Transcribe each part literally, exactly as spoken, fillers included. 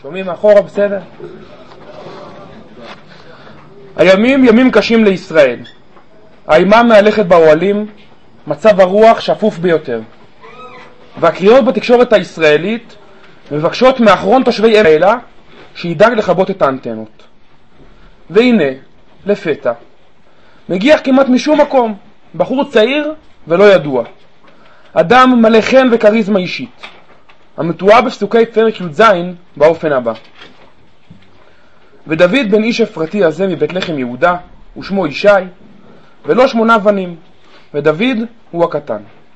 שומעים מאחורה בסדר? הימים ימים קשים לישראל. האימה מהלכת באוהלים, מצב הרוח שפוף ביותר. והקריאות בתקשורת הישראלית מבקשות מאחרון תושבי אלה שידאג לכבות את האנטנות. והנה, לפתע, מגיח כמעט משום מקום, בחור צעיר ולא ידוע. אדם מלא חן וקריזמה אישית, המתואר בפסוקי פרק י"ז באופן הבא. ודוד בן איש אפרתי הזה מבית לחם יהודה, ושמו ישי, ולא שמונה בנים, ודוד הוא הקטן.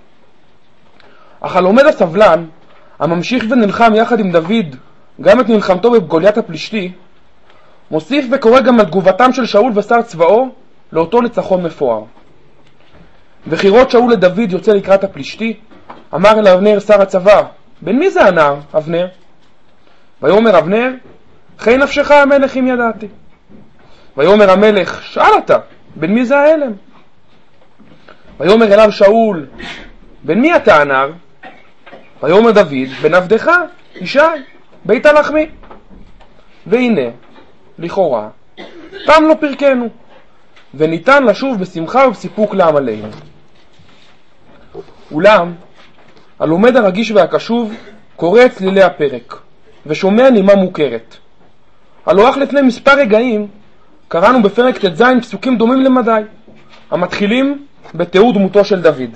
אך הלומד הסבלן, הממשיך ונלחם יחד עם דוד גם את נלחמתו בגוליית הפלישתי, מוסיף וקורא גם על תגובתם של שאול ושר צבאו לאותו ניצחון מפואר. וחירות שאול לדוד יוצא לקראת הפלישתי, אמר אל אבנר שר הצבא, בן מי זה הנער, אבנר? ויאמר אבנר, חי נפשך המלך אם ידעתי. ויאמר המלך, שאל אתה, בן מי זה האלם? ויאמר אליו שאול, בן מי אתה הנער? ויאמר דוד, בן עבדך, ישי, בית הלחמי. והנה, לכאורה, תם לא פרקנו, וניתן לשוב בשמחה ובסיפוק לעמלנו. אולם, הלומד הרגיש והקשוב קורא את צלילי הפרק, ושומע נימה מוכרת. הלוא אך לפני מספר רגעים קראנו בפרק ט"ז פסוקים דומים למדי, המתחילים בתיאור דמותו של דוד.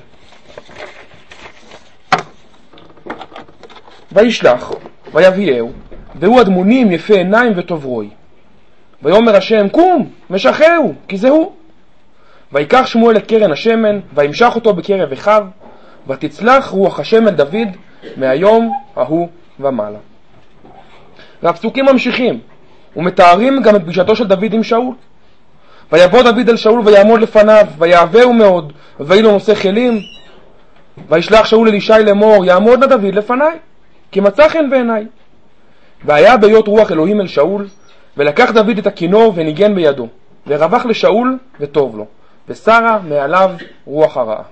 וישלח, ויביאהו, והוא אדמונים יפה עיניים וטוב רוי. ויאמר השם, קום, משחררו, כי זה הוא. ויקח שמואל את קרן השמן, וימשך אותו בקרב אחיו, ותצלח רוח השם אל דוד מהיום ההוא ומעלה. והפסוקים ממשיכים, ומתארים גם את פגישתו של דוד עם שאול. ויבוא דוד אל שאול ויעמוד לפניו, ויאהבהו מאוד, ויהי לו נושא כלים. וישלח שאול אל ישי לאמור, יעמוד נא דוד לפניי, כי מצא חן בעיניי. והיה ביות רוח אלוהים אל שאול, ולקח דוד את הכינור וניגן בידו, ורווח לשאול וטוב לו, וסרה מעליו רוח הרעה.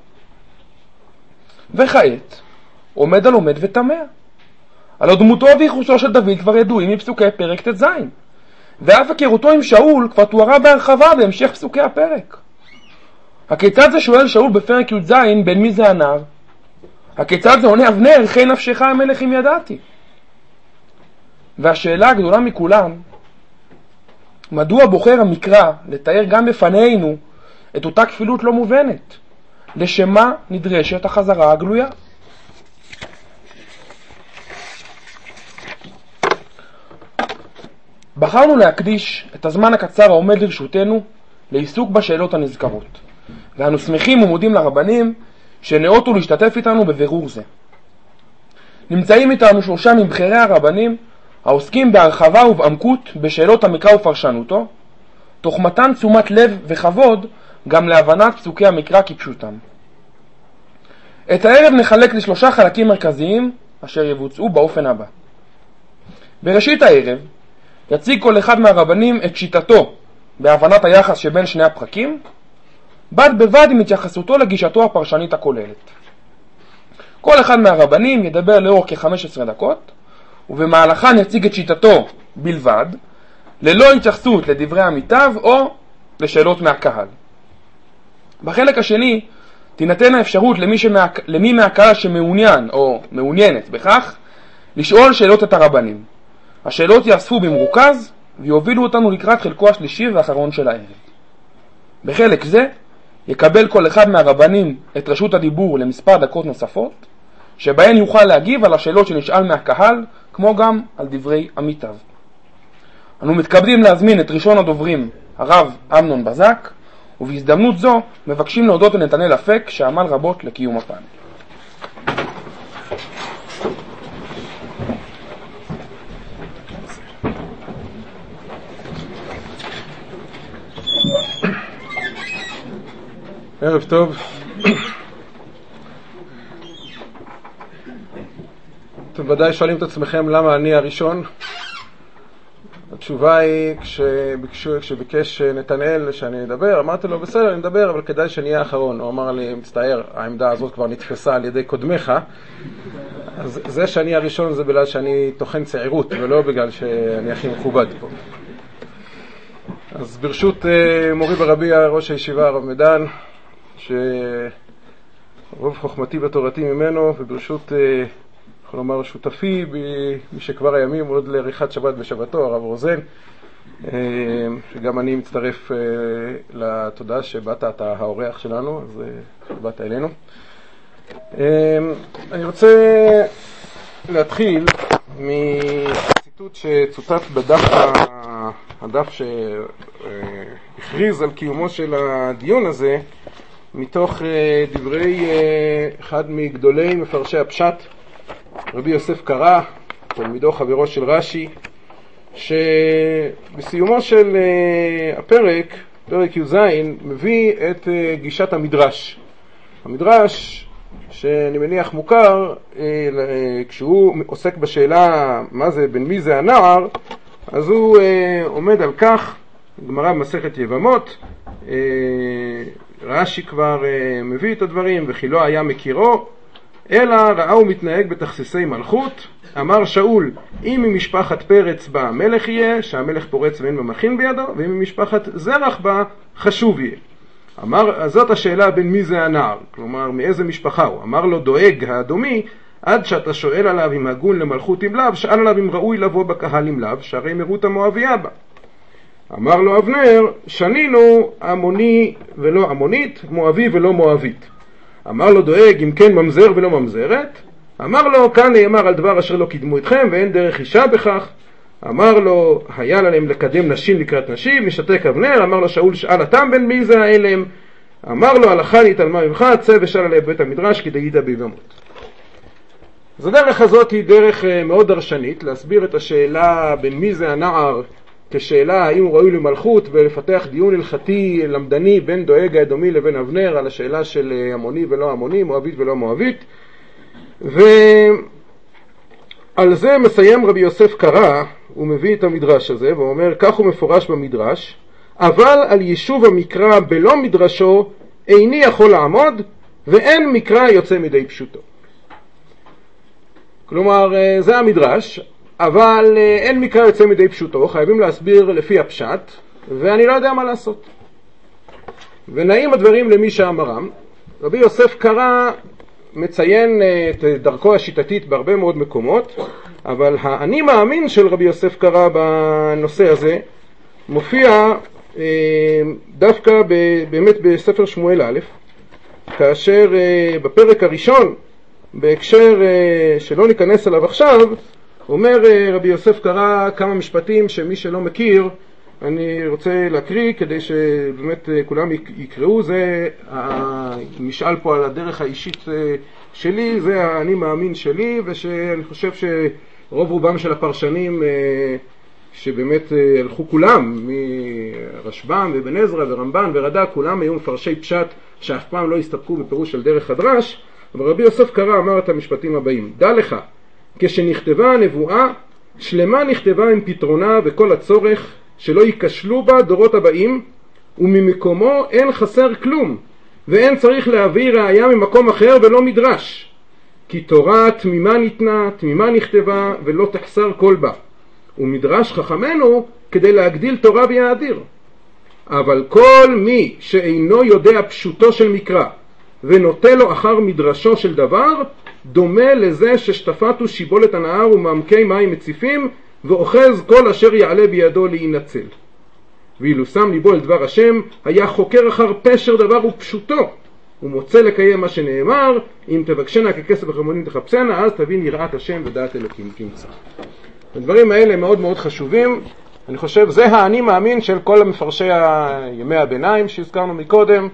וכעת עומד הלומד ותמה. הלא דמותו ויחושו של דוד כבר ידועים מפסוקי פרק ט"ז, ואף הכירותו עם שאול כבר תוארה בהרחבה בהמשך פסוקי הפרק. הכיצד זה שואל שאול בפרק י"ז, בן מי זה הנער? הכיצד זה עונה אבנר, חי נפשך המלך אם ידעתי? והשאלה הגדולה מכולן, מדוע בוחר המקרא לתאר גם בפנינו את אותה כפילות לא מובנת? לשמה נדרשת החזרה הגלויה? בחרנו להקדיש את הזמן הקצר העומד לרשותנו לעיסוק בשאלות הנזכרות, ואנו שמחים ומודים לרבנים שנאותו להשתתף איתנו בבירור זה. נמצאים איתנו שלושה מבכירי הרבנים העוסקים בהרחבה ובעמקות בשאלות המקרא ופרשנותו, תוך מתן תשומת לב וכבוד גם להבנת פסוקי המקרא כפשוטם. את הערב נחלק לשלושה חלקים מרכזיים אשר יבוצעו באופן הבא. בראשית הערב יציג כל אחד מהרבנים את שיטתו בהבנת היחס שבין שני הפרקים, בד בבד עם התייחסותו לגישתו הפרשנית הכוללת. כל אחד מהרבנים ידבר לאורך כ-חמש עשרה דקות, ובמהלכן יציג את שיטתו בלבד, ללא התייחסות לדברי עמיתיו או לשאלות מהקהל. בחלק השני תינתן האפשרות למי, שמה, למי מהקהל שמעוניין או מעוניינת בכך לשאול שאלות את הרבנים. השאלות יאספו במרוכז ויובילו אותנו לקראת חלקו השלישי והאחרון של הערב. בחלק זה יקבל כל אחד מהרבנים את רשות הדיבור למספר דקות נוספות, שבהן יוכל להגיב על השאלות שנשאל מהקהל, כמו גם על דברי עמיתיו. אנו מתכבדים להזמין את ראשון הדוברים, הרב אמנון בזק, ובהזדמנות זו מבקשים להודות לנתנאל אפק שעמל רבות לקיום הפעם. ערב טוב. אתם ודאי שואלים את עצמכם למה אני הראשון. התשובה היא, כשביקשו, כשביקש נתנאל שאני אדבר, אמרתי לו בסדר, אני מדבר, אבל כדאי שאני אהיה האחרון. הוא אמר לי, מצטער, העמדה הזאת כבר נתפסה על ידי קודמך, אז זה שאני הראשון זה בגלל שאני תוכן צעירות, ולא בגלל שאני הכי מכובד פה. אז ברשות מורי ורבי ראש הישיבה הרב מדן, שרוב חוכמתי בתורתי ממנו, וברשות, יכול לומר, שותפי משכבר הימים, עוד לעריכת שבת בשבתו, הרב רוזן, שגם אני מצטרף לתודה שבאת, אתה האורח שלנו, אז באת אלינו. אני רוצה להתחיל מציטוט שצוטט בדף הדף שהכריז על קיומו של הדיון הזה, מתוך דברי אחד מגדולי מפרשי הפשט, רבי יוסף קרא, תלמידו חברו של רש"י, שבסיומו של הפרק, פרק י"ז, מביא את גישת המדרש. המדרש, שאני מניח מוכר, כשהוא עוסק בשאלה מה זה, בין מי זה הנער, אז הוא עומד על כך, גמרא במסכת יבמות, רש"י כבר מביא את הדברים, וכי לא היה מכירו, אלא ראה הוא מתנהג בתכסיסי מלכות. אמר שאול, אם ממשפחת פרץ בה מלך יהיה, שהמלך פורץ ואין במכין בידו, ואם ממשפחת זרח בה חשוב יהיה. אמר, אז זאת השאלה בין מי זה הנער, כלומר מאיזה משפחה הוא. אמר לו דואג האדומי, עד שאתה שואל עליו אם הגון למלכות עם לאו, שאל עליו אם ראוי לבוא בקהל עם לאו, שהרי מרות המואביה בה. אמר לו אבנר, שנינו עמוני ולא עמונית, מואבי ולא מואבית. אמר לו דואג אם כן ממזר ולא ממזרת. אמר לו, כאן נאמר על דבר אשר לא קידמו אתכם ואין דרך אישה בכך. אמר לו, היה להם לקדם נשים לקראת נשים, משתק אבנר. אמר לו שאול, שאל אתם בין מי זה האלם? אמר לו, הלכה נתעלמה ממך, צא ושאל עליה בית המדרש כדאית ביבמות. אז הדרך הזאת היא דרך מאוד דרשנית, להסביר את השאלה בין מי זה הנער, כשאלה האם הוא ראוי למלכות, ולפתח דיון הלכתי למדני בין דואג האדומי לבין אבנר על השאלה של עמוני ולא עמוני, מואבית ולא מואבית. ועל זה מסיים רבי יוסף קרא, הוא מביא את המדרש הזה ואומר, כך הוא מפורש במדרש, אבל על יישוב המקרא בלא מדרשו איני יכול לעמוד, ואין מקרא יוצא מדי פשוטו. כלומר, זה המדרש, אבל אין מקרא יוצא מדי פשוטו, חייבים להסביר לפי הפשט, ואני לא יודע מה לעשות. ונעים הדברים למי שאמרם. רבי יוסף קרא מציין את דרכו השיטתית בהרבה מאוד מקומות, אבל האני מאמין של רבי יוסף קרא בנושא הזה מופיע דווקא באמת בספר שמואל א', כאשר בפרק הראשון, בהקשר שלא ניכנס אליו עכשיו, אומר רבי יוסף קרא כמה משפטים שמי שלא מכיר, אני רוצה להקריא כדי שבאמת כולם יקראו. זה המשאל פה על הדרך האישית שלי, זה האני מאמין שלי, ושאני חושב שרוב רובם של הפרשנים שבאמת הלכו כולם, מרשב"ם ובן עזרא ורמב"ן ורד"ק, כולם היו מפרשי פשט שאף פעם לא הסתפקו בפירוש של דרך הדרש. אבל רבי יוסף קרא אמר את המשפטים הבאים: דע לך, כשנכתבה הנבואה, שלמה נכתבה עם פתרונה וכל הצורך, שלא ייכשלו בה דורות הבאים, וממקומו אין חסר כלום, ואין צריך להביא ראיה ממקום אחר ולא מדרש. כי תורה תמימה ניתנה, תמימה נכתבה, ולא תחסר כל בה. ומדרש חכמנו כדי להגדיל תורה ויאדיר. אבל כל מי שאינו יודע פשוטו של מקרא, ונוטה לו אחר מדרשו של דבר, דומה לזה ששטפתו שיבולת הנהר ומעמקי מים מציפים, ואוחז כל אשר יעלה בידו להינצל. ואילו שם ליבו אל דבר השם, היה חוקר אחר פשר דבר ופשוטו, ומוצא לקיים מה שנאמר, אם תבקשנה ככסף וחרמונים תחפשנה, אז תבין יראת השם ודעת אלוקים תמצא. הדברים האלה מאוד מאוד חשובים. אני חושב זה האני מאמין של כל המפרשי ימי הביניים שהזכרנו מקודם,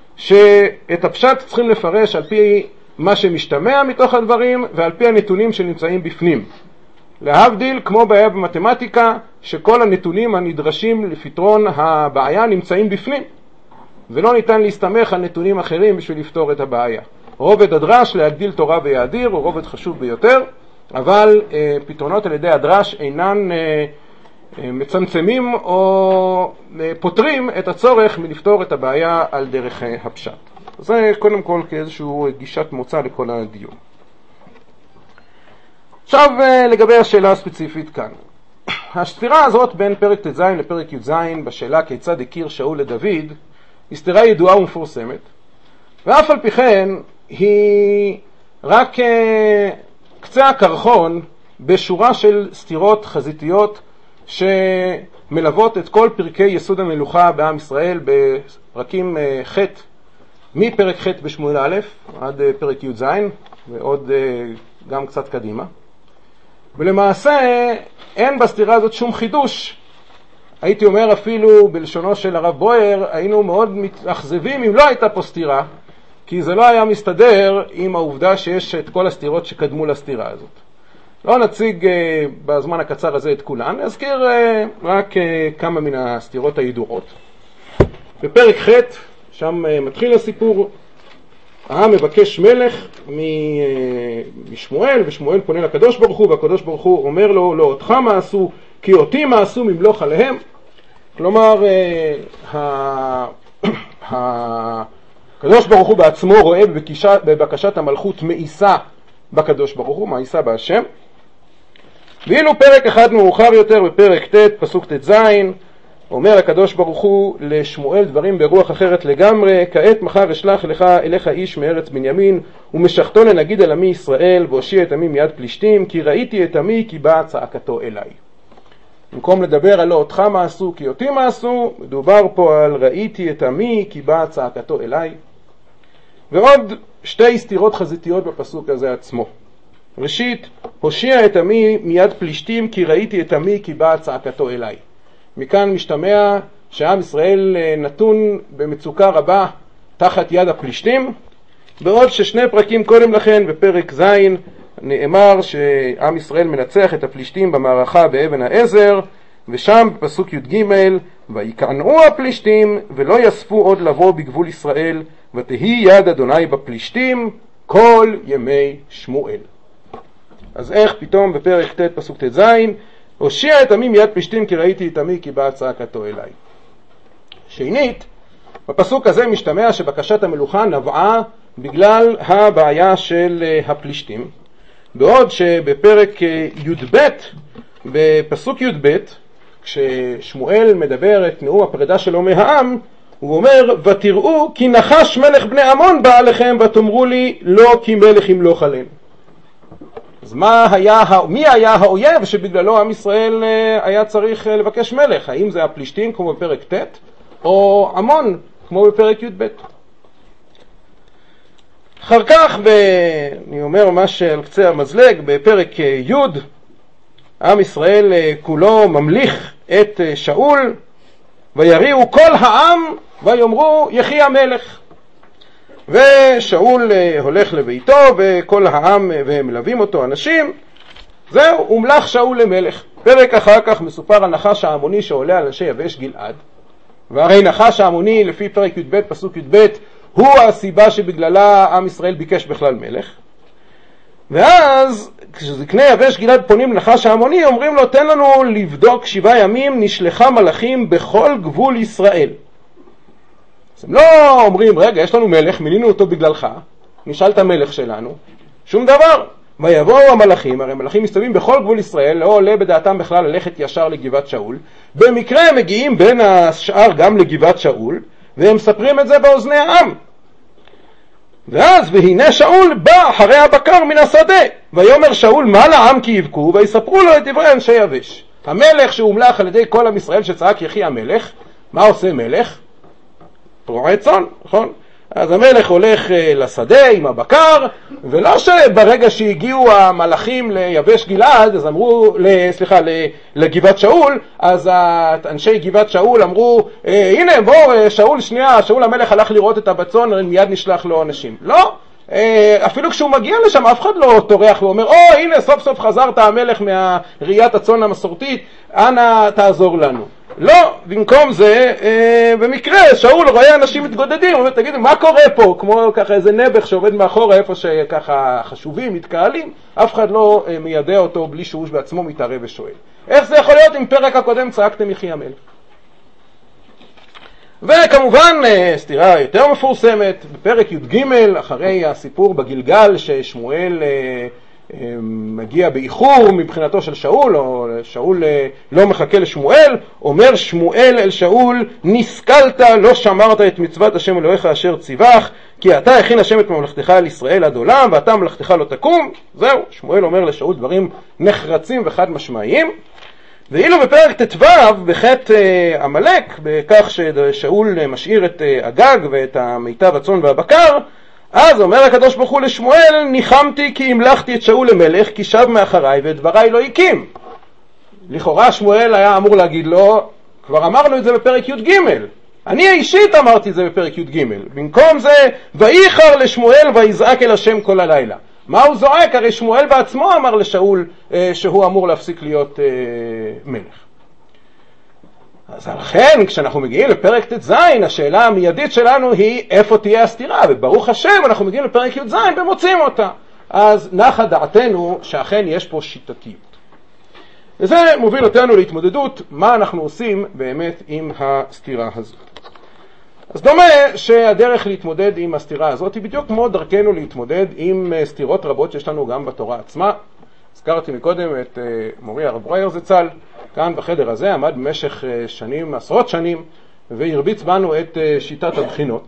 שאת הפשט צריכים לפרש על פי מה שמשתמע מתוך הדברים ועל פי הנתונים שנמצאים בפנים. להבדיל, כמו בעיה במתמטיקה, שכל הנתונים הנדרשים לפתרון הבעיה נמצאים בפנים, ולא ניתן להסתמך על נתונים אחרים בשביל לפתור את הבעיה. רובד הדרש להגדיל תורה ויאדיר הוא רובד חשוב ביותר, אבל אה, פתרונות על ידי הדרש אינן אה, אה, מצמצמים או אה, פותרים את הצורך מלפתור את הבעיה על דרך אה, הפשט. זה קודם כל כאיזשהו גישת מוצא לכל הדיון. עכשיו לגבי השאלה הספציפית כאן. הסתירה הזאת בין פרק ט"ז לפרק י"ז בשאלה כיצד הכיר שאול לדוד היא סתירה ידועה ומפורסמת, ואף על פי כן היא רק קצה הקרחון בשורה של סתירות חזיתיות שמלוות את כל פרקי יסוד המלוכה בעם ישראל בפרקים ח' מפרק ח' בשמואל א' עד פרק י"ז ועוד גם קצת קדימה. ולמעשה אין בסתירה הזאת שום חידוש. הייתי אומר אפילו בלשונו של הרב בויר, היינו מאוד מתאכזבים אם לא הייתה פה סתירה, כי זה לא היה מסתדר עם העובדה שיש את כל הסתירות שקדמו לסתירה הזאת. לא נציג בזמן הקצר הזה את כולן, נזכיר רק כמה מן הסתירות הידועות. בפרק ח' שם מתחיל הסיפור, העם מבקש מלך משמואל, ושמואל פונה לקדוש ברוך הוא, והקדוש ברוך הוא אומר לו, לא אותך מעשו, כי אותי מעשו ממלוך עליהם. כלומר, הקדוש ברוך הוא בעצמו רואה בבקשת המלכות מאיסה בקדוש ברוך הוא, מאיסה בהשם. ואילו פרק אחד מאוחר יותר, בפרק ט' פסוק ט"ז, אומר הקדוש ברוך הוא לשמואל דברים ברוח אחרת לגמרי, כעת מחר אשלח לך אליך איש מארץ בנימין ומשחתו לנגיד על עמי ישראל והושיע את עמי מיד פלישתים, כי ראיתי את עמי כי באה צעקתו אליי. במקום לדבר על לא אותך מעשו כי אותי מעשו, מדובר פה על ראיתי את עמי כי באה צעקתו אליי. ועוד שתי סתירות חזיתיות בפסוק הזה עצמו. ראשית, הושיע את עמי מיד פלישתים כי ראיתי את עמי כי באה צעקתו אליי. מכאן משתמע שעם ישראל נתון במצוקה רבה תחת יד הפלישתים, בעוד ששני פרקים קודם לכן בפרק ז' נאמר שעם ישראל מנצח את הפלישתים במערכה באבן העזר, ושם בפסוק י"ג ויקנאו הפלישתים ולא יספו עוד לבוא בגבול ישראל, ותהי יד אדוני בפלישתים כל ימי שמואל. אז איך פתאום בפרק ט' פסוק ט"ז הושיע את עמי מיד פלישתים כי ראיתי את עמי כי באה צעקתו אליי. שנית, בפסוק הזה משתמע שבקשת המלוכה נבעה בגלל הבעיה של הפלישתים, בעוד שבפרק י"ב בפסוק י"ב כששמואל מדבר את נאום הפרידה שלו מהעם, הוא אומר ותראו כי נחש מלך בני עמון בא עליכם ותאמרו לי לא כי מלך ימלוך עלינו. אז מה היה, מי היה האויב שבגללו עם ישראל היה צריך לבקש מלך? האם זה הפלישתים כמו בפרק ט' או עמון כמו בפרק י"ב? אחר כך, ב... אני אומר ממש על קצה המזלג, בפרק י' עם ישראל כולו ממליך את שאול, ויריעו כל העם ויאמרו יחי המלך. ושאול הולך לביתו וכל העם ומלווים אותו אנשים, זהו, הומלך שאול למלך. פרק אחר כך מסופר על נחש העמוני שעולה על אנשי יבש גלעד, והרי נחש העמוני לפי פרק י"ב פסוק י"ב הוא הסיבה שבגללה עם ישראל ביקש בכלל מלך. ואז כשזקני יבש גלעד פונים לנחש העמוני, אומרים לו תן לנו לבדוק שבעה ימים נשלחה מלאכים בכל גבול ישראל. אז הם לא אומרים רגע יש לנו מלך, מינינו אותו בגללך, נשאל את המלך שלנו, שום דבר. ויבואו המלאכים, הרי מלאכים מסתובבים בכל גבול ישראל, לא עולה בדעתם בכלל ללכת ישר לגבעת שאול, במקרה הם מגיעים בין השאר גם לגבעת שאול, והם מספרים את זה באוזני העם. ואז והנה שאול בא אחרי הבקר מן השדה, ויאמר שאול מה לעם כי יבכו, ויספרו לו את דברי אנשי יבש. המלך שהומלך על ידי כל עם ישראל שצעק יחי המלך, מה עושה מלך? פורע צאן, נכון? אז המלך הולך לשדה עם הבקר, ולא שברגע שהגיעו המלאכים ליבש גלעד, אז אמרו, סליחה, לגבעת שאול, אז אנשי גבעת שאול אמרו, הנה בוא שאול שנייה, שאול המלך הלך לראות את הבצון, מיד נשלח לו אנשים. לא, אפילו כשהוא מגיע לשם אף אחד לא טורח ואומר, או הנה סוף סוף חזרת המלך מהראיית הצאן המסורתית, אנא תעזור לנו. לא, במקום זה, אה, במקרה, שאול רואה אנשים מתגודדים, הוא אומר, תגידו, מה קורה פה? כמו ככה איזה נבח שעובד מאחורה, איפה שככה חשובים, מתקהלים, אף אחד לא אה, מיידע אותו בלי שהוא בעצמו מתערב ושואל. איך זה יכול להיות אם פרק הקודם צעקתם יחי המלך? וכמובן, אה, סתירה יותר מפורסמת, בפרק י"ג, אחרי הסיפור בגלגל ששמואל אה, מגיע באיחור מבחינתו של שאול, או שאול לא מחכה לשמואל, אומר שמואל אל שאול, נסכלת, לא שמרת את מצוות השם אלוהיך אשר ציווך, כי אתה הכין השם את ממלכתך על ישראל עד עולם, ואתה ממלכתך לא תקום. זהו, שמואל אומר לשאול דברים נחרצים וחד משמעיים. ואילו בפרק ט"ו, בחטא עמלק, בכך ששאול משאיר את הגג ואת המיטב הצאן והבקר, אז אומר הקדוש ברוך הוא לשמואל, ניחמתי כי המלכתי את שאול למלך, כי שב מאחריי ודבריי לא הקים. לכאורה שמואל היה אמור להגיד לו, כבר אמרנו את זה בפרק י"ג, אני אישית אמרתי את זה בפרק י"ג, במקום זה, ואיחר לשמואל ויזעק אל השם כל הלילה. מה הוא זועק? הרי שמואל בעצמו אמר לשאול אה, שהוא אמור להפסיק להיות אה, מלך. אז לכן, כשאנחנו מגיעים לפרק ט"ז, השאלה המיידית שלנו היא איפה תהיה הסתירה, וברוך השם אנחנו מגיעים לפרק י"ז ומוצאים אותה. אז נחה דעתנו שאכן יש פה שיטתיות. וזה מוביל אותנו להתמודדות מה אנחנו עושים באמת עם הסתירה הזאת. אז דומה שהדרך להתמודד עם הסתירה הזאת היא בדיוק כמו דרכנו להתמודד עם סתירות רבות שיש לנו גם בתורה עצמה. הזכרתי מקודם את מורי הרב ברויר זצ"ל, כאן בחדר הזה עמד במשך שנים, עשרות שנים, והרביץ בנו את שיטת הבחינות,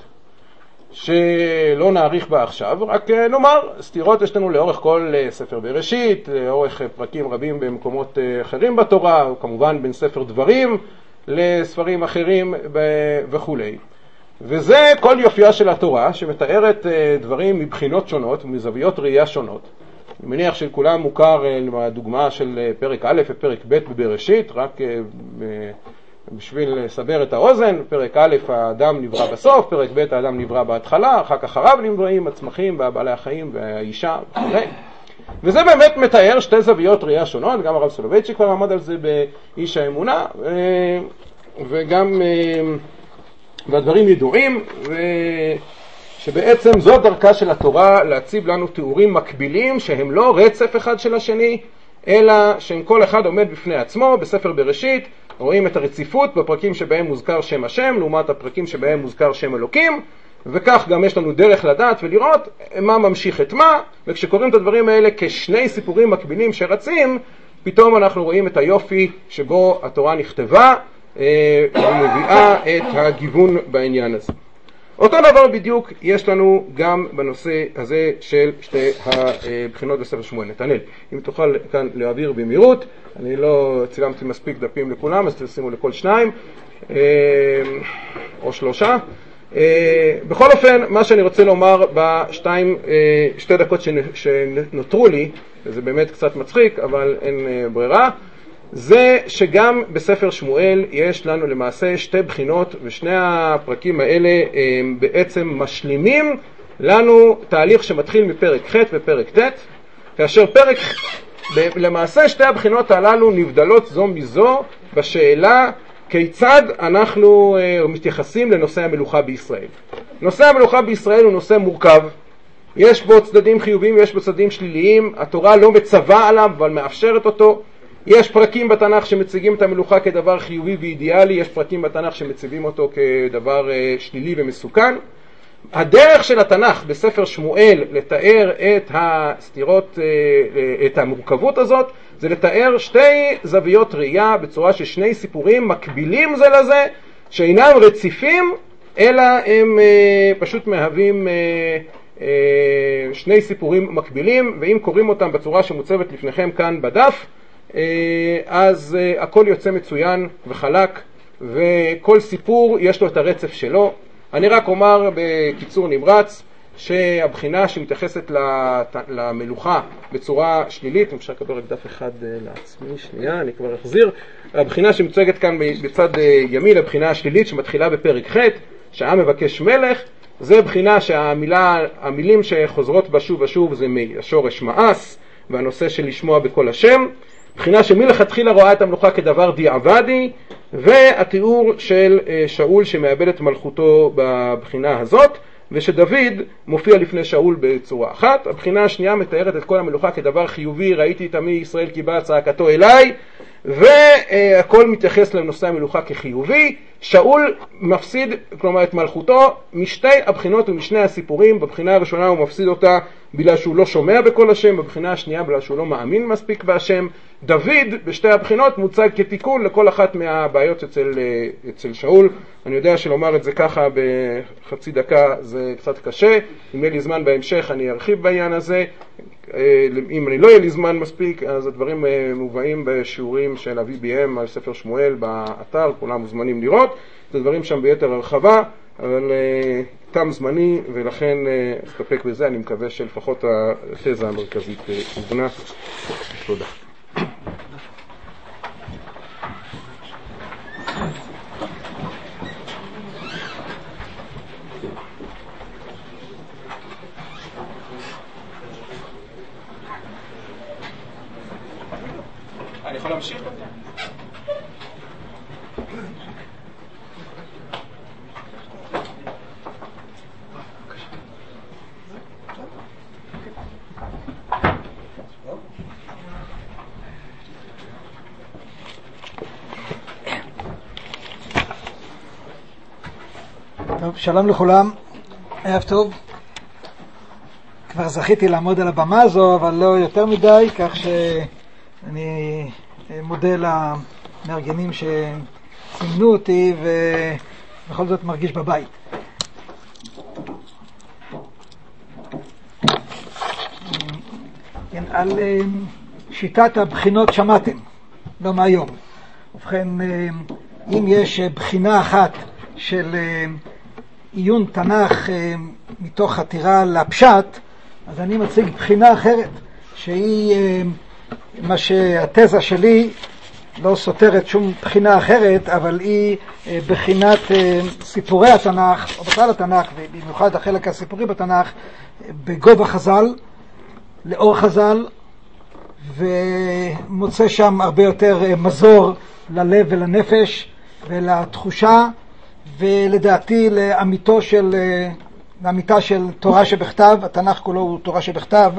שלא נאריך בה עכשיו, רק נאמר, סתירות יש לנו לאורך כל ספר בראשית, לאורך פרקים רבים במקומות אחרים בתורה, כמובן בין ספר דברים לספרים אחרים וכו'. וזה כל יופייה של התורה, שמתארת דברים מבחינות שונות ומזוויות ראייה שונות. אני מניח שלכולם מוכר הדוגמה של פרק א' ופרק ב' בבראשית, רק בשביל לסבר את האוזן. פרק א' האדם נברא בסוף, פרק ב' האדם נברא בהתחלה, אחר כך אחריו נבראים הצמחים והבעלי החיים והאישה וכו'. וזה באמת מתאר שתי זוויות ראייה שונות, גם הרב סולובייצ'יק כבר עמד על זה באיש האמונה, וגם והדברים ידועים, שבעצם זו דרכה של התורה להציב לנו תיאורים מקבילים שהם לא רצף אחד של השני, אלא שהם כל אחד עומד בפני עצמו. בספר בראשית רואים את הרציפות בפרקים שבהם מוזכר שם השם לעומת הפרקים שבהם מוזכר שם אלוקים, וכך גם יש לנו דרך לדעת ולראות מה ממשיך את מה, וכשקוראים את הדברים האלה כשני סיפורים מקבילים שרצים, פתאום אנחנו רואים את היופי שבו התורה נכתבה ומביאה את הגיוון בעניין הזה. אותו דבר בדיוק יש לנו גם בנושא הזה של שתי הבחינות בספר שמואל. נתנאל, אם תוכל כאן להעביר במהירות, אני לא צילמתי מספיק דפים לכולם, אז תשימו לכל שניים או שלושה. בכל אופן, מה שאני רוצה לומר בשתיים, שתי דקות שנותרו לי, וזה באמת קצת מצחיק, אבל אין ברירה, זה שגם בספר שמואל יש לנו למעשה שתי בחינות, ושני הפרקים האלה הם בעצם משלימים לנו תהליך שמתחיל מפרק ח' ופרק ט', כאשר פרק, למעשה שתי הבחינות הללו נבדלות זו מזו בשאלה כיצד אנחנו מתייחסים לנושא המלוכה בישראל. נושא המלוכה בישראל הוא נושא מורכב, יש בו צדדים חיוביים ויש בו צדדים שליליים, התורה לא מצווה עליו אבל מאפשרת אותו. יש פרקים בתנ"ך שמציגים את המלוכה כדבר חיובי ואידיאלי, יש פרקים בתנ"ך שמציבים אותו כדבר שלילי ומסוכן. הדרך של התנ"ך בספר שמואל לתאר את הסתירות, את המורכבות הזאת, זה לתאר שתי זוויות ראייה בצורה של שני סיפורים מקבילים זה לזה, שאינם רציפים, אלא הם פשוט מהווים שני סיפורים מקבילים, ואם קוראים אותם בצורה שמוצבת לפניכם כאן בדף, אז הכל יוצא מצוין וחלק, וכל סיפור יש לו את הרצף שלו. אני רק אומר בקיצור נמרץ שהבחינה שמתייחסת למלוכה בצורה שלילית, אם אפשר לקבל רק דף אחד לעצמי, שנייה, אני כבר אחזיר, הבחינה שמוצגת כאן בצד ימין, הבחינה השלילית שמתחילה בפרק ח' שהעם מבקש מלך, זה בחינה שהמילה, המילים שחוזרות בה שוב ושוב זה מהשורש מאס והנושא של לשמוע בכל השם, בחינה שמלכתחילה רואה את המלוכה כדבר דיעבדי, והתיאור של שאול שמאבד את מלכותו בבחינה הזאת, ושדוד מופיע לפני שאול בצורה אחת. הבחינה השנייה מתארת את כל המלוכה כדבר חיובי, ראיתי את עמי ישראל כי באה צעקתו אליי, והכל מתייחס לנושא המלוכה כחיובי. שאול מפסיד, כלומר את מלכותו, משתי הבחינות ומשני הסיפורים. בבחינה הראשונה הוא מפסיד אותה בגלל שהוא לא שומע בכל השם, בבחינה השנייה בגלל שהוא לא מאמין מספיק בהשם. דוד בשתי הבחינות מוצג כתיקון לכל אחת מהבעיות אצל, אצל שאול. אני יודע שלומר את זה ככה בחצי דקה זה קצת קשה, אם יהיה לי זמן בהמשך אני ארחיב בעניין הזה. אם אני לא יהיה לי זמן מספיק, אז הדברים מובאים בשיעורים של ה-וי בי אם על ספר שמואל באתר, כולם מוזמנים לראות. זה דברים שם ביתר הרחבה, אבל uh, תם זמני, ולכן uh, אסתפק בזה. אני מקווה שלפחות התזה המרכזית הובנה. תודה. אני יכול להמשיך? טוב, שלום לכולם, ערב טוב. כבר זכיתי לעמוד על הבמה הזו, אבל לא יותר מדי, כך שאני מודה למארגנים שסימנו אותי ובכל זאת מרגיש בבית. כן, על שיטת הבחינות שמעתם, לא מהיום. ובכן, אם יש בחינה אחת של עיון תנ"ך מתוך חתירה לפשט, אז אני מציג בחינה אחרת, שהיא מה שהתזה שלי לא סותרת שום בחינה אחרת, אבל היא בחינת סיפורי התנ"ך, או בכלל התנ"ך, ובמיוחד החלק הסיפורי בתנ"ך, בגובה חז"ל, לאור חז"ל, ומוצא שם הרבה יותר מזור ללב ולנפש ולתחושה, ולדעתי לאמיתו של, לאמיתה של תורה שבכתב. התנ"ך כולו הוא תורה שבכתב,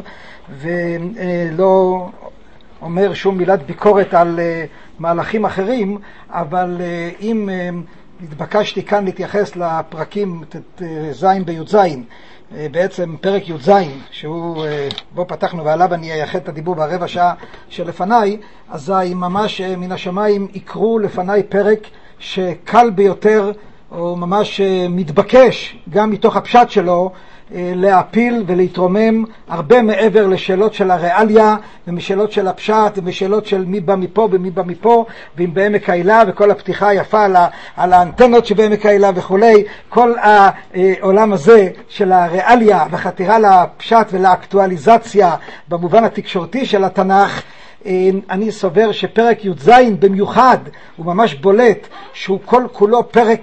ולא אומר שום מילת ביקורת על מהלכים אחרים, אבל אם התבקשתי כאן להתייחס לפרקים ז' בי"ז, בעצם פרק י"ז, שהוא בו פתחנו ועליו אני אייחד את הדיבור ברבע שעה שלפניי, אזי ממש מן השמיים יקרו לפניי פרק שקל ביותר, או ממש מתבקש גם מתוך הפשט שלו, להפיל ולהתרומם הרבה מעבר לשאלות של הריאליה ומשאלות של הפשט ומשאלות של מי בא מפה ומי בא מפה, ואם בעמק העילה וכל הפתיחה היפה על, על האנטנות שבעמק העילה וכולי. כל העולם הזה של הריאליה וחתירה לפשט ולאקטואליזציה במובן התקשורתי של התנ"ך, אני סובר שפרק י"ז במיוחד הוא ממש בולט שהוא כל כולו פרק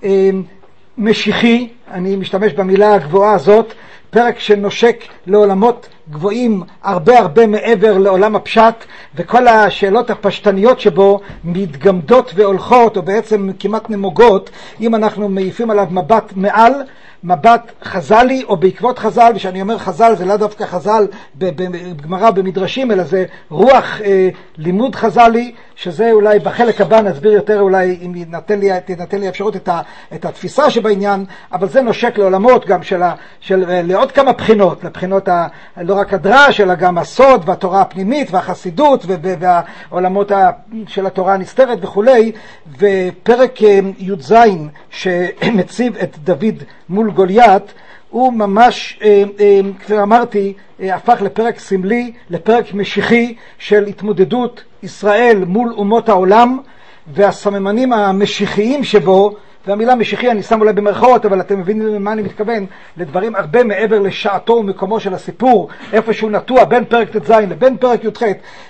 משיחי, אני משתמש במילה הגבוהה הזאת, פרק שנושק לעולמות גבוהים הרבה הרבה מעבר לעולם הפשט, וכל השאלות הפשטניות שבו מתגמדות והולכות, או בעצם כמעט נמוגות, אם אנחנו מעיפים עליו מבט מעל, מבט חז"לי או בעקבות חז"ל. ושאני אומר חז"ל זה לא דווקא חז"ל בגמרא במדרשים, אלא זה רוח אה, לימוד חז"לי, שזה אולי בחלק הבא נסביר יותר, אולי אם תינתן לי, תינתן לי אפשרות את, ה, את התפיסה שבעניין, אבל זה נושק לעולמות גם של, ה, של לעוד כמה בחינות, לבחינות ה, לא רק הדרש אלא גם הסוד והתורה הפנימית והחסידות והעולמות ה, של התורה הנסתרת וכולי. ופרק י"ז שמציב את דוד מול גוליית הוא ממש, כפי אמרתי, הפך לפרק סמלי, לפרק משיחי של התמודדות ישראל מול אומות העולם, והסממנים המשיחיים שבו, והמילה משיחי אני שם אולי במרכאות, אבל אתם מבינים למה אני מתכוון, לדברים הרבה מעבר לשעתו ומקומו של הסיפור, איפה שהוא נטוע בין פרק ט"ז לבין פרק י"ח.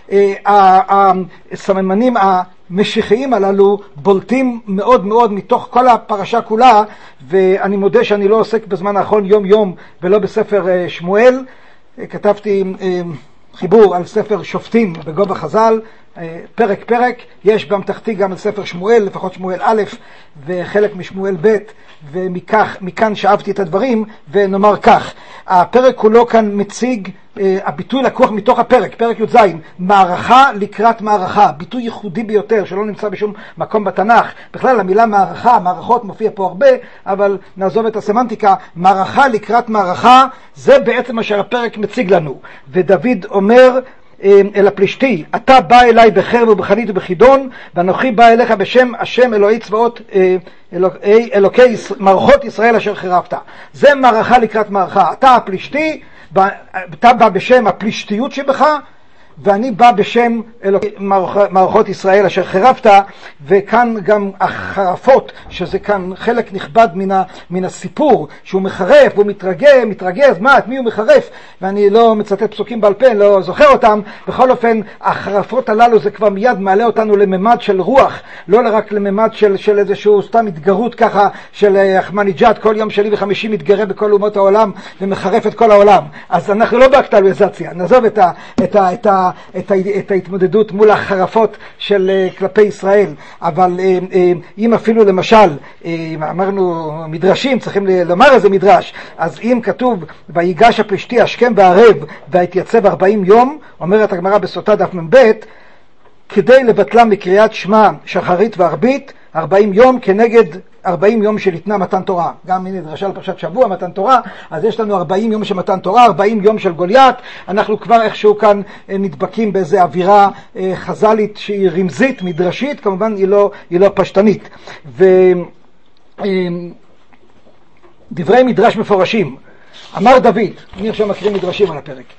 הסממנים המשיחיים הללו בולטים מאוד מאוד מתוך כל הפרשה כולה, ואני מודה שאני לא עוסק בזמן האחרון יום יום ולא בספר שמואל. כתבתי חיבור על ספר שופטים בגובה חז"ל, פרק פרק, יש באמתחתי גם על ספר שמואל, לפחות שמואל א' וחלק משמואל ב', ומכך, מכאן שאבתי את הדברים, ונאמר כך, הפרק כולו כאן מציג, הביטוי לקוח מתוך הפרק, פרק י"ז, מערכה לקראת מערכה, ביטוי ייחודי ביותר שלא נמצא בשום מקום בתנ"ך. בכלל המילה מערכה, מערכות מופיע פה הרבה, אבל נעזוב את הסמנטיקה. מערכה לקראת מערכה, זה בעצם אשר הפרק מציג לנו. ודוד אומר אל הפלישתי, אתה בא אליי בחרב ובחנית ובחידון, ואנוכי בא אליך בשם השם אלוהי צבאות, אלוקי, אלוקי מערכות ישראל אשר חרבת. זה מערכה לקראת מערכה. אתה הפלישתי, אתה בא בשם הפלישתיות שבך, ואני בא בשם אלוקי מערכות ישראל אשר חרבת. וכאן גם החרפות, שזה כאן חלק נכבד מן, ה, מן הסיפור, שהוא מחרף, הוא מתרגז, מתרגז, מה, את מי הוא מחרף? ואני לא מצטט פסוקים בעל פה, לא זוכר אותם. בכל אופן, החרפות הללו זה כבר מיד מעלה אותנו לממד של רוח, לא רק לממד של, של איזשהו סתם התגרות ככה, של אחמדינג'אד, כל יום שני וחמישי מתגרה בכל אומות העולם ומחרף את כל העולם. אז אנחנו לא באקטואליזציה, נעזוב את ה... את ה, את ה את, ה, את ההתמודדות מול החרפות של כלפי ישראל. אבל אם אפילו למשל אמרנו מדרשים, צריכים לומר איזה מדרש, אז אם כתוב ויגש הפלישתי השכם והערב והתייצב ארבעים יום, אומרת הגמרא בסוטה דף מ"ב, כדי לבטלם בקריאת שמע שחרית וערבית ארבעים יום כנגד ארבעים יום שניתנה מתן תורה. גם הנה דרשה לפרשת שבוע מתן תורה, אז יש לנו ארבעים יום של מתן תורה, ארבעים יום של גוליית. אנחנו כבר איכשהו כאן נדבקים באיזו אווירה חז"לית שהיא רמזית, מדרשית, כמובן היא לא, היא לא פשטנית. ודברי מדרש מפורשים, אמר דוד, אני עכשיו מקריא מדרשים על הפרק,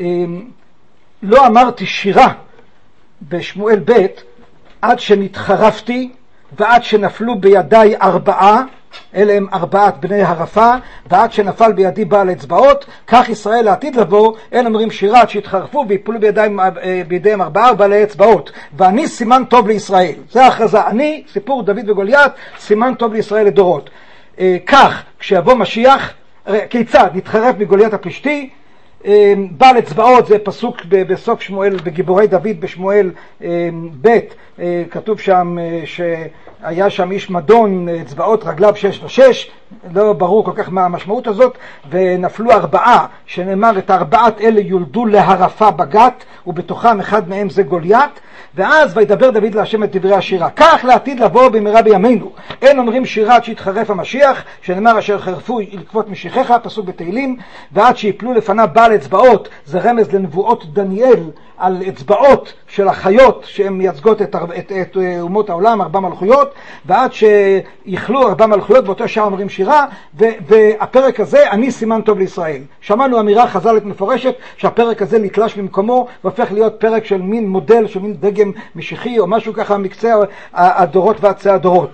לא אמרתי שירה בשמואל ב' עד שנתחרפתי ועד שנפלו בידי ארבעה, אלה הם ארבעת בני הרפה, ועד שנפל בידי בעל אצבעות, כך ישראל לעתיד לבוא, אין אומרים שירה עד שהתחרפו ויפלו בידיים, בידיהם ארבעה בעלי אצבעות, ואני סימן טוב לישראל. זה ההכרזה, אני, סיפור דוד וגוליית, סימן טוב לישראל לדורות. כך, כשיבוא משיח, כיצד? נתחרף מגוליית הפלישתי, בעל אצבעות, זה פסוק בסוף שמואל, בגיבורי דוד בשמואל ב', כתוב שם שהיה שם איש מדון, אצבעות רגליו שש ושש, לא ברור כל כך מה המשמעות הזאת, ונפלו ארבעה, שנאמר את ארבעת אלה יולדו להרפה בגת, ובתוכם אחד מהם זה גוליית. ואז וידבר דוד להשם את דברי השירה, כך לעתיד לבוא במהרה בימינו, אין אומרים שירה עד שיתחרף המשיח, שנאמר אשר חרפו לקפות משיחך, פסוק בתהילים, ועד שיפלו לפניו בעל אצבעות, זה רמז לנבואות דניאל על אצבעות של החיות שהן מייצגות את, את, את אומות העולם, ארבע מלכויות, ועד שיכלו ארבע מלכויות, באותו שעה אומרים שירה. ו, והפרק הזה, אני סימן טוב לישראל. שמענו אמירה חז"לית מפורשת שהפרק הזה נתלש במקומו והופך להיות פרק של מין מודל, של מין דגם משיחי או משהו ככה מקצה הדורות ועצי הדורות.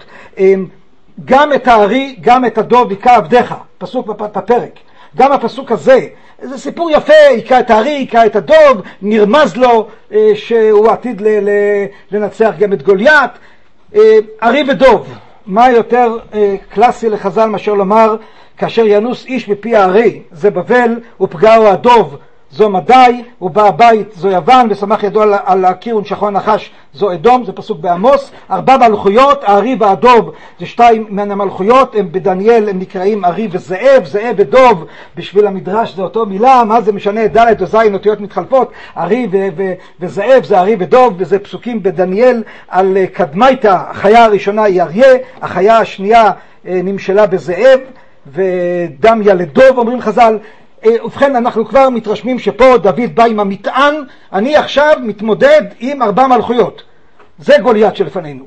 גם את הארי, גם את הדוב היכה עבדיך, פסוק בפרק. גם הפסוק הזה, זה סיפור יפה, היכה את הארי, היכה את הדוב, נרמז לו אה, שהוא עתיד ל- ל- לנצח גם את גוליית. אה, ארי ודוב, מה יותר אה, קלאסי לחז"ל מאשר לומר, כאשר ינוס איש מפי הארי, זה בבל, ופגעו הדוב, זו מדי, ובא הבית, זו יוון, ושמח ידו על, על הקיר ונשכו הנחש, זו אדום, זה פסוק בעמוס. ארבע מלכויות, הארי והדוב, זה שתיים מן המלכויות, הם בדניאל הם נקראים ארי וזאב, זאב ודוב, בשביל המדרש זה אותו מילה, מה זה משנה, ד' או ז' אותיות מתחלפות, ארי ו- ו- וזאב זה ארי ודוב, וזה פסוקים בדניאל על קדמייתא, החיה הראשונה היא אריה, החיה השנייה נמשלה בזאב, ודמיה לדוב, אומרים חז"ל. ובכן, אנחנו כבר מתרשמים שפה דוד בא עם המטען, אני עכשיו מתמודד עם ארבע מלכויות. זה גוליית שלפנינו.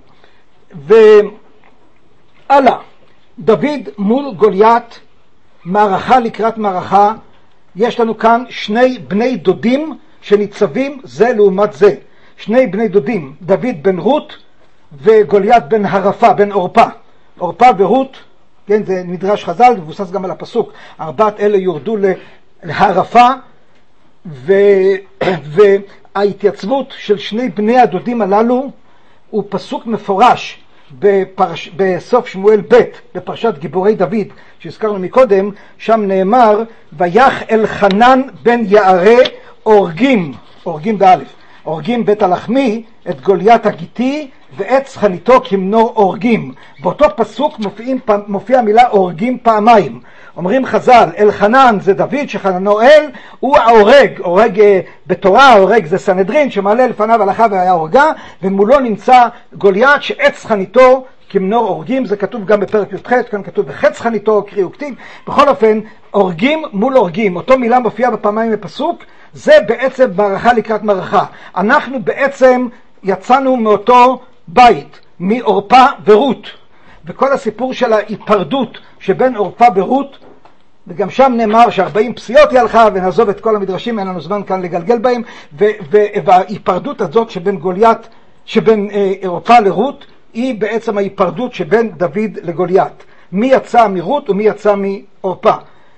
והלאה, דוד מול גוליית, מערכה לקראת מערכה, יש לנו כאן שני בני דודים שניצבים זה לעומת זה. שני בני דודים, דוד בן רות וגוליית בן הרפה, בן אורפה. אורפה ורות, כן, זה מדרש חז"ל, מבוסס גם על הפסוק, ארבעת אלה יורדו להרפה, ו... וההתייצבות של שני בני הדודים הללו הוא פסוק מפורש בפרש... בסוף שמואל ב' בפרשת גיבורי דוד שהזכרנו מקודם, שם נאמר ויח אלחנן בן יערה אורגים, אורגים באלף, הורגים בית הלחמי את גוליית הגיתי ועץ חניתו כמנור הורגים. באותו פסוק מופיעים, מופיע המילה הורגים פעמיים. אומרים חז"ל, אלחנן זה דוד שחננו אל, הוא ההורג, הורג בתורה, ההורג זה סנהדרין שמעלה לפניו הלכה והיה הורגה, ומולו נמצא גוליית שעץ חניתו כמנור הורגים. זה כתוב גם בפרק י"ח, כאן כתוב בחץ חניתו, קרי וכתיב. בכל אופן, הורגים מול הורגים, אותו מילה מופיעה בפעמיים בפסוק, זה בעצם מערכה לקראת מערכה. אנחנו בעצם יצאנו מאותו בית, מאורפה ורות, וכל הסיפור של ההיפרדות שבין אורפה ורות, וגם שם נאמר שארבעים פסיעות היא הלכה, ונעזוב את כל המדרשים, אין לנו זמן כאן לגלגל בהם, וההיפרדות הזאת שבין גוליית, שבין אורפה לרות, היא בעצם ההיפרדות שבין דוד לגוליית. מי יצא מרות ומי יצא מאורפה.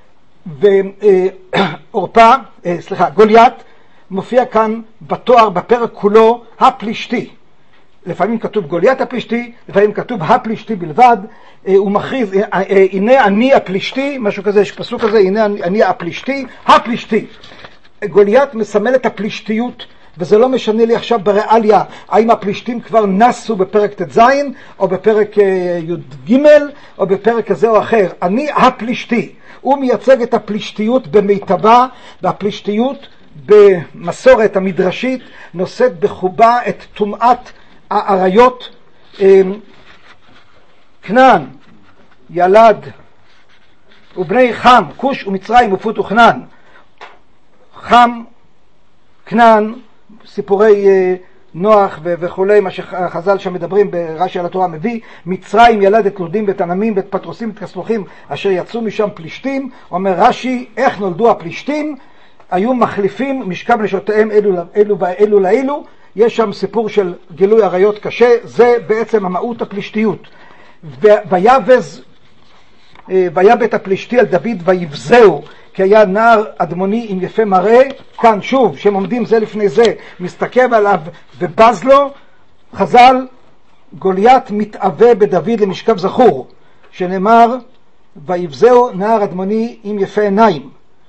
ואורפה, סליחה, גוליית מופיע כאן בתואר בפרק כולו הפלישתי. לפעמים כתוב גוליית הפלישתי, לפעמים כתוב הפלישתי בלבד. הוא מכריז, הנה אני הפלישתי, משהו כזה, יש פסוק כזה, הנה אני הפלישתי, הפלישתי. גוליית מסמל את הפלישתיות, וזה לא משנה לי עכשיו בריאליה, האם הפלישתים כבר נסו בפרק ט"ז, או בפרק י"ג, או בפרק כזה או אחר. אני הפלישתי. הוא מייצג את הפלישתיות במיטבה, והפלישתיות במסורת המדרשית נושאת בחובה את טומאת האריות. כנען ילד ובני חם, כוש ומצרים ופוט וכנען. חם, כנען, סיפורי נוח וכולי, מה שחז"ל שם מדברים ברש"י על התורה מביא, מצרים ילד את לודים ואת ענמים ואת פטרוסים ואת כסלוחים אשר יצאו משם פלישתים. אומר רש"י, איך נולדו הפלישתים? היו מחליפים משכב נשותיהם אלו, אלו ואלו לאלו. יש שם סיפור של גילוי עריות קשה, זה בעצם המהות הפלישתיות. ויבז ויבט הפלישתי על דוד ויבזהו, כי היה נער אדמוני עם יפה מראה. כאן שוב, שהם עומדים זה לפני זה, מסתכל עליו ובז לו. חז"ל, גוליית מתאווה בדוד למשכב זכור, שנאמר ויבזהו נער אדמוני עם יפה עיניים.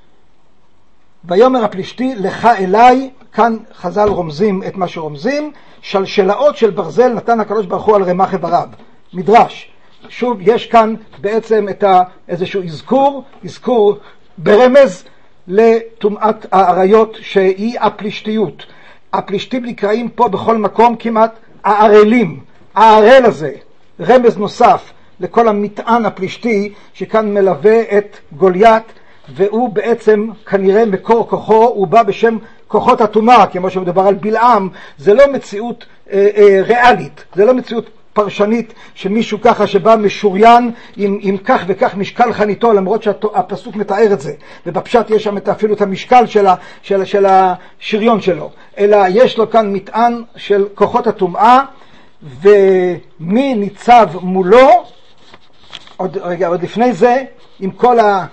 ויאמר הפלישתי לך אליי, כאן חז"ל רומזים את מה שרומזים, שלשלאות של ברזל נתן הקדוש ברוך הוא על רמ"ח איבריו. מדרש. שוב, יש כאן בעצם את איזשהו אזכור, אזכור ברמז לטומאת האריות שהיא הפלישתיות. הפלישתים נקראים פה בכל מקום כמעט הערלים. הערל הזה, רמז נוסף לכל המטען הפלישתי שכאן מלווה את גוליית, והוא בעצם כנראה מקור כוחו, הוא בא בשם כוחות הטומאה, כמו שמדובר על בלעם. זה לא מציאות אה, אה, ריאלית, זה לא מציאות פרשנית שמישהו ככה שבא משוריין עם, עם כך וכך משקל חניתו, למרות שהפסוק מתאר את זה, ובפשט יש שם אפילו את המשקל של, ה, של, של השריון שלו, אלא יש לו כאן מטען של כוחות הטומאה. ומי ניצב מולו? עוד, רגע, עוד לפני זה, עם כל ה...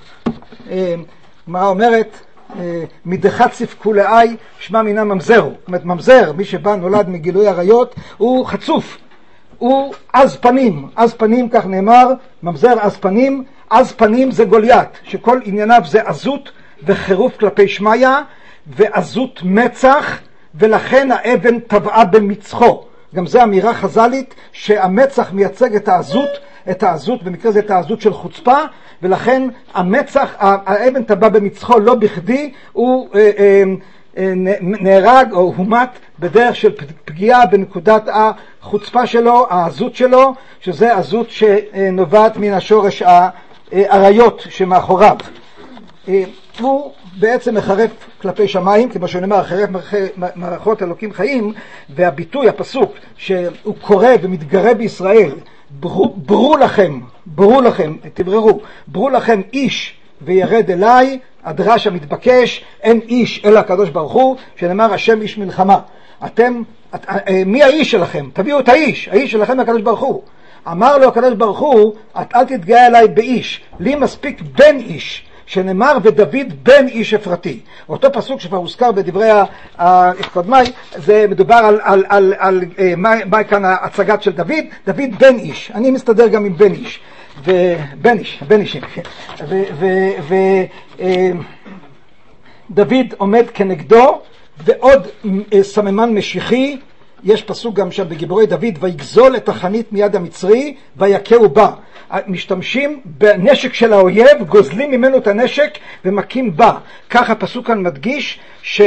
מה אומרת? מדחת ספקו לאי שמה מינה ממזרו. זאת אומרת, ממזר, מי שבא נולד מגילוי עריות, הוא חצוף, הוא עז פנים. עז פנים, כך נאמר, ממזר עז פנים. עז פנים זה גוליית, שכל ענייניו זה עזות וחירוף כלפי שמיה ועזות מצח, ולכן האבן טבעה במצחו. גם זה אמירה חז"לית שהמצח מייצג את העזות, את העזות, במקרה זה את העזות של חוצפה, ולכן המצח, האבן טבע במצחו, לא בכדי הוא אה, אה, אה, נהרג או הומת בדרך של פגיעה בנקודת החוצפה שלו, העזות שלו, שזה עזות שנובעת מן השורש העריות שמאחוריו. אה, הוא בעצם מחרף כלפי שמיים, כמו שנאמר, חרף מערכות אלוקים חיים, והביטוי, הפסוק, שהוא קורא ומתגרה בישראל, ברו, ברו לכם, ברו לכם, תבררו, ברו לכם איש וירד אליי, הדרש המתבקש, אין איש אלא הקדוש ברוך הוא, שנאמר השם איש מלחמה. אתם, את, מי האיש שלכם? תביאו את האיש, האיש שלכם הקדוש ברוך הוא. אמר לו הקדוש ברוך הוא, את אל תתגאה אליי באיש, לי מספיק בן איש, שנאמר ודוד בן איש אפרתי. אותו פסוק שכבר הוזכר בדברי הקודמיי, זה מדובר על, על, על, על מה, מה כאן ההצגת של דוד, דוד בן איש. אני מסתדר גם עם בן איש, ובן איש, בן אישים. ודוד עומד כנגדו, ועוד סממן משיחי, יש פסוק גם שם בגיבורי דוד, ויגזול את החנית מיד המצרי ויכהו בה. משתמשים בנשק של האויב, גוזלים ממנו את הנשק ומכים בה. כך הפסוק כאן מדגיש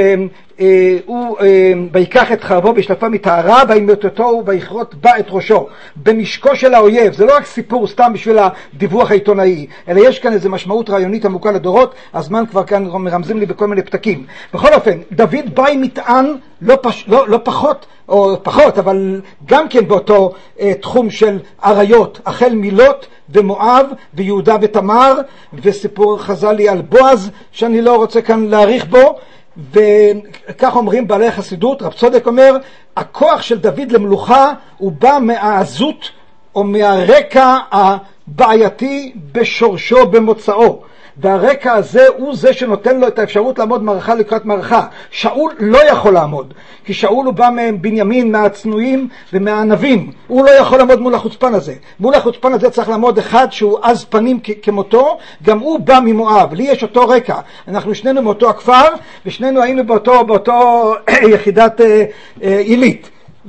שהוא ויקח את חרבו בשלפה מטהרה וימוטטו ויכרות בה את ראשו, בנשקו של האויב. זה לא רק סיפור סתם בשביל הדיווח העיתונאי, אלא יש כאן איזו משמעות רעיונית עמוקה לדורות. הזמן כבר כאן מרמזים לי בכל מיני פתקים. בכל אופן, דוד בא עם מטען לא, פש... לא, לא פחות או פחות, אבל גם כן באותו אה, תחום של עריות, החל מילות ומואב ויהודה ותמר, וסיפור חז"לי על בועז שאני לא רוצה כאן להאריך בו. וכך אומרים בעלי החסידות, רב צודק אומר, הכוח של דוד למלוכה הוא בא מהעזות או מהרקע הבעייתי בשורשו, במוצאו, והרקע הזה הוא זה שנותן לו את האפשרות לעמוד מערכה לקראת מערכה. שאול לא יכול לעמוד, כי שאול הוא בא מבנימין, מהצנועים ומהענבים, הוא לא יכול לעמוד מול החוצפן הזה. מול החוצפן הזה צריך לעמוד אחד שהוא עז פנים כמותו, גם הוא בא ממואב. לי יש אותו רקע, אנחנו שנינו מאותו הכפר, ושנינו היינו באותו, באותו יחידת עילית.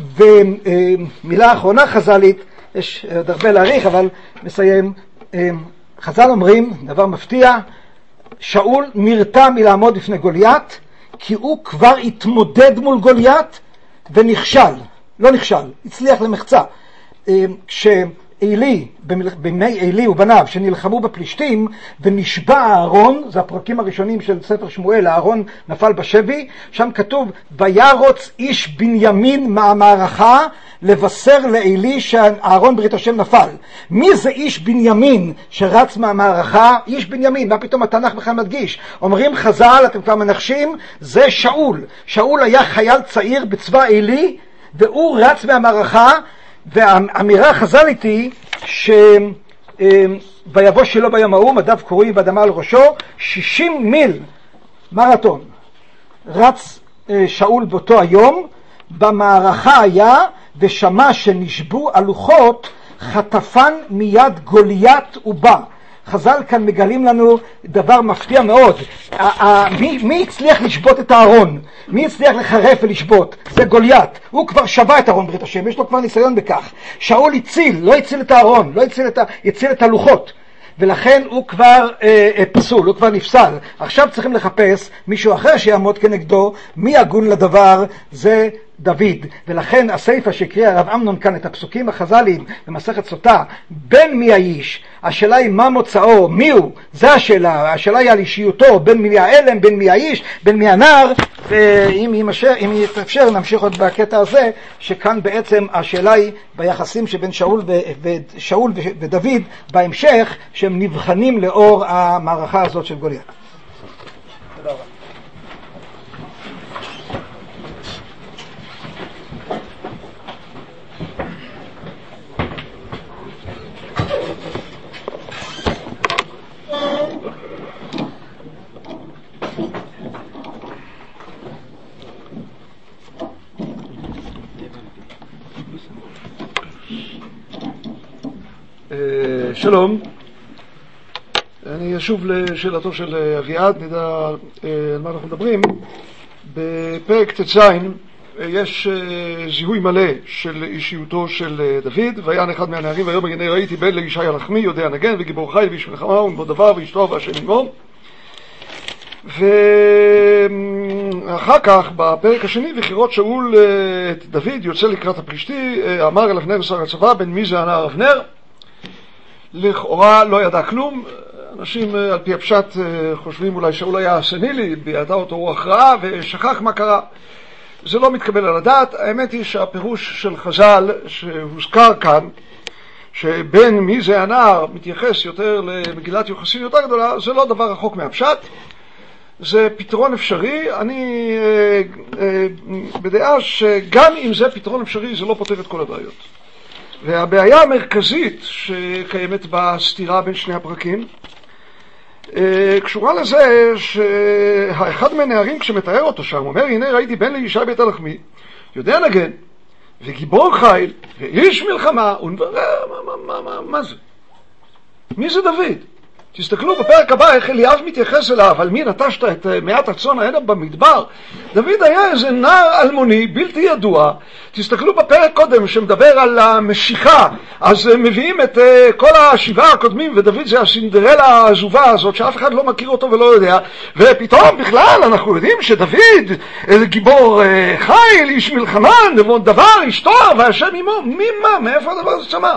ומילה אחרונה חז"לית, יש עוד הרבה להאריך אבל מסיים. חז"ל אומרים, דבר מפתיע, שאול נרתע מלעמוד בפני גוליית, כי הוא כבר התמודד מול גוליית ונכשל, לא נכשל, הצליח למחצה. כשאילי, בימי אילי ובניו שנלחמו בפלישתים ונשבע הארון, זה הפרקים הראשונים של ספר שמואל, הארון נפל בשבי, שם כתוב, וירוץ איש בנימין מהמערכה לבשר לאילי שהארון ברית השם נפל. מי זה איש בנימין שרץ מהמערכה? איש בנימין, מה פתאום התנ"ך בכלל מדגיש? אומרים חז"ל, אתם כבר מנחשים, זה שאול. שאול היה חייל צעיר בצבא אילי, והוא רץ מהמערכה, והאמירה חז"לית היא ש... ויבוא שלו ביום ההוא, מדיו קרועים באדמה על ראשו, שישים מיל מרתון רץ שאול באותו היום. במערכה היה ושמע שנשבו הלוחות, חטפן מיד גוליית ובא. חז"ל כאן מגלים לנו דבר מפתיע מאוד. מי, מי הצליח לשבות את הארון? מי הצליח לחרף ולשבות? זה גוליית. הוא כבר שבה את הארון ברית השם, יש לו כבר ניסיון בכך. שאול הציל, לא הציל את הארון, לא הציל את, הציל את הלוחות, ולכן הוא כבר אה, אה, פסול, הוא כבר נפסל. עכשיו צריכים לחפש מישהו אחר שיעמוד כנגדו. מי הגון לדבר? זה דוד. ולכן הספר שהקריא הרב אמנון כאן את הפסוקים החז"ליים במסכת סוטה, בין מי האיש, השאלה היא מה מוצאו, מי הוא, זה השאלה. השאלה היא על אישיותו, בין מי האלם, בין מי האיש, בין מי הנער. ואם יתאפשר, אם יתאפשר נמשיך עוד בקטע הזה, שכאן בעצם השאלה היא ביחסים שבין שאול ו, ושאול ודוד בהמשך, שהם נבחנים לאור המערכה הזאת של גוליית. תודה רבה. שלום, אני אשוב לשאלתו של אביעד, נדע על מה אנחנו מדברים. בפרק ט"ז יש זיהוי מלא של אישיותו של דוד. ויען אחד מהנערים ויאמר הנה ראיתי בן לישי הלחמי יודע נגן וגיבור חיל ואיש מלחמה ונבוא דבר ואשתו והשם עמו. ואחר כך בפרק השני וכירות שאול את דוד יוצא לקראת הפלישתי, אמר אל אבנר שר הצבא בן מי זה הנער אבנר. לכאורה לא ידע כלום. אנשים על פי הפשט חושבים אולי שאול היה סנילי, ביעדה אותו רוח רעה ושכח מה קרה. זה לא מתקבל על הדעת. האמת היא שהפירוש של חז"ל שהוזכר כאן, שבין מי זה הנער מתייחס יותר למגילת יוחסין יותר גדולה, זה לא דבר רחוק מהפשט. זה פתרון אפשרי. אני אה, אה, בדעה שגם אם זה פתרון אפשרי זה לא פותר את כל הבעיות. והבעיה המרכזית שקיימת בסתירה בין שני הפרקים קשורה לזה שהאחד מהנערים כשמתאר אותו שם אומר הנה ראיתי בן לישי בית הלחמי יודע נגן וגיבור חיל ואיש מלחמה ונברר מה, מה, מה, מה, מה זה? מי זה דוד? תסתכלו בפרק הבא איך אליאב מתייחס אליו, על מי נטשת את מעט הצאן הנה במדבר. דוד היה איזה נער אלמוני בלתי ידוע. תסתכלו בפרק קודם שמדבר על המשיכה, אז מביאים את כל השבעה הקודמים, ודוד זה הסינדרלה העזובה הזאת שאף אחד לא מכיר אותו ולא יודע, ופתאום בכלל אנחנו יודעים שדוד גיבור חיל, איש מלחמה, נבון דבר, אשתו והשם עמו. מי מה? מאיפה הדבר הזה צמח?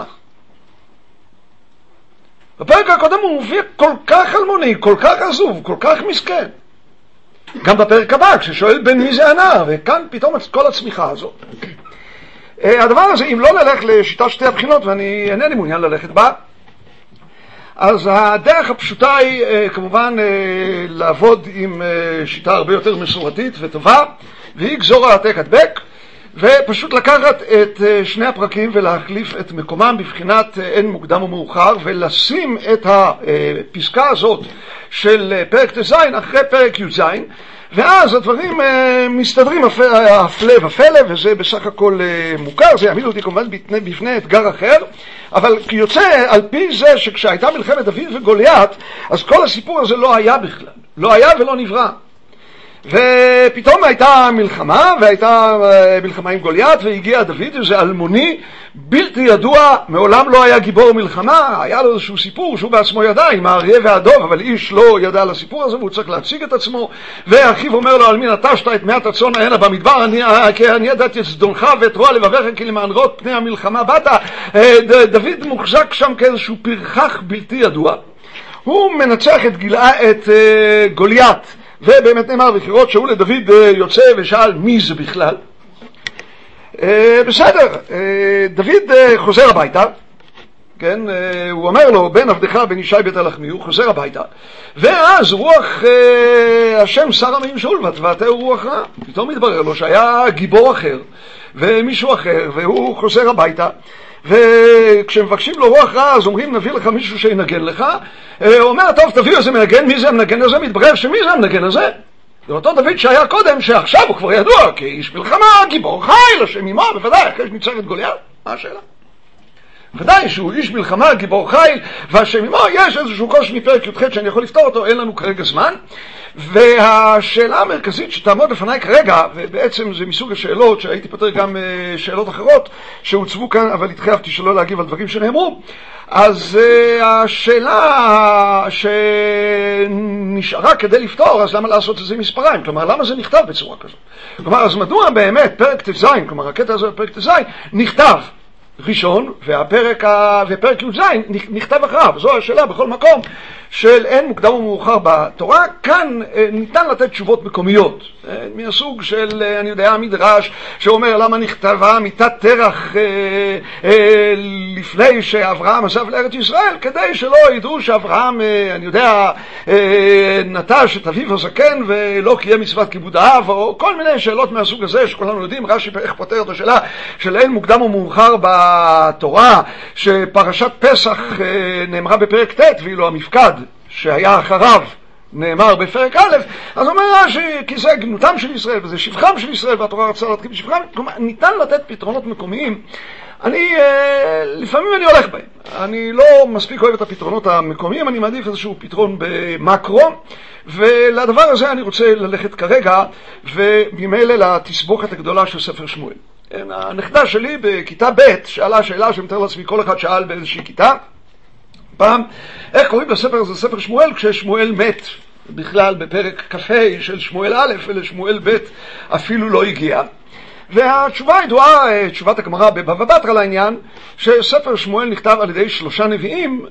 בפרק הקודם הוא מופיע כל כך אלמוני, כל כך עזוב, כל כך מסכן. גם בפרק הבא, כששואל בין מי זה הנער, וכאן פתאום כל הצמיחה הזאת. הדבר הזה, אם לא נלך לשיטת שתי הבחינות, ואני אינני מעוניין ללכת בה, אז הדרך הפשוטה היא כמובן לעבוד עם שיטה הרבה יותר מסורתית וטובה, והיא גזור העתק הדבק, ופשוט לקחת את שני הפרקים ולהחליף את מקומם בבחינת אין מוקדם ומאוחר, ולשים את הפסקה הזאת של פרק תזין אחרי פרק י"ז, ואז הדברים מסתדרים הפלא ופלא, וזה בסך הכל מוכר. זה יעמיד אותי כמובן בפני אתגר אחר, אבל יוצא על פי זה שכשהייתה מלחמת דוד וגוליית, אז כל הסיפור הזה לא היה בכלל, לא היה ולא נברא. ופתאום הייתה מלחמה, והייתה מלחמה עם גוליית, והגיע דוד, איזה אלמוני בלתי ידוע, מעולם לא היה גיבור מלחמה, היה לו איזשהו סיפור שהוא בעצמו ידע עם האריה והדוב, אבל איש לא ידע על הסיפור הזה, והוא צריך להציג את עצמו, ואחיו אומר לו, על מי נטשת את מעט הצאן הנה במדבר, אני, כי אני ידעתי את זדונך ואת רוע לבביך, כי למען רוט פני המלחמה באת. דוד מוחזק שם כאיזשהו פרחח בלתי ידוע, הוא מנצח את, גלעה, את uh, גוליית, ובאמת נאמר בחירות שאול לדוד יוצא ושאל מי זה בכלל. בסדר, דוד חוזר הביתה, כן, הוא אומר לו בן עבדך בן ישי בית הלחמי, הוא חוזר הביתה, ואז רוח השם שר עמים שאול ותבעתהו רוח רע. פתאום מתברר לו שהיה גיבור אחר ומישהו אחר, והוא חוזר הביתה, וכשמבקשים לו רוח רע אז אומרים נביא לך מישהו שינגן לך. הוא אומר טוב תביא איזה מנגן, מי זה המנגן הזה? מתברר שמי זה המנגן הזה? זה אותו דוד שהיה קודם, שעכשיו הוא כבר ידוע כאיש מלחמה, גיבור חיל, השם עמו, בוודאי, אחרי שניצח את גוליית. מה השאלה? ודאי שהוא איש מלחמה, גיבור חיל, והשם עמו. יש איזשהו קושי מפרק י"ח שאני יכול לפתור אותו, אין לנו כרגע זמן. והשאלה המרכזית שתעמוד לפניי כרגע, ובעצם זה מסוג השאלות שהייתי פותר גם שאלות אחרות שהוצבו כאן, אבל התחייבתי שלא להגיב על דברים שנאמרו, אז השאלה שנשארה כדי לפתור, אז למה לעשות את זה מספריים? כלומר, למה זה נכתב בצורה כזאת? כלומר, אז מדוע באמת פרק תז, כלומר, הקטע הזה בפרק תז, נכתב ראשון, והפרק, ופרק י"ז נכתב אחריו. זו השאלה בכל מקום של אין מוקדם ומאוחר בתורה. כאן ניתן לתת תשובות מקומיות, מהסוג של, אני יודע, המדרש שאומר למה נכתבה מיטת תרח אה, אה, לפני שאברהם עזב לארץ ישראל, כדי שלא ידעו שאברהם, אה, אני יודע, אה, נטש את אביו הזקן ולא קיים מצוות כיבוד האב, או כל מיני שאלות מהסוג הזה שכולנו יודעים. רש"י איך פותר את השאלה של אין מוקדם ומאוחר בתורה, שפרשת פסח אה, נאמרה בפרק ט' ואילו המפקד שהיה אחריו נאמר בפרק א', אז אומר רש"י, כי זה גנותם של ישראל וזה שבחם של ישראל והתורה רצה להתחיל בשבחם. כלומר, ניתן לתת פתרונות מקומיים. אני, לפעמים אני הולך בהם. אני לא מספיק אוהב את הפתרונות המקומיים, אני מעדיף איזשהו פתרון במקרו, ולדבר הזה אני רוצה ללכת כרגע, וממילא לתסבוכת הגדולה של ספר שמואל. הנכדה שלי בכיתה ב' שאלה שאלה שמתאר לעצמי כל אחד שאל באיזושהי כיתה, פעם, איך קוראים לספר הזה ספר שמואל כששמואל מת? בכלל בפרק כ"ה של שמואל א' ולשמואל ב' אפילו לא הגיע. והתשובה הידועה, תשובת הגמרא בבבא בתרא לעניין, שספר שמואל נכתב על ידי שלושה נביאים,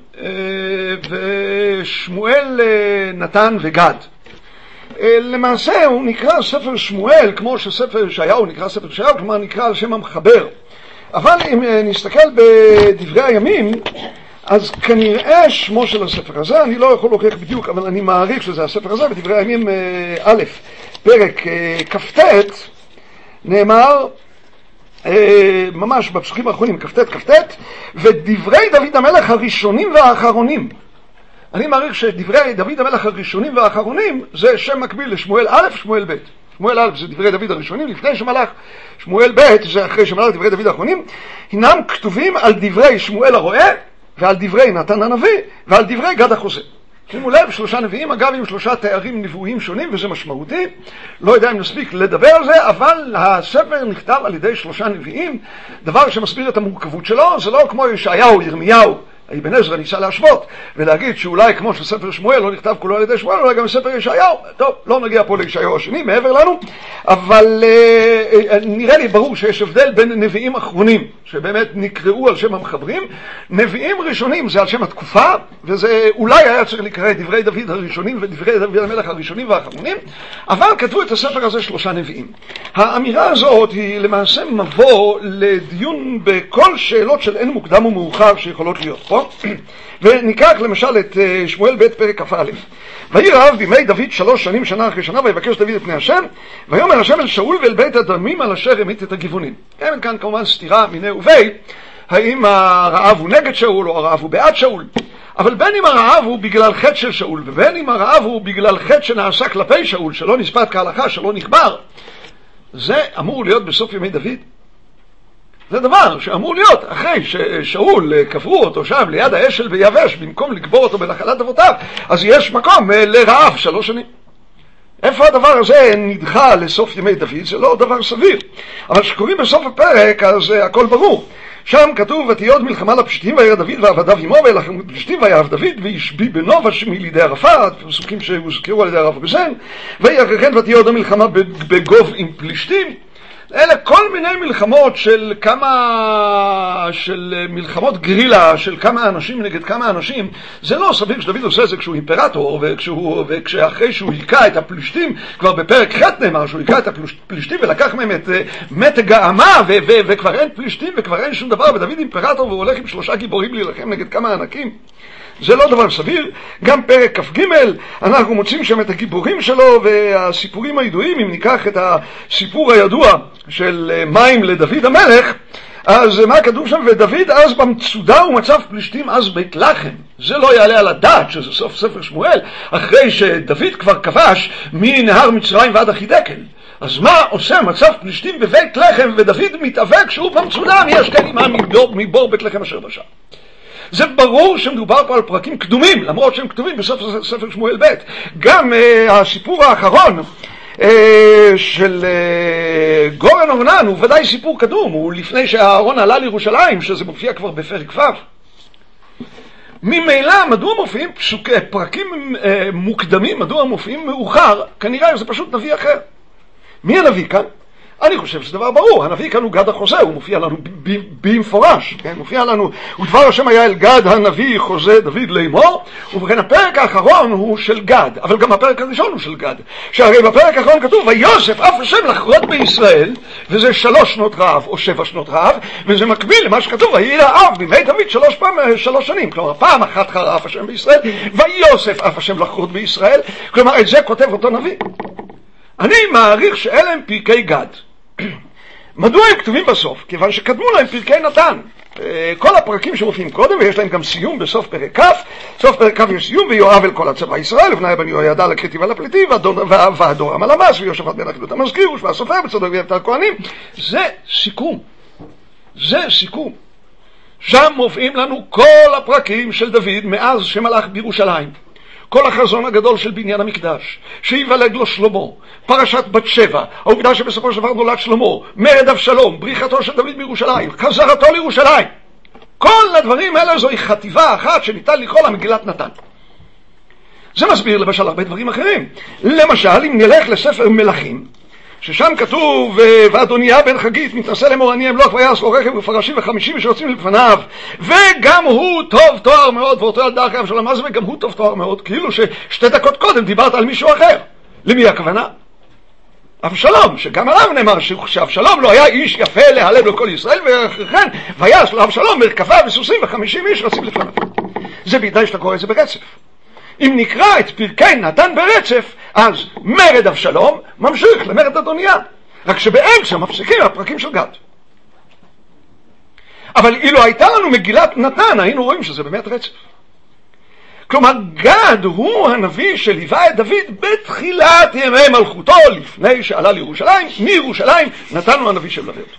ושמואל, נתן וגד. למעשה הוא נקרא ספר שמואל, כמו שספר ישעיהו נקרא ספר ישעיהו, כלומר נקרא על שם המחבר. אבל אם נסתכל בדברי הימים, אז כנראה שמו של הספר הזה, אני לא יכול להוכיח בדיוק, אבל אני מעריך שזה הספר הזה. בדברי הימים א', פרק כ"ט, נאמר, ממש בפסוקים האחרונים, כ"ט כ"ט, ודברי דוד המלך הראשונים והאחרונים. אני מעריך שדברי דוד המלך הראשונים והאחרונים זה שם מקביל לשמואל א', שמואל ב'. שמואל א' זה דברי דוד הראשונים לפני שמלך, שמואל ב' זה אחרי שמלך, דברי דוד האחרונים, הינם כתובים על דברי שמואל הרועה, ועל דברי נתן הנביא, ועל דברי גד החוזה. שימו לב, שלושה נביאים, אגב עם שלושה תארים נבואיים שונים, וזה משמעותי. לא יודע אם נספיק לדבר על זה, אבל הספר נכתב על ידי שלושה נביאים, דבר שמסביר את המורכבות שלו. זה לא כמו ישעיהו, ירמיהו, אבן עזרא ניסה להשוות ולהגיד שאולי כמו שספר שמואל לא נכתב כולו על ידי שמואל, אולי גם ספר ישעיהו. טוב, לא נגיע פה לישעיהו השני, מעבר לנו, אבל אה, נראה לי ברור שיש הבדל בין נביאים אחרונים שבאמת נקראו על שם המחברים. נביאים ראשונים זה על שם התקופה, וזה אולי היה צריך לקרוא דברי דוד הראשונים ודברי דוד המלך הראשונים והאחרונים, אבל כתבו את הספר הזה שלושה נביאים. האמירה הזאת היא למעשה מבוא לדיון בכל שאלות של אין מוקדם ומאוחר שיכולות להיות פה. וניקח למשל את שמואל ב' פרק כ"א. ויהי רעב בימי דוד שלוש שנים שנה אחרי שנה, ויבקש דוד את פני השם, ויאמר השם אל שאול ואל בית הדמים על אשר המית את הגבעונים. אין כאן כמובן סתירה מיני ובי, האם הרעב הוא נגד שאול או הרעב הוא בעד שאול, אבל בין אם הרעב הוא בגלל חטא של שאול ובין אם הרעב הוא בגלל חטא שנעשה כלפי שאול, שלא נספת כהלכה, שלא נכבר, זה אמור להיות בסוף ימי דוד. זה דבר שאמור להיות אחרי ששאול קברו אותו שם ליד האשל ביבש במקום לקבור אותו בנחלת אבותיו, אז יש מקום לרעב שלוש שנים. איפה הדבר הזה נדחה לסוף ימי דוד? זה לא דבר סביר, אבל שקוראים בסוף הפרק אז הכל ברור. שם כתוב ותהיה עוד מלחמה לפשטים וירא דוד ועבדיו עמו וילחמו פשטים ויעב דוד וישבי בנו ושמי לידי ערפאת, פסוקים שהוזכרו על ידי הרב גוזן, ויחר כן ותהיה עוד המלחמה בגוב עם פלישתים. אלה כל מיני מלחמות של כמה, של מלחמות גרילה, של כמה אנשים נגד כמה אנשים. זה לא סביר שדוד עושה את זה כשהוא אימפרטור, וכשהוא, וכשאחרי שהוא היקע את הפלישתים, כבר בפרק ח' נאמר שהוא היקע את הפלישתים ולקח מהם את מתג האמה, ו- ו- וכבר אין פלישתים וכבר אין שום דבר, ודוד אימפרטור והוא הולך עם שלושה גיבורים להילחם נגד כמה ענקים. זה לא דבר סביר. גם פרק כ"ג אנחנו מוצאים שם את הגיבורים שלו והסיפורים הידועים. אם ניקח את הסיפור הידוע של מים לדוד המלך, אז מה כתוב שם? ודוד אז במצודה ומצב פלישתים אז בית לחם. זה לא יעלה על הדעת שזה סוף ספר שמואל, אחרי שדוד כבר כבש מנהר מצרים ועד החידקל. אז מה עושה מצב פלישתים בבית לחם ודוד מתאבק שהוא במצודה? מי יש כאן אימה מבור בית לחם אשר בשער? זה ברור שמדובר פה על פרקים קדומים, למרות שהם כתובים בסוף ספר שמואל ב'. גם uh, הסיפור האחרון uh, של uh, גורן אורנן הוא ודאי סיפור קדום, הוא לפני שהאהרון עלה לירושלים, שזה מופיע כבר בפרק ו'. ממילא מדוע מופיעים פסוק, פרקים uh, מוקדמים, מדוע מופיעים מאוחר? כנראה זה פשוט נביא אחר. מי הנביא כאן? אני חושב שזה דבר ברור, הנביא כאן הוא גד החוזה, הוא מופיע לנו במפורש, כן? מופיע לנו, ודבר השם היה אל גד הנביא חוזה דוד לאמור, ובכן הפרק האחרון הוא של גד, אבל גם הפרק הראשון הוא של גד, שהרי בפרק האחרון כתוב, ויוסף אף השם לחרות בישראל, וזה שלוש שנות רעב או שבע שנות רעב, וזה מקביל למה שכתוב, ויהי רעב בימי דוד שלוש פעם, שלוש שנים, כלומר פעם אחת חרף השם בישראל, ויוסף אף השם לחרות בישראל, כלומר את זה כותב אותו נביא. אני מעריך שאלה הם פרקי גד. מדוע הם כתובים בסוף? כיוון שקדמו להם פרקי נתן. כל הפרקים שמופיעים קודם, ויש להם גם סיום בסוף פרק כ', סוף פרק כ' יש סיום, ויואב אל כל הצבא ישראל, ובני בן יהוידע לכתיב על הפליטים, והדורם על המס, ויושבת בן אחידות המזכיר, ושמע הסופר, בצדוק ויבט הכהנים. זה סיכום. זה סיכום. שם מופיעים לנו כל הפרקים של דוד מאז שמלך בירושלים. כל החזון הגדול של בניין המקדש, שיוולד לו שלמה, פרשת בת שבע, העובדה שבסופו של דבר נולד שלמה, מרד אבשלום, בריחתו של דוד מירושלים, חזרתו לירושלים. כל הדברים האלה זוהי חטיבה אחת שניתן לקרוא לה מגילת נתן. זה מסביר למשל הרבה דברים אחרים. למשל, אם נלך לספר מלכים, ששם כתוב, ואדוניה בן חגית מתנשא לאמור אני אמלוך ויעש לו רכב ופרשים וחמישים שיוצאים לפניו, וגם הוא טוב תואר מאוד, ואותו ילדה אחרי אבשלום, מה זה וגם הוא טוב תואר מאוד? כאילו ששתי דקות קודם דיברת על מישהו אחר. למי הכוונה? אבשלום, שגם עליו נאמר שאבשלום לא היה איש יפה להלב לכל ישראל, וכן ויעש לו אבשלום מרכבה וסוסים וחמישים איש רצים לפניו. זה בידי שאתה קורא את זה ברצף. אם נקרא את פרקי נתן ברצף, אז מרד אבשלום ממשיך למרד אדוניה, רק שבאמצע מפסיקים הפרקים של גד. אבל אילו הייתה לנו מגילת נתן, היינו רואים שזה באמת רצף. כלומר, גד הוא הנביא שליווה את דוד בתחילת ימי מלכותו, לפני שעלה לירושלים. מירושלים נתן הוא הנביא שמלווה אותו.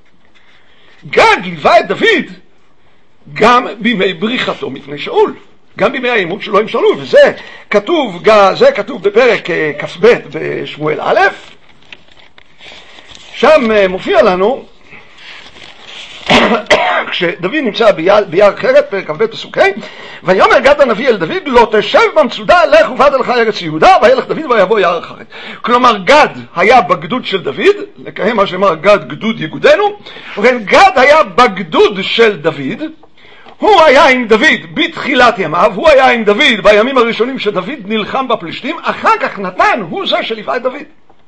גד ליווה את דוד גם בימי בריחתו מפני שאול. גם בימי העימות שלא הם שאלו, וזה כתוב, זה כתוב בפרק כ"ב בשמואל א', שם מופיע לנו, כשדוד נמצא ביער, ביער אחרת, פרק כ"ב פסוק ה', ויאמר גד הנביא אל דוד, לא תשב במצודה, לך ובאת לך ארץ יהודה, וילך דוד ויבוא יער אחרת. כלומר, גד היה בגדוד של דוד, לקיים מה שאמר גד גדוד יגודנו, ובכן גד היה בגדוד של דוד, הוא היה עם דוד בתחילת ימיו, הוא היה עם דוד בימים הראשונים שדוד נלחם בפלישתים, אחר כך נתן הוא זה שליווה את דוד.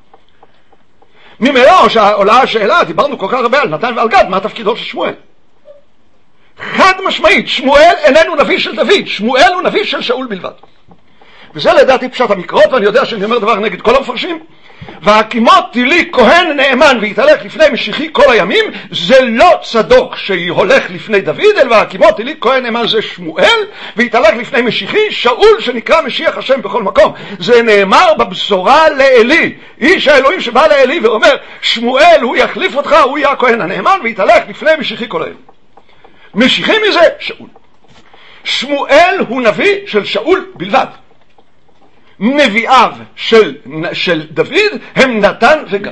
ממילא עולה השאלה, דיברנו כל כך הרבה על נתן ועל גד, מה תפקידו של שמואל? חד משמעית, שמואל איננו נביא של דוד, שמואל הוא נביא של שאול בלבד. וזה לדעתי פשט המקראות, ואני יודע שאני אומר דבר נגד כל המפרשים. והקימות תלי כהן נאמן והתהלך לפני משיחי כל הימים, זה לא צדוק שהולך לפני דוד, אלא והקימות תלי כהן נאמן זה שמואל, והתהלך לפני משיחי שאול שנקרא משיח השם בכל מקום. זה נאמר בבשורה לאלי, איש האלוהים שבא לאלי ואומר שמואל הוא יחליף אותך, הוא יהיה הכהן הנאמן, והתהלך לפני משיחי כל הימים. משיחי מזה שאול. שמואל הוא נביא של שאול בלבד. נביאיו של, של דוד הם נתן וגד.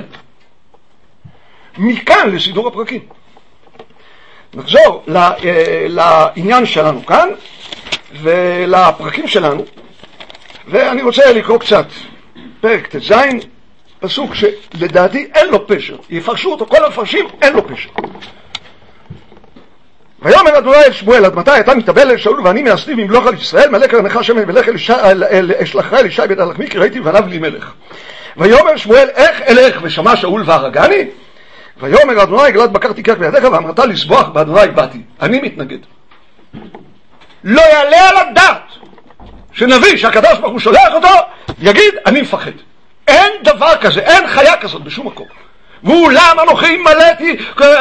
מכאן לסידור הפרקים. נחזור לעניין שלנו כאן ולפרקים שלנו, ואני רוצה לקרוא קצת פרק ט"ז, פסוק שלדעתי אין לו פשר, יפרשו אותו כל המפרשים, אין לו פשר. ויאמר אדוני אל שמואל, עד מתי אתה מתאבל אל שאול ואני מייסדי ממלוך על ישראל, מלא קרנך שמן ולך אשלחך אל ישי בית הלחמי, כי ראיתי בניו לי מלך. ויאמר שמואל, איך אלך? ושמע שאול והרגני? ויאמר אדוני, גלת בקר תיקח בידיך, ואמרת לסבוח באדוני באתי. אני מתנגד. לא יעלה על הדעת שנביא שהקדוש ברוך הוא שולח אותו, יגיד אני מפחד. אין דבר כזה, אין חיה כזאת בשום מקום. ואולם אנוכי מלאתי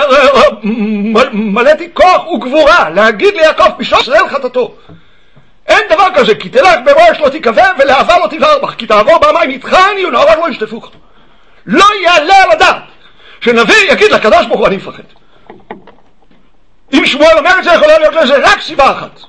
מלאתי כוח וגבורה להגיד ליעקב פשעו ישראל חטאתו. אין דבר כזה, כי תלך בראש לא תיקבע ולעבר לא תבער בך, כי תעבור במים איתך אני ונעורק לא ישטפוך. לא יעלה על הדעת שנביא יגיד לקדוש ברוך הוא אני מפחד. אם שמואל אומר את זה, יכולה להיות לזה רק סיבה אחת,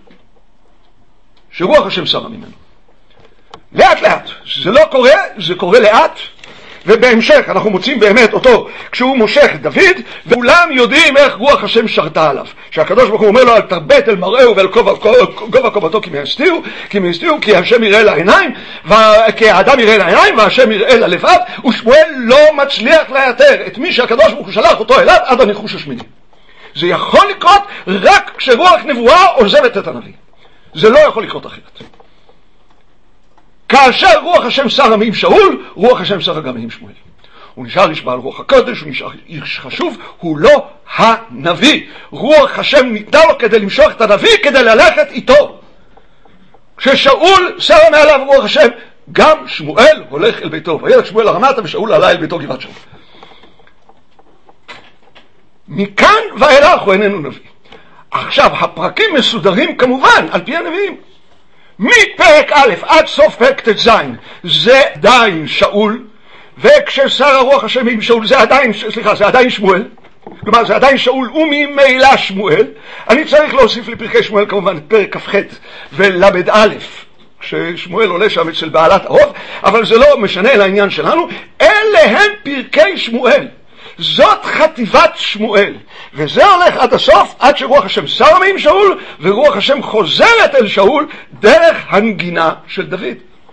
שרוח השם שרה ממנו. לאט לאט, זה לא קורה, זה קורה לאט, ובהמשך אנחנו מוצאים באמת אותו כשהוא מושך את דוד, וכולם יודעים איך רוח השם שרתה עליו, שהקדוש ברוך הוא אומר לו אל תרבט אל מראהו ואל גובה קומתו כי מהסתירו, כי מהסתירו כי השם יראה לעיניים, כי האדם יראה לעיניים והשם יראה ללבב, ושמואל לא מצליח לאתר את מי שהקדוש ברוך הוא שלח אותו אליו עד הניחוש השמיני. זה יכול לקרות רק כשרוח נבואה עוזבת את הנביא, זה לא יכול לקרות אחרת. כאשר רוח השם שרה מעם שאול, רוח השם שרה גם מעם שמואל. הוא נשאר איש בעל רוח הקודש, הוא נשאר איש חשוב, הוא לא הנביא. רוח השם ניתנה לו כדי למשוך את הנביא, כדי ללכת איתו. כששאול שרה מעליו רוח השם, גם שמואל הולך אל ביתו. וילך שמואל הרמתה ושאול עלה אל ביתו גבעת שאול. מכאן ואילך הוא איננו נביא. עכשיו, הפרקים מסודרים כמובן על פי הנביאים. מפרק א' עד סוף פרק ט"ז זה עדיין שאול, וכששר הרוח השם עם שאול זה עדיין, סליחה, זה עדיין שמואל, כלומר זה עדיין שאול וממילא שמואל. אני צריך להוסיף לפרקי שמואל כמובן את פרק כ"ח ולמד א', כששמואל עולה שם אצל בעלת הרוב, אבל זה לא משנה לעניין שלנו. אלה הם פרקי שמואל, זאת חטיבת שמואל, וזה הולך עד הסוף, עד שרוח השם שרה מעם שאול, ורוח השם חוזרת אל שאול דרך הנגינה של דוד.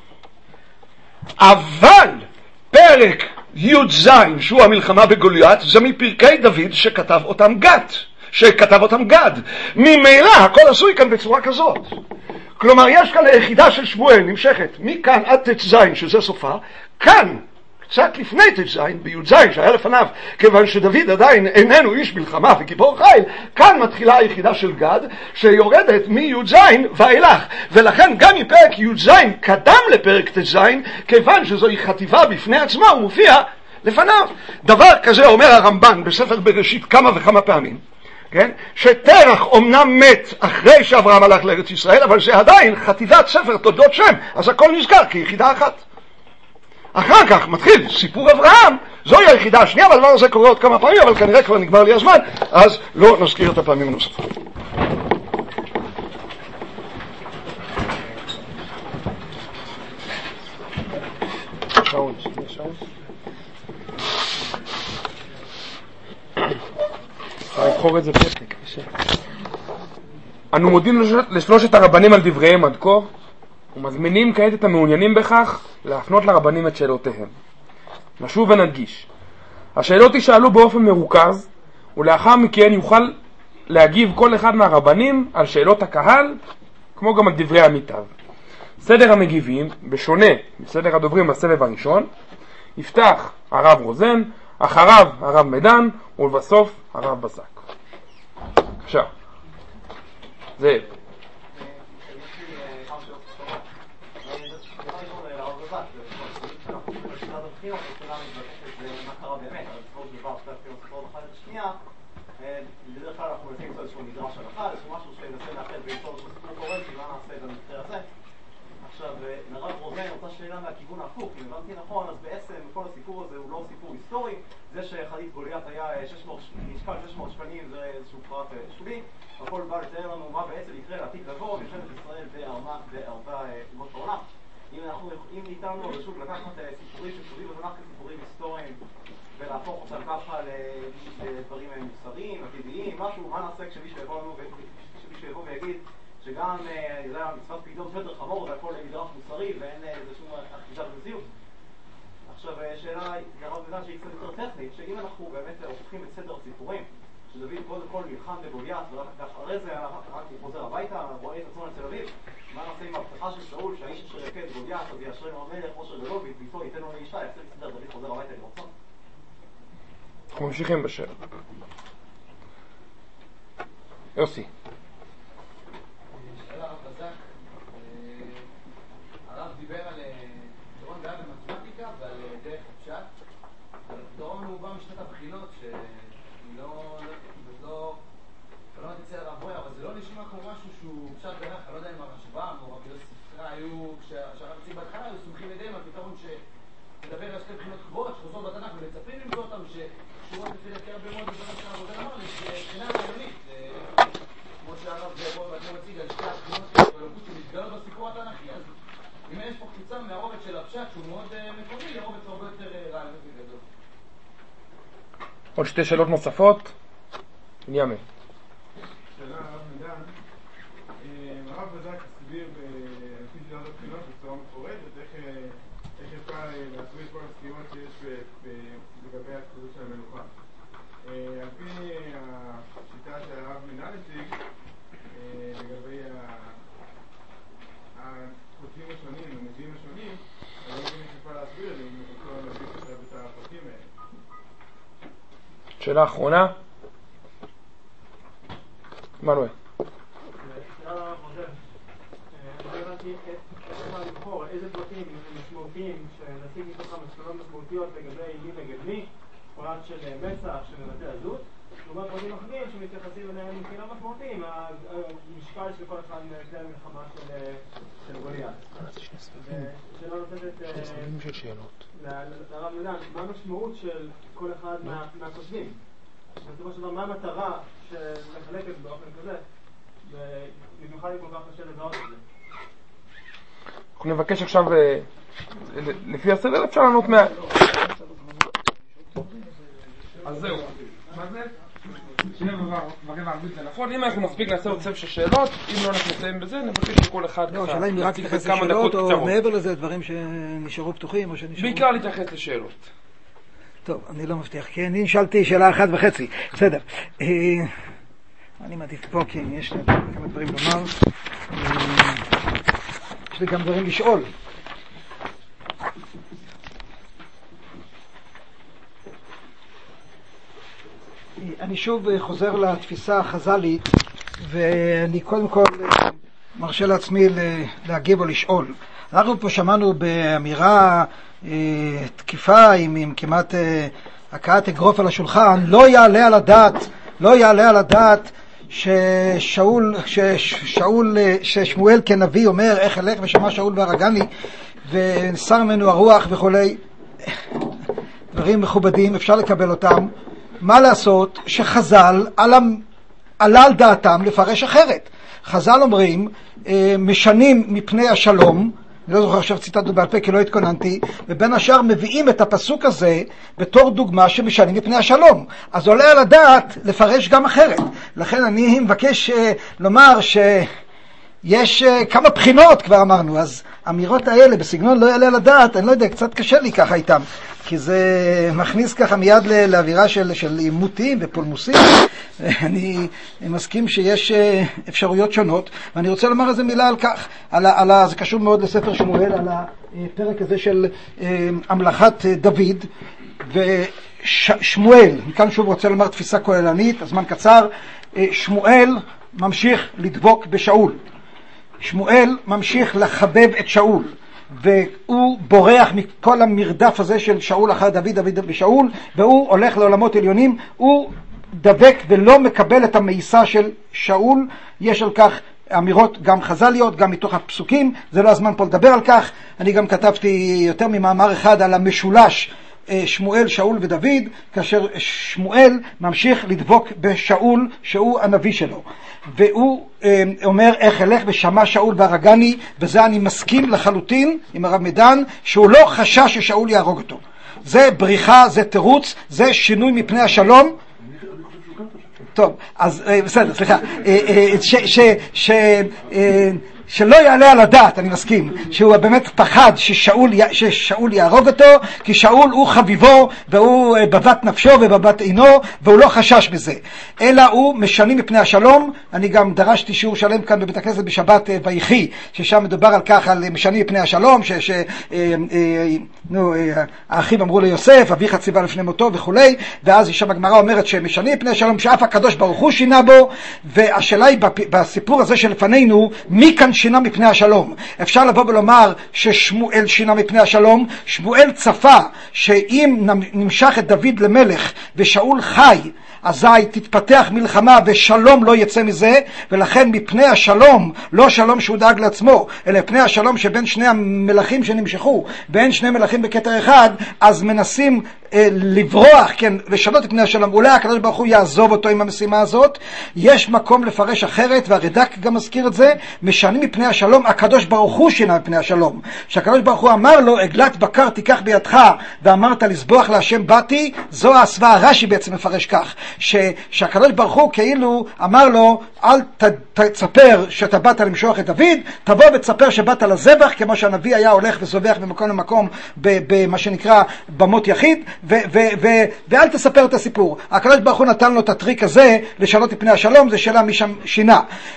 אבל פרק י"ז, שהוא המלחמה בגוליית, זה מפרקי דוד שכתב אותם גד, שכתב אותם גד. ממילא הכל עשוי כאן בצורה כזאת. כלומר, יש כאן היחידה של שמואל נמשכת מכאן עד ט"ז, שזה סופה, כאן קצת לפני ט"ז, בי"ז שהיה לפניו, כיוון שדוד עדיין איננו איש מלחמה וגיבור חיל, כאן מתחילה היחידה של גד שיורדת מי"ז ואילך, ולכן גם מפרק י"ז קדם לפרק ט"ז, כיוון שזוהי חטיבה בפני עצמה, הוא מופיע לפניו. דבר כזה אומר הרמב"ן בספר בראשית כמה וכמה פעמים, כן? שתרח אומנם מת אחרי שאברהם הלך לארץ ישראל, אבל זה עדיין חטיבת ספר תולדות שם, אז הכל נזכר כיחידה אחת. אחר כך מתחיל סיפור אברהם, זוהי היחידה השנייה, אבל הדבר הזה קורה עוד כמה פעמים, אבל כנראה כבר נגמר לי הזמן, אז לא נזכיר את הפעמים הנוספות. שעון, שני שעון. אפשר לבחור את זה פתק, קשה. אנו מודים לשלושת הרבנים על דבריהם עד כה, ומזמינים כעת את המעוניינים בכך להפנות לרבנים את שאלותיהם. נשוב ונדגיש. השאלות יישאלו באופן מרוכז, ולאחר מכן יוכל להגיב כל אחד מהרבנים על שאלות הקהל, כמו גם על דברי עמיתיו. סדר המגיבים, בשונה מסדר הדוברים בסבב הראשון, יפתח הרב רוזן, אחריו הרב מדן, ולבסוף הרב בזק. בבקשה. זאב. בדרך כלל אנחנו מנסים למצוא איזשהו מדרש הלכה, איזשהו משהו שננסה לאחד ויצור איזשהו סיפור קורנטי, מה נעשה במקרה הזה. עכשיו, לרב רוזן אותה שאלה מהכיוון ההפוך, אם הבנתי נכון, אז בעצם כל הסיפור הזה הוא לא סיפור היסטורי, זה שחלית גוליית היה משקל שש מאות שקלים, זה איזשהו פרט שולי, הכל בא לתאר לנו מה בעצם יקרה לעתיד לבוא, מלחמת ישראל בארבע אומות העולם. אם ניתן לו רשות לקחת סיפורים שכתובים בתנ"ך כסיפורים היסטוריים ולהפוך אותם ככה לדברים מוסריים, עתידיים, משהו, מה נעשה כשמישהו יבוא ויגיד שגם מצוות פדיון פטר חמור זה הכל מדרש מוסרי ואין איזה שום אחיזת מציאות. עכשיו, שאלה לרב מדן שהיא קצת יותר טכנית, שאם אנחנו באמת הופכים את סדר הסיפורים, שדוד קודם כל נלחם בגוליית ואחרי זה רק הוא חוזר הביתה, רואה את עצמו לתל אביב, מה נעשה עם ההבטחה של שאול שהאיש אשר יקד גוליית אז יאשרי עם המלך עושר גדול וביתו ייתן לו לאישה, יעשה לסדר דוד חוזר הביתה לרצון? אנחנו ממשיכים בשאלה. יוסי. שאלה הרב בזק, הרב דיבר על פתרון בעיה במתמטיקה ועל דרך הפשט, אבל הפתרון הוא בא משנת הבחינות שהיא לא לא תצא הרב בויה, אבל זה לא נשמע כמו משהו שהוא פשט בערך, אני לא יודע אם הרשב"ם או רבי יוסי ספרה היו, כשהרב הציג בהתחלה היו סומכים ידיהם על פתרון שמדבר על שתי בחינות קבועות שחוזרות בתנ"ך ומצפים למצוא אותם שקשורות לפי דרכי הרבה מאוד דברים שהרב רוזן אמר לבחינה רעיונית, כמו שהרב בוא ואתם מציג על שתי הבחינות האלוקות שמתגלות בסיפור התנ"כי, אז אם יש פה קפיצה מהרובד של הפשט שהוא מאוד מקומי לרובד הרבה יותר רעיונות וגדול. עוד שתי שאלות נוספות? בנימין. שאלה הרב מדן, הרב בזק הסביר לפי שאלות הבחינות בצורה מפורטת איך אפשר להסביר כל הסתימות שיש לגבי הכתובות של המלוכה. על פי השיטה שהרב מדן הציג לגבי הכותבים השונים, הנביאים השונים, אני לא מבין איך אפשר להסביר לי אם אפשר להסביר עכשיו את הפרקים האלה. שאלה אחרונה. מנואל. שאלה לרב רוזן, אני הבנתי איך לבחור איזה פרטים משמעותיים שנציג מתוך המסקנות משמעותיות לגבי מי נגד מי, פרט של מצח, של מבטא עזות, לעומת פרטים אחרים שמתייחסים אליהם מבחינה משמעותיים, המשקל של כל אחד מכלי המלחמה של גוליית. שאלה נוספת לרב מדן, מה המשמעות של כל אחד מהכותבים? בסופו של דבר, מה המטרה שמחלקת באופן כזה, ובמיוחד אם כל כך קשה לזהות את זה? אנחנו נבקש עכשיו, לפי הסדר אפשר לענות מה... אז זהו. מה זה? שני ורבע ערבית זה נכון. אם אנחנו נספיק נעשה עוד סבב של שאלות, אם לא אנחנו נסיים בזה, נבקש שכל אחד לא, שאלה אם רק להתייחס לשאלות או מעבר לזה דברים שנשארו פתוחים או שנשארו... בעיקר להתייחס לשאלות. טוב, אני לא מבטיח, כי אני שאלתי שאלה אחת וחצי. בסדר. אני מעדיף פה כי יש לי כמה דברים לומר. יש לי גם דברים לשאול. אני שוב חוזר לתפיסה החז"לית, ואני קודם כל מרשה לעצמי להגיב או לשאול. אנחנו פה שמענו באמירה תקיפה עם, עם כמעט הקעת אגרוף על השולחן, לא יעלה על הדעת, לא יעלה על הדעת ששאול, ששאול, ששמואל כנביא אומר איך אלך ושמע שאול והרגני ונסר ממנו הרוח וכולי. דברים מכובדים, אפשר לקבל אותם. מה לעשות שחז"ל עלה על דעתם לפרש אחרת. חז"ל אומרים משנים מפני השלום אני לא זוכר עכשיו ציטטנו בעל פה כי לא התכוננתי, ובין השאר מביאים את הפסוק הזה בתור דוגמה שמשנים מפני השלום. אז עולה על הדעת לפרש גם אחרת. לכן אני מבקש uh, לומר שיש uh, כמה בחינות כבר אמרנו, אז אמירות האלה בסגנון לא יעלה על הדעת, אני לא יודע, קצת קשה לי ככה איתם, כי זה מכניס ככה מיד לאווירה של, של עימותים ופולמוסים. אני מסכים שיש אפשרויות שונות, ואני רוצה לומר איזה מילה על כך, על, על, זה קשור מאוד לספר שמואל, על הפרק הזה של המלכת דוד ושמואל. מכאן שוב רוצה לומר תפיסה כוללנית, הזמן קצר. שמואל ממשיך לדבוק בשאול, שמואל ממשיך לחבב את שאול, והוא בורח מכל המרדף הזה של שאול אחר דוד, דוד ושאול, והוא הולך לעולמות עליונים, הוא דבק ולא מקבל את המאיסה של שאול. יש על כך אמירות גם חז"ליות, גם מתוך הפסוקים, זה לא הזמן פה לדבר על כך. אני גם כתבתי יותר ממאמר אחד על המשולש שמואל, שאול ודוד, כאשר שמואל ממשיך לדבוק בשאול שהוא הנביא שלו, והוא אומר איך אלך ושמע שאול והרגני, וזה אני מסכים לחלוטין עם הרב מדן, שהוא לא חשש ששאול יהרוג אותו. זה בריחה, זה תירוץ, זה שינוי מפני השלום. טוב, אז בסדר, סליחה, ש, ש, ש, שלא יעלה על הדעת, אני מסכים, שהוא באמת פחד ששאול, ששאול יהרוג אותו, כי שאול הוא חביבו, והוא בבת נפשו ובבת עינו, והוא לא חשש בזה, אלא הוא משנים מפני השלום. אני גם דרשתי שיעור שלם כאן בבית הכנסת בשבת ויחי, ששם מדובר על כך, על משנים מפני השלום, ש, ש, נו, האחים אמרו ליוסף, אביך ציווה לפני מותו וכולי, ואז שם הגמרא אומרת שמשנים מפני השלום, שאף הקדוש ברוך הוא שינה בו, והשאלה היא בסיפור הזה שלפנינו, מי כאן שינה מפני השלום? אפשר לבוא ולומר ששמואל שינה מפני השלום. שמואל צפה שאם נמשך את דוד למלך ושאול חי, אזי תתפתח מלחמה ושלום לא יצא מזה, ולכן מפני השלום, לא שלום שהוא דאג לעצמו, אלא מפני השלום שבין שני המלכים שנמשכו, בין שני מלכים בקטע אחד, אז מנסים אה, לברוח, כן, לשנות את פני השלום. אולי הקדוש ברוך הוא יעזוב אותו עם המשימה הזאת. יש מקום לפרש אחרת, והרד"ק גם מזכיר את זה, משנים מפני השלום, הקדוש ברוך הוא שינה מפני השלום. שהקדוש ברוך הוא אמר לו, עגלת בקר תיקח בידך ואמרת לסבוח להשם באתי, זו הסברה. רש"י בעצם מפרש כך, ש, שהקדוש ברוך הוא כאילו אמר לו, אל ת, תספר שאתה באת למשוח את דוד, תבוא ותספר שבאת לזבח, כמו שהנביא היה הולך וסובח במקום למקום במה שנקרא במות יחיד, ו, ו, ו, ואל תספר את הסיפור. הקדוש ברוך הוא נתן לו את הטריק הזה לשנות את פני השלום. זה שאלה מי שם שינה.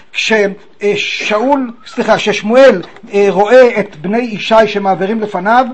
כששאול, סליחה, ששמואל רואה את בני ישי שמעבירים לפניו,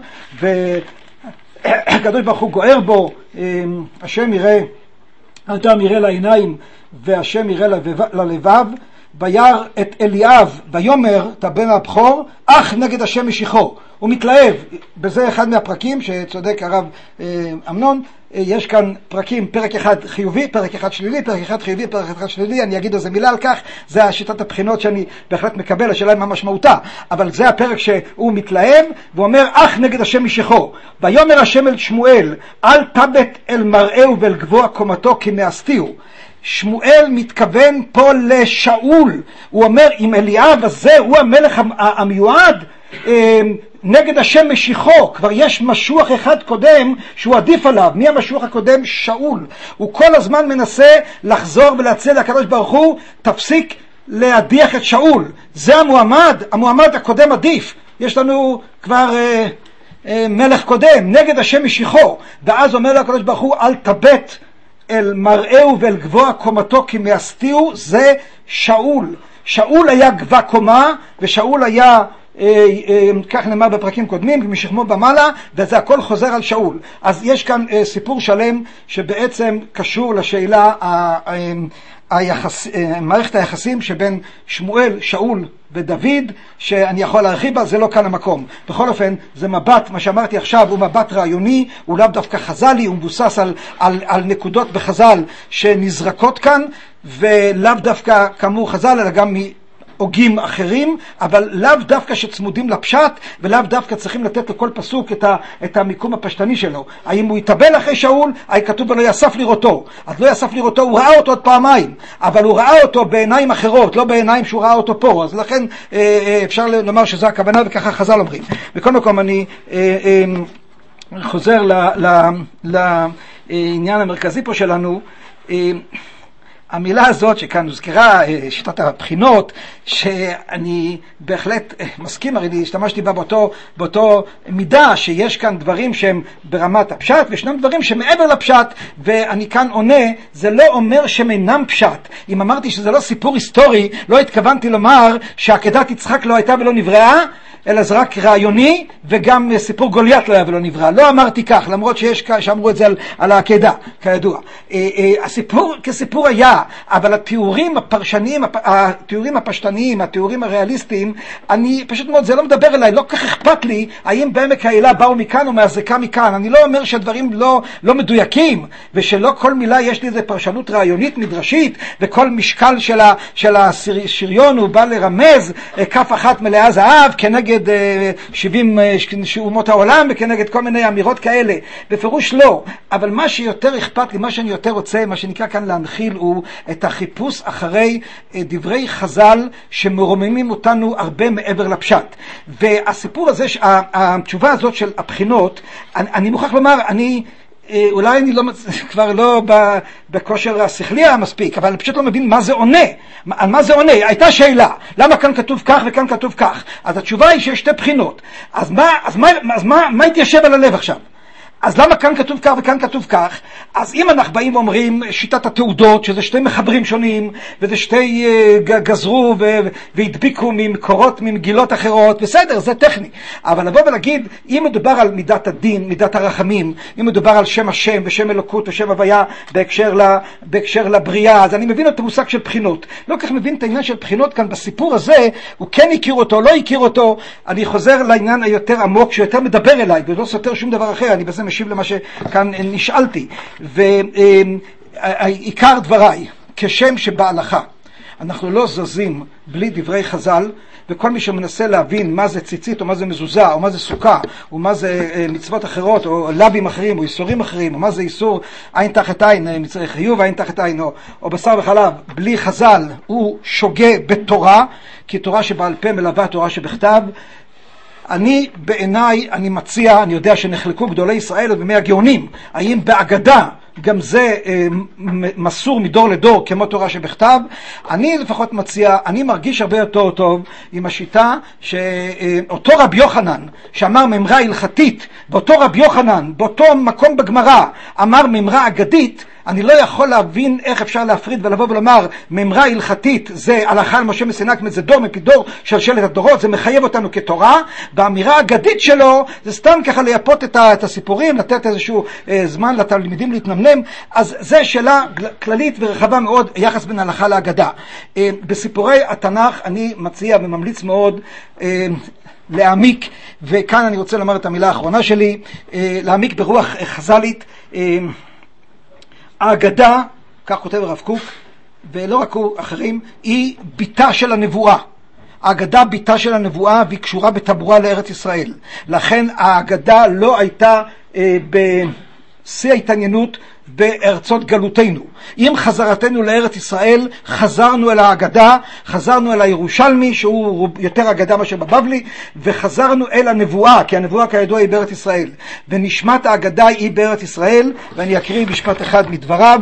והקדוש ברוך הוא גוער בו, השם יראה אדם יראה לעיניים והשם יראה ללבב, בירא את אליאב ויאמר את הבן הבכור, אך נגד השם משיחו. הוא מתלהב. בזה אחד מהפרקים שצודק הרב אמנון. יש כאן פרקים, פרק אחד חיובי, פרק אחד שלילי, פרק אחד חיובי, פרק אחד שלילי. אני אגיד איזה מילה על כך. זה השיטת הבחינות שאני בהחלט מקבל, השאלה מה משמעותה, אבל זה הפרק שהוא מתלהב ואומר אך נגד השם משיחו. ויאמר השם אל שמואל, אל תבט אל מראהו ואל גבוה קומתו כי מאסתיהו. שמואל מתכוון פה לשאול. הוא אומר, אם אליאב הזה הוא המלך המיועד, נגד השם משיחו. כבר יש משוח אחד קודם שהוא עדיף עליו. מי המשוח הקודם? שאול. הוא כל הזמן מנסה לחזור ולהציע לקדוש ברוך הוא, תפסיק להדיח את שאול. זה המועמד, המועמד הקודם עדיף. יש לנו כבר אה, אה, מלך קודם, נגד השם משיחו. ואז אומר לקדוש ברוך הוא, אל תבט אל מראהו ואל גבוה קומתו כי מאסתיהו. זה שאול. שאול היה גבוה קומה, ושאול היה כך נאמר בפרקים קודמים, משכמו במעלה, וזה הכל חוזר על שאול. אז יש כאן סיפור שלם שבעצם קשור לשאלה היחס, מערכת היחסים שבין שמואל, שאול ודוד, שאני יכול להרחיב בה, זה לא כאן המקום. בכל אופן, זה מבט, מה שאמרתי עכשיו, הוא מבט רעיוני, הוא לאו דווקא חז"לי, הוא מבוסס על, על, על נקודות בחז"ל שנזרקות כאן, ולאו דווקא כאמור חז"ל, אלא גם הוגים אחרים, אבל לאו דווקא שצמודים לפשט, ולאו דווקא צריכים לתת לכל פסוק את, ה, את המיקום הפשטני שלו. האם הוא יתאבל אחרי שאול? היה כתוב ולא יאסף לראותו. אז לא יאסף לראותו, הוא ראה אותו עוד פעמיים, אבל הוא ראה אותו בעיניים אחרות, לא בעיניים שהוא ראה אותו פה. אז לכן אה, אה, אפשר לומר שזו הכוונה, וככה חז"ל אומרים. בכל מקום אני אה, אה, חוזר ל, ל, לעניין המרכזי פה שלנו. אה, המילה הזאת שכאן הוזכרה, שיטת הבחינות, שאני בהחלט מסכים, הרי השתמשתי בה באותו, באותו מידה שיש כאן דברים שהם ברמת הפשט, וישנם דברים שמעבר לפשט, ואני כאן עונה, זה לא אומר שהם אינם פשט. אם אמרתי שזה לא סיפור היסטורי, לא התכוונתי לומר שעקדת יצחק לא הייתה ולא נבראה, אלא זה רק רעיוני, וגם סיפור גוליית לא היה ולא נברא. לא אמרתי כך, למרות שיש שאמרו את זה על, על העקדה, כידוע. הסיפור כסיפור היה, אבל התיאורים הפרשניים, התיאורים הפשטניים, התיאורים הריאליסטיים, אני פשוט מאוד, זה לא מדבר אליי, לא כך אכפת לי, האם בעמק האלה באו מכאן או מהזקה מכאן. אני לא אומר שהדברים לא, לא מדויקים, ושלא כל מילה יש לי איזה פרשנות רעיונית, מדרשית, וכל משקל של, ה, של השריון הוא בא לרמז כף אחת מלאה זהב, כנגד שבעים אומות העולם וכנגד כל מיני אמירות כאלה. בפירוש לא, אבל מה שיותר אכפת לי, מה שאני יותר רוצה, מה שנקרא כאן להנחיל, הוא את החיפוש אחרי דברי חז"ל שמרוממים אותנו הרבה מעבר לפשט. והסיפור הזה, התשובה הזאת של הבחינות, אני, אני מוכרח לומר, אני אולי אני לא, כבר לא בכושר השכלי המספיק, אבל אני פשוט לא מבין מה זה עונה. על מה זה עונה? הייתה שאלה, למה כאן כתוב כך וכאן כתוב כך? אז התשובה היא שיש שתי בחינות. אז מה, אז מה, אז מה, מה התיישב על הלב עכשיו? אז למה כאן כתוב כך וכאן כתוב כך? אז אם אנחנו באים ואומרים שיטת התעודות, שזה שתי מחברים שונים, וזה שתי uh, גזרו ו- והדביקו ממקורות, ממגילות אחרות, בסדר, זה טכני. אבל לבוא ולהגיד, אם מדובר על מידת הדין, מידת הרחמים, אם מדובר על שם השם ושם אלוקות ושם הוויה בהקשר, ל- בהקשר לבריאה, אז אני מבין את המושג של בחינות. לא כך מבין את העניין של בחינות כאן בסיפור הזה, הוא כן הכיר אותו, לא הכיר אותו. אני חוזר לעניין היותר עמוק, שיותר מדבר אליי, ולא סותר שום דבר אחר, אני בזה משיב למה שכאן נשאלתי. ועיקר דבריי, כשם שבהלכה אנחנו לא זזים בלי דברי חז"ל, וכל מי שמנסה להבין מה זה ציצית או מה זה מזוזה או מה זה סוכה או מה זה מצוות אחרות או לבים אחרים או איסורים אחרים או מה זה איסור עין תחת עין, חיוב עין תחת עין או, או בשר וחלב, בלי חז"ל הוא שוגה בתורה, כי תורה שבעל פה מלווה תורה שבכתב. אני בעיניי, אני מציע, אני יודע שנחלקו גדולי ישראל ובימי הגאונים, האם בהגדה גם זה אה, מסור מדור לדור כמו תורה שבכתב. אני לפחות מציע, אני מרגיש הרבה יותר טוב עם השיטה שאותו רבי יוחנן שאמר ממרה הלכתית, באותו רבי יוחנן, באותו מקום בגמרא אמר ממרה אגדית, אני לא יכול להבין איך אפשר להפריד ולבוא ולומר ממרה הלכתית זה הלכה על משה מסיני, זה דור מפי דור של שלט הדורות, זה מחייב אותנו כתורה, והאמירה האגדית שלו זה סתם ככה לייפות את, ה, את הסיפורים, לתת איזשהו אה, זמן לתלמידים להתנמנם. אז זה שאלה כללית ורחבה מאוד, יחס בין הלכה להגדה. אה, בסיפורי התנ"ך אני מציע וממליץ מאוד אה, להעמיק, וכאן אני רוצה לומר את המילה האחרונה שלי, אה, להעמיק ברוח חז"לית. אה, ההגדה, כך כותב הרב קוק, ולא רק הוא, אחרים, היא ביתה של הנבואה. ההגדה ביתה של הנבואה והיא קשורה בטבורה לארץ ישראל. לכן ההגדה לא הייתה אה, בשיא ההתעניינות בארצות גלותנו. עם חזרתנו לארץ ישראל חזרנו אל ההגדה, חזרנו אל הירושלמי שהוא יותר הגדה מאשר בבבלי, וחזרנו אל הנבואה, כי הנבואה כידוע היא בארץ ישראל, ונשמת ההגדה היא בארץ ישראל. ואני אקריא משפט אחד מדבריו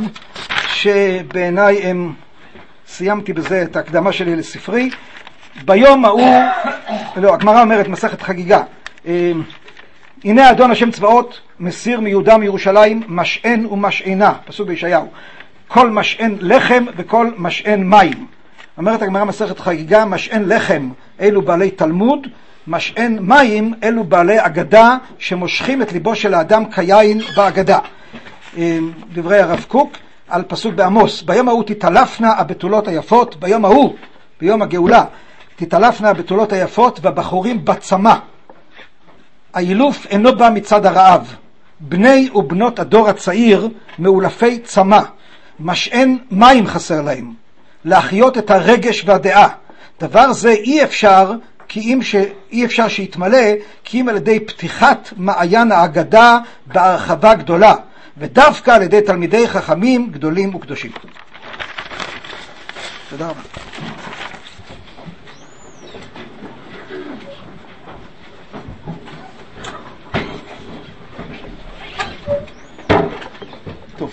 שבעיניי הם, סיימתי בזה את ההקדמה שלי לספרי. ביום ההוא, לא, הגמרא אומרת מסכת חגיגה, הנה אדון השם צבאות מסיר מיהודה מירושלים משען ומשענה, פסוק בישעיהו, כל משען לחם וכל משען מים. אומרת הגמרא מסכת חגיגה, משען לחם אלו בעלי תלמוד, משען מים אלו בעלי אגדה שמושכים את ליבו של האדם כיין באגדה. דברי הרב קוק על פסוק בעמוס, ביום ההוא תתעלפנה הבתולות היפות, ביום ההוא, ביום הגאולה, תתעלפנה הבתולות היפות והבחורים בצמא. האילוף אינו בא מצד הרעב, בני ובנות הדור הצעיר מאולפי צמא, משען מים חסר להם, להחיות את הרגש והדעה, דבר זה אי אפשר, כי אם ש... אי אפשר שיתמלא, כי אם על ידי פתיחת מעיין האגדה בהרחבה גדולה, ודווקא על ידי תלמידי חכמים גדולים וקדושים. תודה רבה. טוב.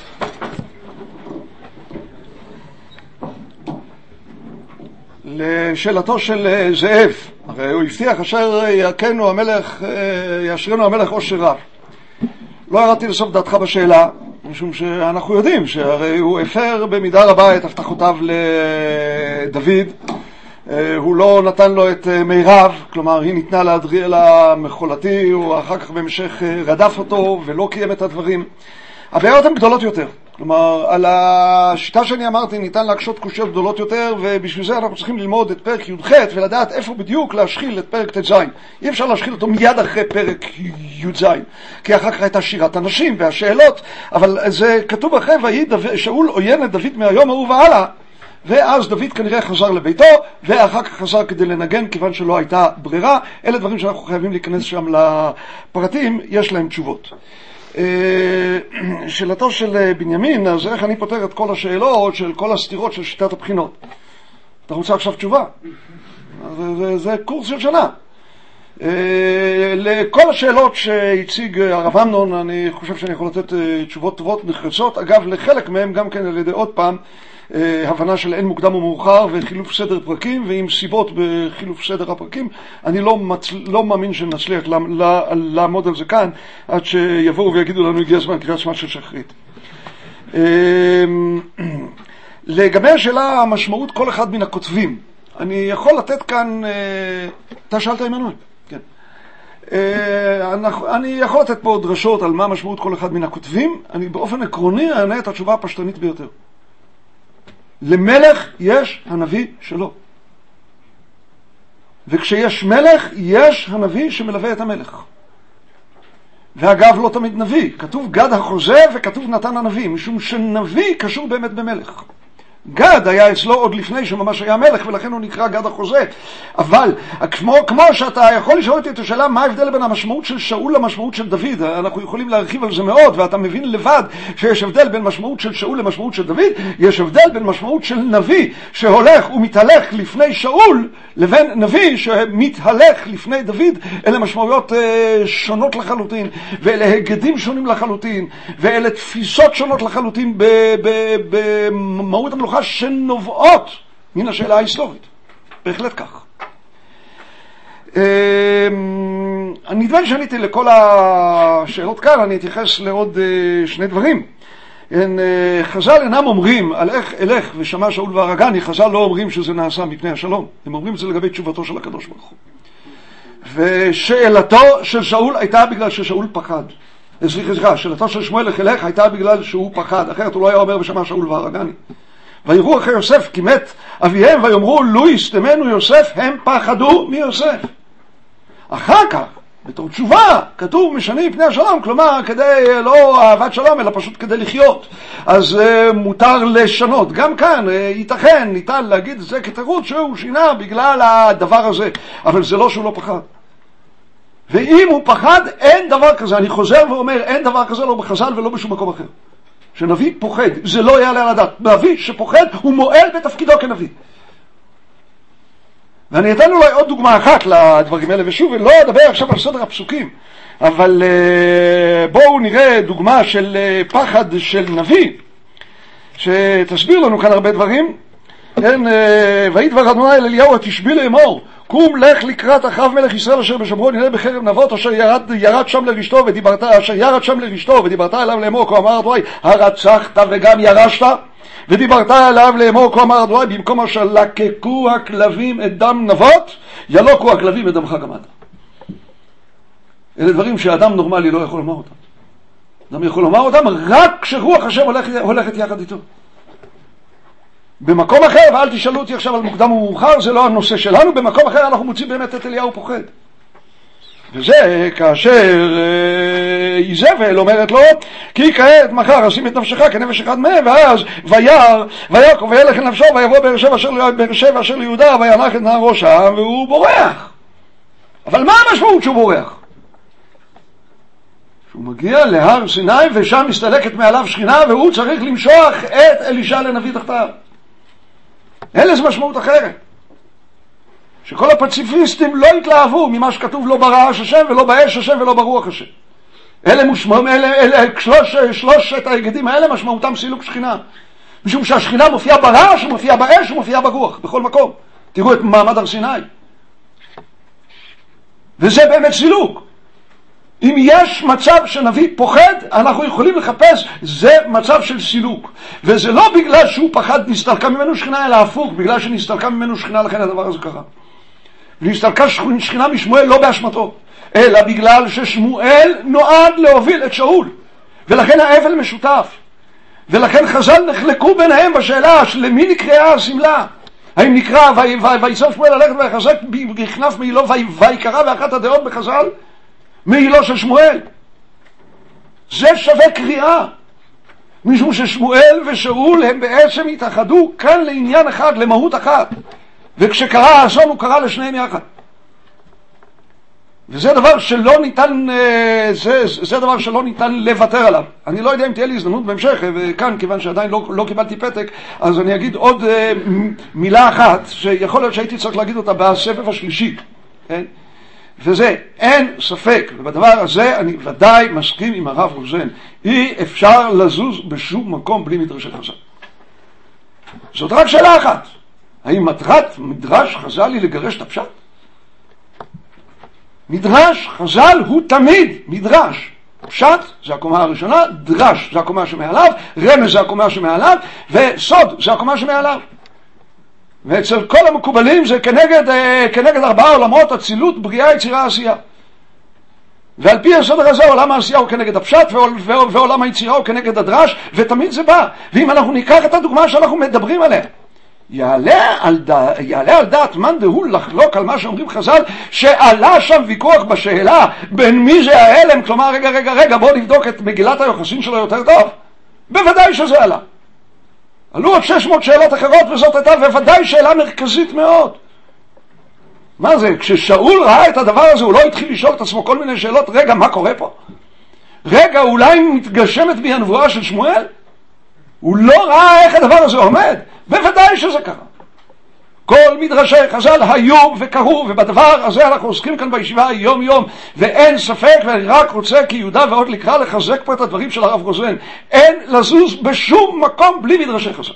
לשאלתו של זאב, הרי הוא הבטיח אשר יכנו המלך, ישרנו המלך עושר רב. לא ירדתי לסוף דעתך בשאלה, משום שאנחנו יודעים שהרי הוא הפר במידה רבה את הבטחותיו לדוד. הוא לא נתן לו את מירב, כלומר היא ניתנה לאדריאל המחולתי, הוא אחר כך במשך רדף אותו ולא קיים את הדברים. הבעיות הן גדולות יותר, כלומר על השיטה שאני אמרתי ניתן להקשות קושיות גדולות יותר, ובשביל זה אנחנו צריכים ללמוד את פרק י"ח ולדעת איפה בדיוק להשחיל את פרק ט"ז. אי אפשר להשחיל אותו מיד אחרי פרק י"ז, כי אחר כך הייתה שירת הנשים והשאלות, אבל זה כתוב אחרי ויהי שאול עוין את דוד מהיום ההוא והלאה, ואז דוד כנראה חזר לביתו, ואחר כך חזר כדי לנגן, כיוון שלא הייתה ברירה. אלה דברים שאנחנו חייבים להיכנס שם לפרטים, יש להם תשובות. שאלתו של בנימין, אז איך אני פותר את כל השאלות של כל הסתירות של שיטת הבחינות? אתה רוצה עכשיו תשובה? זה, זה, זה קורס של שנה. לכל השאלות שהציג הרב אמנון, אני חושב שאני יכול לתת תשובות טובות נחרצות. אגב, לחלק מהם גם כן על ידי עוד פעם הבנה של אין מוקדם ומאוחר וחילוף סדר פרקים, ועם סיבות בחילוף סדר הפרקים. אני לא, מצ... לא מאמין שנצליח לעמוד על זה כאן עד שיבואו ויגידו לנו הגיע הזמן קריאת שמע של שחרית. לגבי השאלה המשמעות כל אחד מן הכותבים, אני יכול לתת כאן, אתה שאלת עמנואל? כן. אני יכול לתת פה דרשות על מה משמעות כל אחד מן הכותבים. אני באופן עקרוני אענה את התשובה הפשטנית ביותר. למלך יש הנביא שלו, וכשיש מלך יש הנביא שמלווה את המלך. ואגב לא תמיד נביא, כתוב גד החוזה וכתוב נתן הנביא, משום שנביא קשור באמת במלך. גד היה אצלו עוד לפני שממש היה מלך, ולכן הוא נקרא גד החוזה. אבל כמו, כמו שאתה יכול לשאול אותי את השאלה מה ההבדל בין המשמעות של שאול למשמעות של דוד, אנחנו יכולים להרחיב על זה מאוד, ואתה מבין לבד שיש הבדל בין משמעות של שאול למשמעות של דוד. יש הבדל בין משמעות של נביא שהולך ומתהלך לפני שאול לבין נביא שמתהלך לפני דוד. אלה משמעויות אה, שונות לחלוטין, ואלה הגדים שונים לחלוטין, ואלה תפיסות שונות לחלוטין במהות המלוכה שנובעות מן השאלה ההיסטורית. בהחלט כך. אני נדמה שעניתי לכל השאלות כאן. אני אתייחס לעוד שני דברים. חז"ל אינם אומרים על איך אלך ושמע שאול והרגני, חז"ל לא אומרים שזה נעשה מפני השלום, הם אומרים את זה לגבי תשובתו של הקדוש ברוך הוא. ושאלתו של שאול הייתה בגלל ששאול פחד. סליחה, שאלתו של שמואל איך אלך הייתה בגלל שהוא פחד, אחרת הוא לא היה אומר ושמע שאול והרגני. ויראו אחרי יוסף כי מת אביהם ויאמרו לו יסתמנו יוסף, הם פחדו מיוסף. אחר כך בתור תשובה כתוב משנים פני השלום, כלומר כדי לא אהבת שלום אלא פשוט כדי לחיות. אז uh, מותר לשנות. גם כאן uh, ייתכן, ניתן להגיד את זה כתירוץ שהוא שינה בגלל הדבר הזה, אבל זה לא שהוא לא פחד. ואם הוא פחד אין דבר כזה, אני חוזר ואומר, אין דבר כזה לא בחז"ל ולא בשום מקום אחר שנביא פוחד. זה לא יעלה על הדעת. נביא שפוחד הוא מועל בתפקידו כנביא. ואני אתן אולי עוד דוגמה אחת לדברים האלה, ושוב, לא אדבר עכשיו על סדר הפסוקים, אבל uh, בואו נראה דוגמה של uh, פחד של נביא, שתסביר לנו כאן הרבה דברים. כן, uh, ויהי דבר אדוני אל אליהו התשבי לאמור, קום לך לקראת אחאב מלך ישראל אשר בשומרון הנה בחרב נבות אשר ירד, ירד שם לרשתו ודיברת אשר ירד שם לרשתו ודיברת אליו לאמור כה אמר אדוני הרצחת וגם ירשת ודיברת אליו לאמור כה אמר אדוני במקום אשר לקקו הכלבים את דם נבות ילוקו הכלבים את דמך גם אתה. אלה דברים שאדם נורמלי לא יכול לומר אותם. אדם יכול לומר אותם רק כשרוח השם הולכת, הולכת יחד איתו. במקום אחר, ואל תשאלו אותי עכשיו על מוקדם ומאוחר, זה לא הנושא שלנו, במקום אחר אנחנו מוצאים באמת את אליהו פוחד. וזה כאשר איזבל אומרת לו, כי כעת מחר אשים את נפשך כנפש אחד מהם, ואז וירא ויעקב וילך אל נפשו ויבוא באר שבע אשר, באר שבע אשר ליהודה וינח את נערו שם והוא בורח. אבל מה המשמעות שהוא בורח? שהוא מגיע להר סיני ושם מסתלקת מעליו שכינה והוא צריך למשוח את אלישע לנביא תחתיו. אין לזה משמעות אחרת. שכל הפציפיסטים לא התלהבו ממה שכתוב לא ברעש השם ולא באש השם ולא ברוח השם. אלה משמעות, אלה, אלה שלוש, שלושת ההיגדים האלה משמעותם סילוק שכינה. משום שהשכינה מופיעה ברעש, מופיעה באש ומופיעה ברוח, בכל מקום. תראו את מעמד הר סיני. וזה באמת סילוק. אם יש מצב שנביא פוחד, אנחנו יכולים לחפש, זה מצב של סילוק. וזה לא בגלל שהוא פחד נסתלקה ממנו שכינה, אלא הפוך, בגלל שנסתלקה ממנו שכינה, לכן הדבר הזה קרה. ונסתלקה שכינה משמואל לא באשמתו, אלא בגלל ששמואל נועד להוביל את שאול, ולכן האבל משותף. ולכן חז"ל נחלקו ביניהם בשאלה למי נקראה הסמלה. האם נקרא ויצא שמואל ללכת ויחזק בכנף מעילו ויקרא, ואחת הדעות בחז"ל מעילו של שמואל. זה שווה קריאה, משום ששמואל ושאול הם בעצם התאחדו כאן לעניין אחד, למהות אחת, וכשקרה האסון הוא קרה לשניהם יחד. וזה דבר שלא ניתן, זה, זה דבר שלא ניתן לוותר עליו. אני לא יודע אם תהיה לי הזדמנות בהמשך, וכאן כיוון שעדיין לא, לא קיבלתי פתק, אז אני אגיד עוד מילה אחת שיכול להיות שהייתי צריך להגיד אותה בסבב השלישי, כן? וזה, אין ספק, ובדבר הזה אני ודאי מסכים עם הרב רוזן, אי אפשר לזוז בשום מקום בלי מדרשי חז"ל. זאת רק שאלה אחת, האם מטרת מדרש חז"ל היא לגרש את הפשט? מדרש חז"ל הוא תמיד מדרש. פשט זה הקומה הראשונה, דרש זה הקומה שמעליו, רמז זה הקומה שמעליו, וסוד זה הקומה שמעליו. ואצל כל המקובלים זה כנגד, כנגד ארבעה עולמות, אצילות, בריאה, יצירה, עשייה. ועל פי הסדר הזה עולם העשייה הוא כנגד הפשט, ועולם היצירה הוא כנגד הדרש, ותמיד זה בא. ואם אנחנו ניקח את הדוגמה שאנחנו מדברים עליה, יעלה על, ד... יעלה על דעת מאן דהוא לחלוק על מה שאומרים חז"ל, שעלה שם ויכוח בשאלה בין מי זה ההלם, כלומר רגע רגע רגע בואו נבדוק את מגילת היוחסין שלו יותר טוב. בוודאי שזה עלה. עלו עוד שש מאות שאלות אחרות, וזאת הייתה בוודאי שאלה מרכזית מאוד. מה זה? כששאול ראה את הדבר הזה הוא לא התחיל לשאול את עצמו כל מיני שאלות, רגע מה קורה פה? רגע אולי מתגשמת בי הנבואה של שמואל? הוא לא ראה איך הדבר הזה עומד. בוודאי שזה קרה. כל מדרשי חז"ל היו וקרו, ובדבר הזה אנחנו עוסקים כאן בישיבה יום יום, ואין ספק, ואני רק רוצה כי יהודה ועוד לקרא לחזק פה את הדברים של הרב רוזן, אין לזוז בשום מקום בלי מדרשי חז"ל.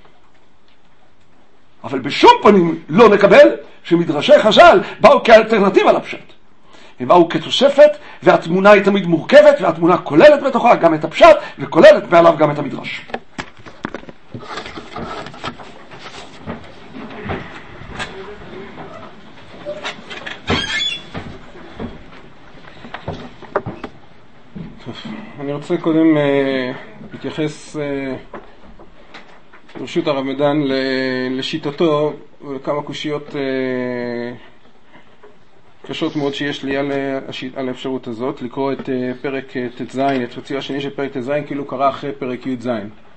אבל בשום פנים לא נקבל שמדרשי חז"ל באו כאלטרנטיבה לפשט. הם באו כתוספת, והתמונה היא תמיד מורכבת, והתמונה כוללת בתוכה גם את הפשט, וכוללת מעליו גם את המדרש. אני רוצה קודם אה, להתייחס אה, ברשות הרב מדן לשיטתו ולכמה קושיות אה, קשות מאוד שיש לי על, על האפשרות הזאת לקרוא את אה, פרק אה, תז, את חציו השני של פרק תז כאילו קרא אחרי פרק י"ז.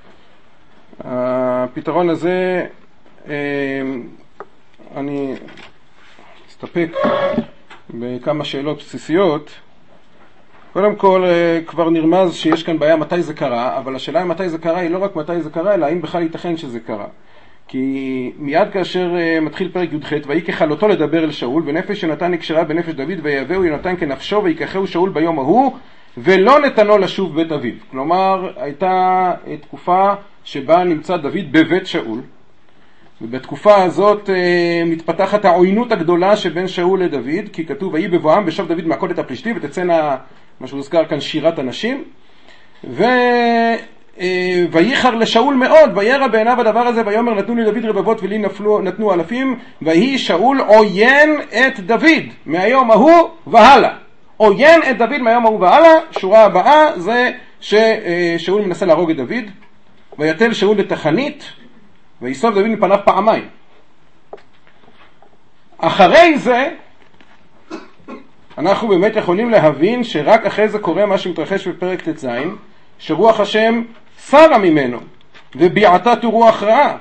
הפתרון הזה אה, אני אסתפק בכמה שאלות בסיסיות. קודם כל כבר נרמז שיש כאן בעיה מתי זה קרה, אבל השאלה מתי זה קרה היא לא רק מתי זה קרה, אלא האם בכלל ייתכן שזה קרה. כי מיד כאשר מתחיל פרק י"ח, ויהי ככלותו לדבר אל שאול, ונפש יונתן נקשרה בנפש דוד, ויהווהו יונתן כנפשו, ויקחהו שאול ביום ההוא, ולא נתנו לשוב בית אביו. כלומר, הייתה תקופה שבה נמצא דוד בבית שאול, ובתקופה הזאת אה, מתפתחת העוינות הגדולה שבין שאול לדוד, כי כתוב, ויהי בבואם ושב דוד מעקות את הפלישתים, ותצאנה מה שהוזכר כאן שירת הנשים, ו... וייחר לשאול מאוד, וירא בעיניו הדבר הזה, ויאמר נתנו לי דוד רבבות ולי נפלו, נתנו אלפים, ויהי שאול עוין את דוד מהיום ההוא והלאה. עוין את דוד מהיום ההוא והלאה. שורה הבאה זה ששאול מנסה להרוג את דוד, ויתל שאול לתחנית, ויסוב דוד מפניו פעמיים. אחרי זה, אנחנו באמת יכולים להבין שרק אחרי זה קורה מה שמתרחש בפרק ט"ז, שרוח השם שרה ממנו, וביעתה רוח רעה.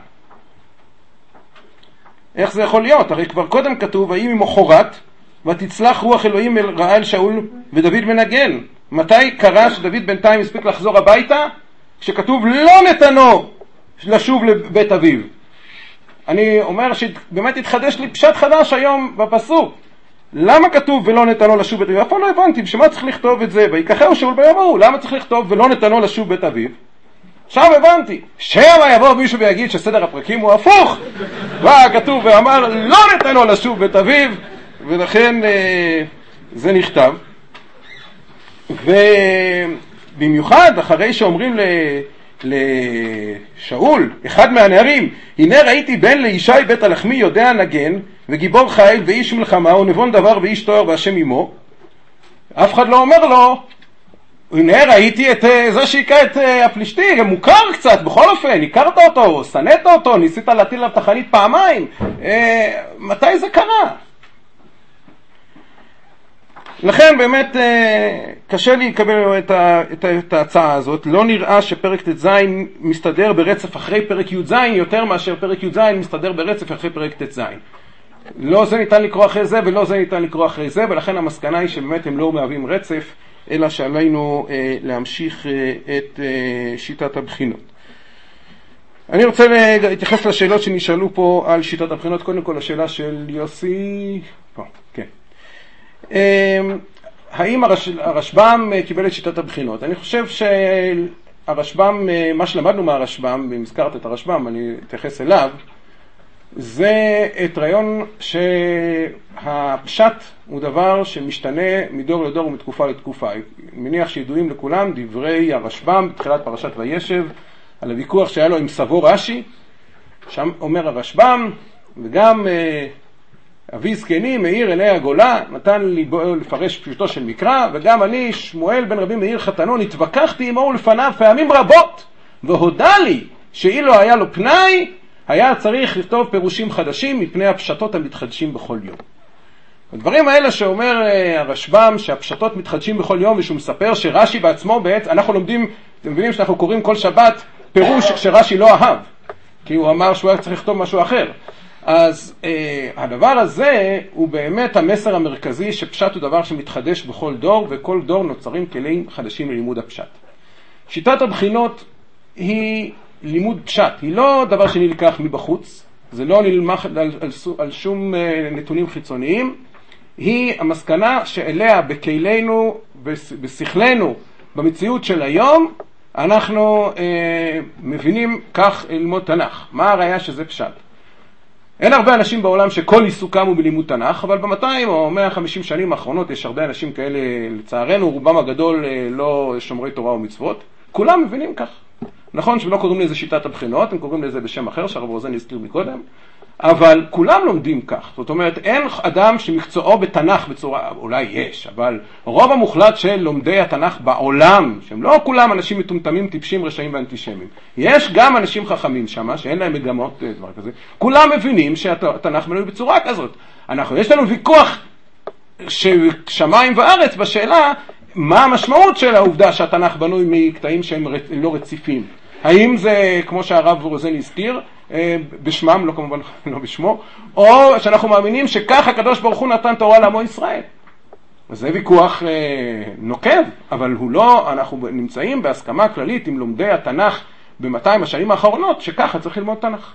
איך זה יכול להיות? הרי כבר קודם כתוב, ויהי ממחרת, ותצלח רוח אלוהים רעה אל שאול ודוד מנגן. מתי קרה שדוד בינתיים הספיק לחזור הביתה? כשכתוב לא נתנו לשוב לבית אביו. אני אומר שבאמת התחדש לי פשט חדש היום בפסוק. למה כתוב ולא נתנו לשוב בית אביו? אף פעם לא הבנתי, בשביל צריך לכתוב את זה? ויקחהו שאול ביום ההוא, למה צריך לכתוב ולא נתנו לשוב בית אביו? עכשיו הבנתי, שמא יבוא מישהו ויגיד שסדר הפרקים הוא הפוך. וכתוב ואמר לא נתנו לשוב בית אביו, ולכן אה, זה נכתב. ובמיוחד אחרי שאומרים ל... לשאול, אחד מהנערים, הנה ראיתי בן לישי בית הלחמי יודע נגן וגיבור חיל ואיש מלחמה ונבון דבר ואיש תואר והשם עמו. אף אחד לא אומר לו, הנה ראיתי את זה שהיכה את הפלישתי, מוכר קצת, בכל אופן, הכרת אותו, שנאת אותו, ניסית להטיל עליו תחנית פעמיים. אה, מתי זה קרה? לכן באמת קשה לי לקבל את, ה, את, ה, את ההצעה הזאת. לא נראה שפרק ט"ז מסתדר ברצף אחרי פרק י"ז יותר מאשר פרק י"ז מסתדר ברצף אחרי פרק ט"ז. לא זה ניתן לקרוא אחרי זה ולא זה ניתן לקרוא אחרי זה, ולכן המסקנה היא שבאמת הם לא מהווים רצף, אלא שעלינו אה, להמשיך אה, את אה, שיטת הבחינות. אני רוצה להתייחס לשאלות שנשאלו פה על שיטת הבחינות. קודם כל השאלה של יוסי, פה, כן. האם הרשב"ם קיבל את שיטת הבחינות? אני חושב שהרשב"ם, מה שלמדנו מהרשב"ם, ואם הזכרת את הרשב"ם, אני אתייחס אליו, זה את רעיון שהפשט הוא דבר שמשתנה מדור לדור ומתקופה לתקופה. אני מניח שידועים לכולם דברי הרשב"ם בתחילת פרשת וישב, על הוויכוח שהיה לו עם סבו רש"י. שם אומר הרשב"ם, וגם אבי זקני מאיר עיני הגולה נתן לי לפרש פשוטו של מקרא, וגם אני שמואל בן רבי מאיר חתנו נתווכחתי עמו לפניו פעמים רבות, והודע לי שאילו היה לו פנאי היה צריך לכתוב פירושים חדשים מפני הפשטות המתחדשים בכל יום. הדברים האלה שאומר הרשב"ם שהפשטות מתחדשים בכל יום, ושהוא מספר שרש"י בעצמו בעצם, אנחנו לומדים, אתם מבינים שאנחנו קוראים כל שבת פירוש שרש"י לא אהב, כי הוא אמר שהוא היה צריך לכתוב משהו אחר. אז אה, הדבר הזה הוא באמת המסר המרכזי שפשט הוא דבר שמתחדש בכל דור, וכל דור נוצרים כלים חדשים ללימוד הפשט. שיטת הבחינות היא לימוד פשט, היא לא דבר שנלקח מבחוץ, זה לא נלמח על, על, על שום אה, נתונים חיצוניים, היא המסקנה שאליה בכלינו, בשכלנו, במציאות של היום, אנחנו אה, מבינים כך ללמוד תנ"ך. מה הראיה שזה פשט? אין הרבה אנשים בעולם שכל עיסוקם הוא בלימוד תנ"ך, אבל ב-מאתיים או מאה וחמישים שנים האחרונות יש הרבה אנשים כאלה, לצערנו, רובם הגדול לא שומרי תורה ומצוות. כולם מבינים כך. נכון שלא קוראים לזה שיטת הבחינות, הם קוראים לזה בשם אחר שהרב רוזן הזכיר מקודם, אבל כולם לומדים כך. זאת אומרת, אין אדם שמקצועו בתנ"ך בצורה, אולי יש, אבל רוב המוחלט של לומדי התנ"ך בעולם, שהם לא כולם אנשים מטומטמים, טיפשים, רשעים ואנטישמים. יש גם אנשים חכמים שם, שאין להם מגמות דבר כזה. כולם מבינים שהתנ"ך בנוי בצורה כזאת. אנחנו, יש לנו ויכוח ששמיים וארץ בשאלה, מה המשמעות של העובדה שהתנ"ך בנוי מקטעים שהם לא רציפים. האם זה, כמו שהרב רוזן הזכיר, בשמם, לא כמובן לא בשמו, או שאנחנו מאמינים שכך הקדוש ברוך הוא נתן תורה לעמו ישראל. זה ויכוח נוקב, אבל הוא לא, אנחנו נמצאים בהסכמה כללית עם לומדי התנ"ך ב-מאתיים השנים האחרונות, שככה צריך ללמוד תנ"ך.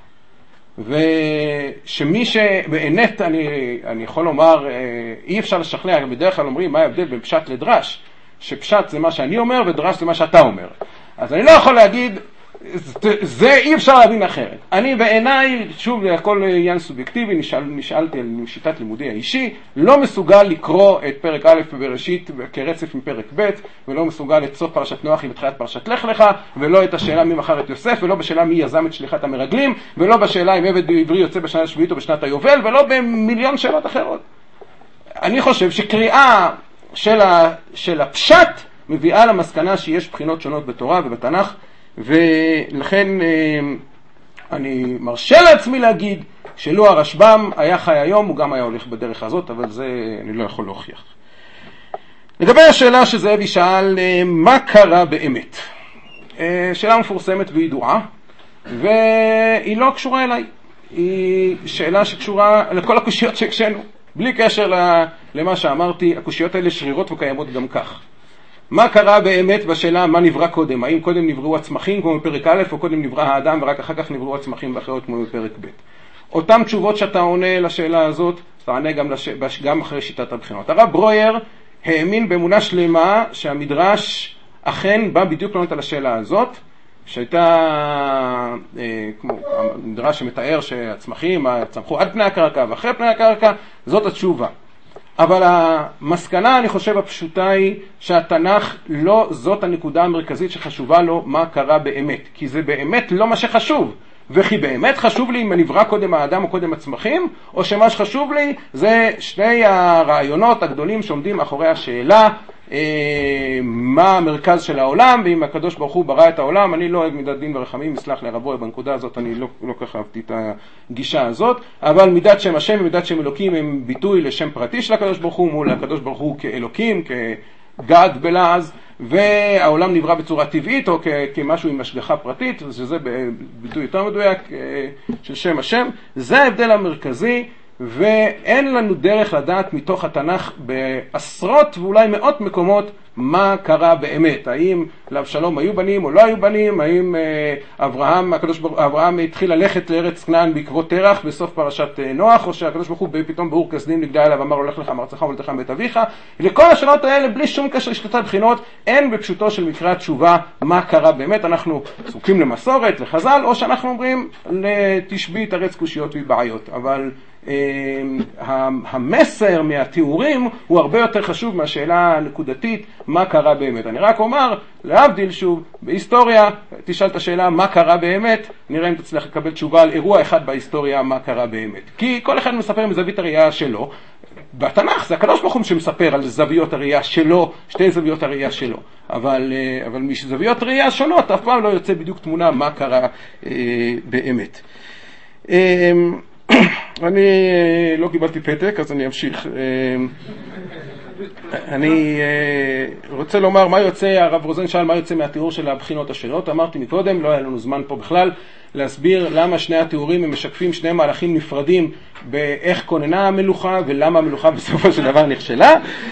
ושמי שבאמת, אני, אני יכול לומר, אי אפשר לשכנע, בדרך כלל אומרים מה ההבדל בין פשט לדרש, שפשט זה מה שאני אומר ודרש זה מה שאתה אומר. אז אני לא יכול להגיד, זה אי אפשר להבין אחרת. אני בעיניי, שוב, הכל עניין סובייקטיבי, נשאל, נשאלתי על שיטת לימודי האישי, לא מסוגל לקרוא את פרק א' בראשית כרצף עם פרק ב', ולא מסוגל את סוף פרשת נוח עם תחילת פרשת לך לך, ולא את השאלה מי מכר את יוסף, ולא בשאלה מי יזם את שליחת המרגלים, ולא בשאלה אם עבד עברי יוצא בשנה השביעית או בשנת היובל, ולא במיליון שאלות אחרות. אני חושב שקריאה של, ה, של הפשט מביאה למסקנה שיש בחינות שונות בתורה ובתנ"ך, ולכן אני מרשה לעצמי להגיד שלו הרשב"ם היה חי היום, הוא גם היה הולך בדרך הזאת, אבל זה אני לא יכול להוכיח. לגבי השאלה שזאבי שאל, מה קרה באמת? שאלה מפורסמת וידועה, והיא לא קשורה אליי. היא שאלה שקשורה לכל הקושיות שהקשנו. בלי קשר למה שאמרתי, הקושיות האלה שרירות וקיימות גם כך. מה קרה באמת בשאלה מה נברא קודם? האם קודם נבראו הצמחים כמו בפרק א' או קודם נברא האדם ורק אחר כך נבראו הצמחים ואחרות כמו בפרק ב'? אותם תשובות שאתה עונה לשאלה הזאת, תענה גם, לש... גם אחרי שיטת הבחינות. הרב ברויר האמין באמונה שלמה שהמדרש אכן בא בדיוק לענות על השאלה הזאת, שהייתה אה, כמו המדרש שמתאר שהצמחים צמחו עד פני הקרקע ואחרי פני הקרקע, זאת התשובה. אבל המסקנה, אני חושב, הפשוטה היא שהתנ"ך לא זאת הנקודה המרכזית שחשובה לו מה קרה באמת. כי זה באמת לא מה שחשוב. וכי באמת חשוב לי אם נברא קודם האדם או קודם הצמחים, או שמה שחשוב לי זה שני הרעיונות הגדולים שעומדים מאחורי השאלה, אה, מה המרכז של העולם, ואם הקדוש ברוך הוא ברא את העולם. אני לא אוהב מידת דין ורחמים, מסלח לי הרב ברויר, בנקודה הזאת אני לא, לא כך אהבתי את הגישה הזאת, אבל מידת שם השם ומידת שם אלוקים הם ביטוי לשם פרטי של הקדוש ברוך הוא, מול הקדוש ברוך הוא כאלוקים, כגד בלעז, והעולם נברא בצורה טבעית או כמשהו עם השגחה פרטית, שזה ביטוי יותר מדויק של שם השם. זה ההבדל המרכזי, ואין לנו דרך לדעת מתוך התנ"ך בעשרות ואולי מאות מקומות מה קרה באמת. האם לאבשלום היו בנים או לא היו בנים? האם אברהם, הקדוש ברוך, אברהם התחיל ללכת לארץ כנען בעקבות תרח בסוף פרשת נוח, או שהקדוש ברוך הוא פתאום באור כסדים נגלה אליו ואמר הולך לך מארצך ולתך מבית אביך? לכל השאלות האלה בלי שום קשר לשלושת הבחינות אין בפשוטו של מקרא תשובה מה קרה באמת. אנחנו זקוקים למסורת, לחז"ל, או שאנחנו אומרים לתשבי תרץ קושיות ובעיות, אבל המסר מהתיאורים הוא הרבה יותר חשוב מהשאלה הנקודתית מה קרה באמת. אני רק אומר, להבדיל שוב, בהיסטוריה תשאל את השאלה מה קרה באמת, נראה אם תצליח לקבל תשובה על אירוע אחד בהיסטוריה מה קרה באמת, כי כל אחד מספר מזווית הראייה שלו. בתנ"ך זה הקדוש ברוך הוא שמספר על זוויות הראייה שלו, שתי זוויות הראייה שלו, אבל, אבל מזוויות ראייה שונות אף פעם לא יוצא בדיוק תמונה מה קרה אה, באמת. אה, אני לא קיבלתי פתק, אז אני אמשיך. אני רוצה לומר מה יוצא, הרב רוזן שאל מה יוצא מהתיאור של הבחינות השונות. אמרתי מקודם, לא היה לנו זמן פה בכלל להסביר למה שני התיאורים הם משקפים שני מהלכים נפרדים באיך כוננה המלוכה ולמה המלוכה בסופו של דבר נכשלה.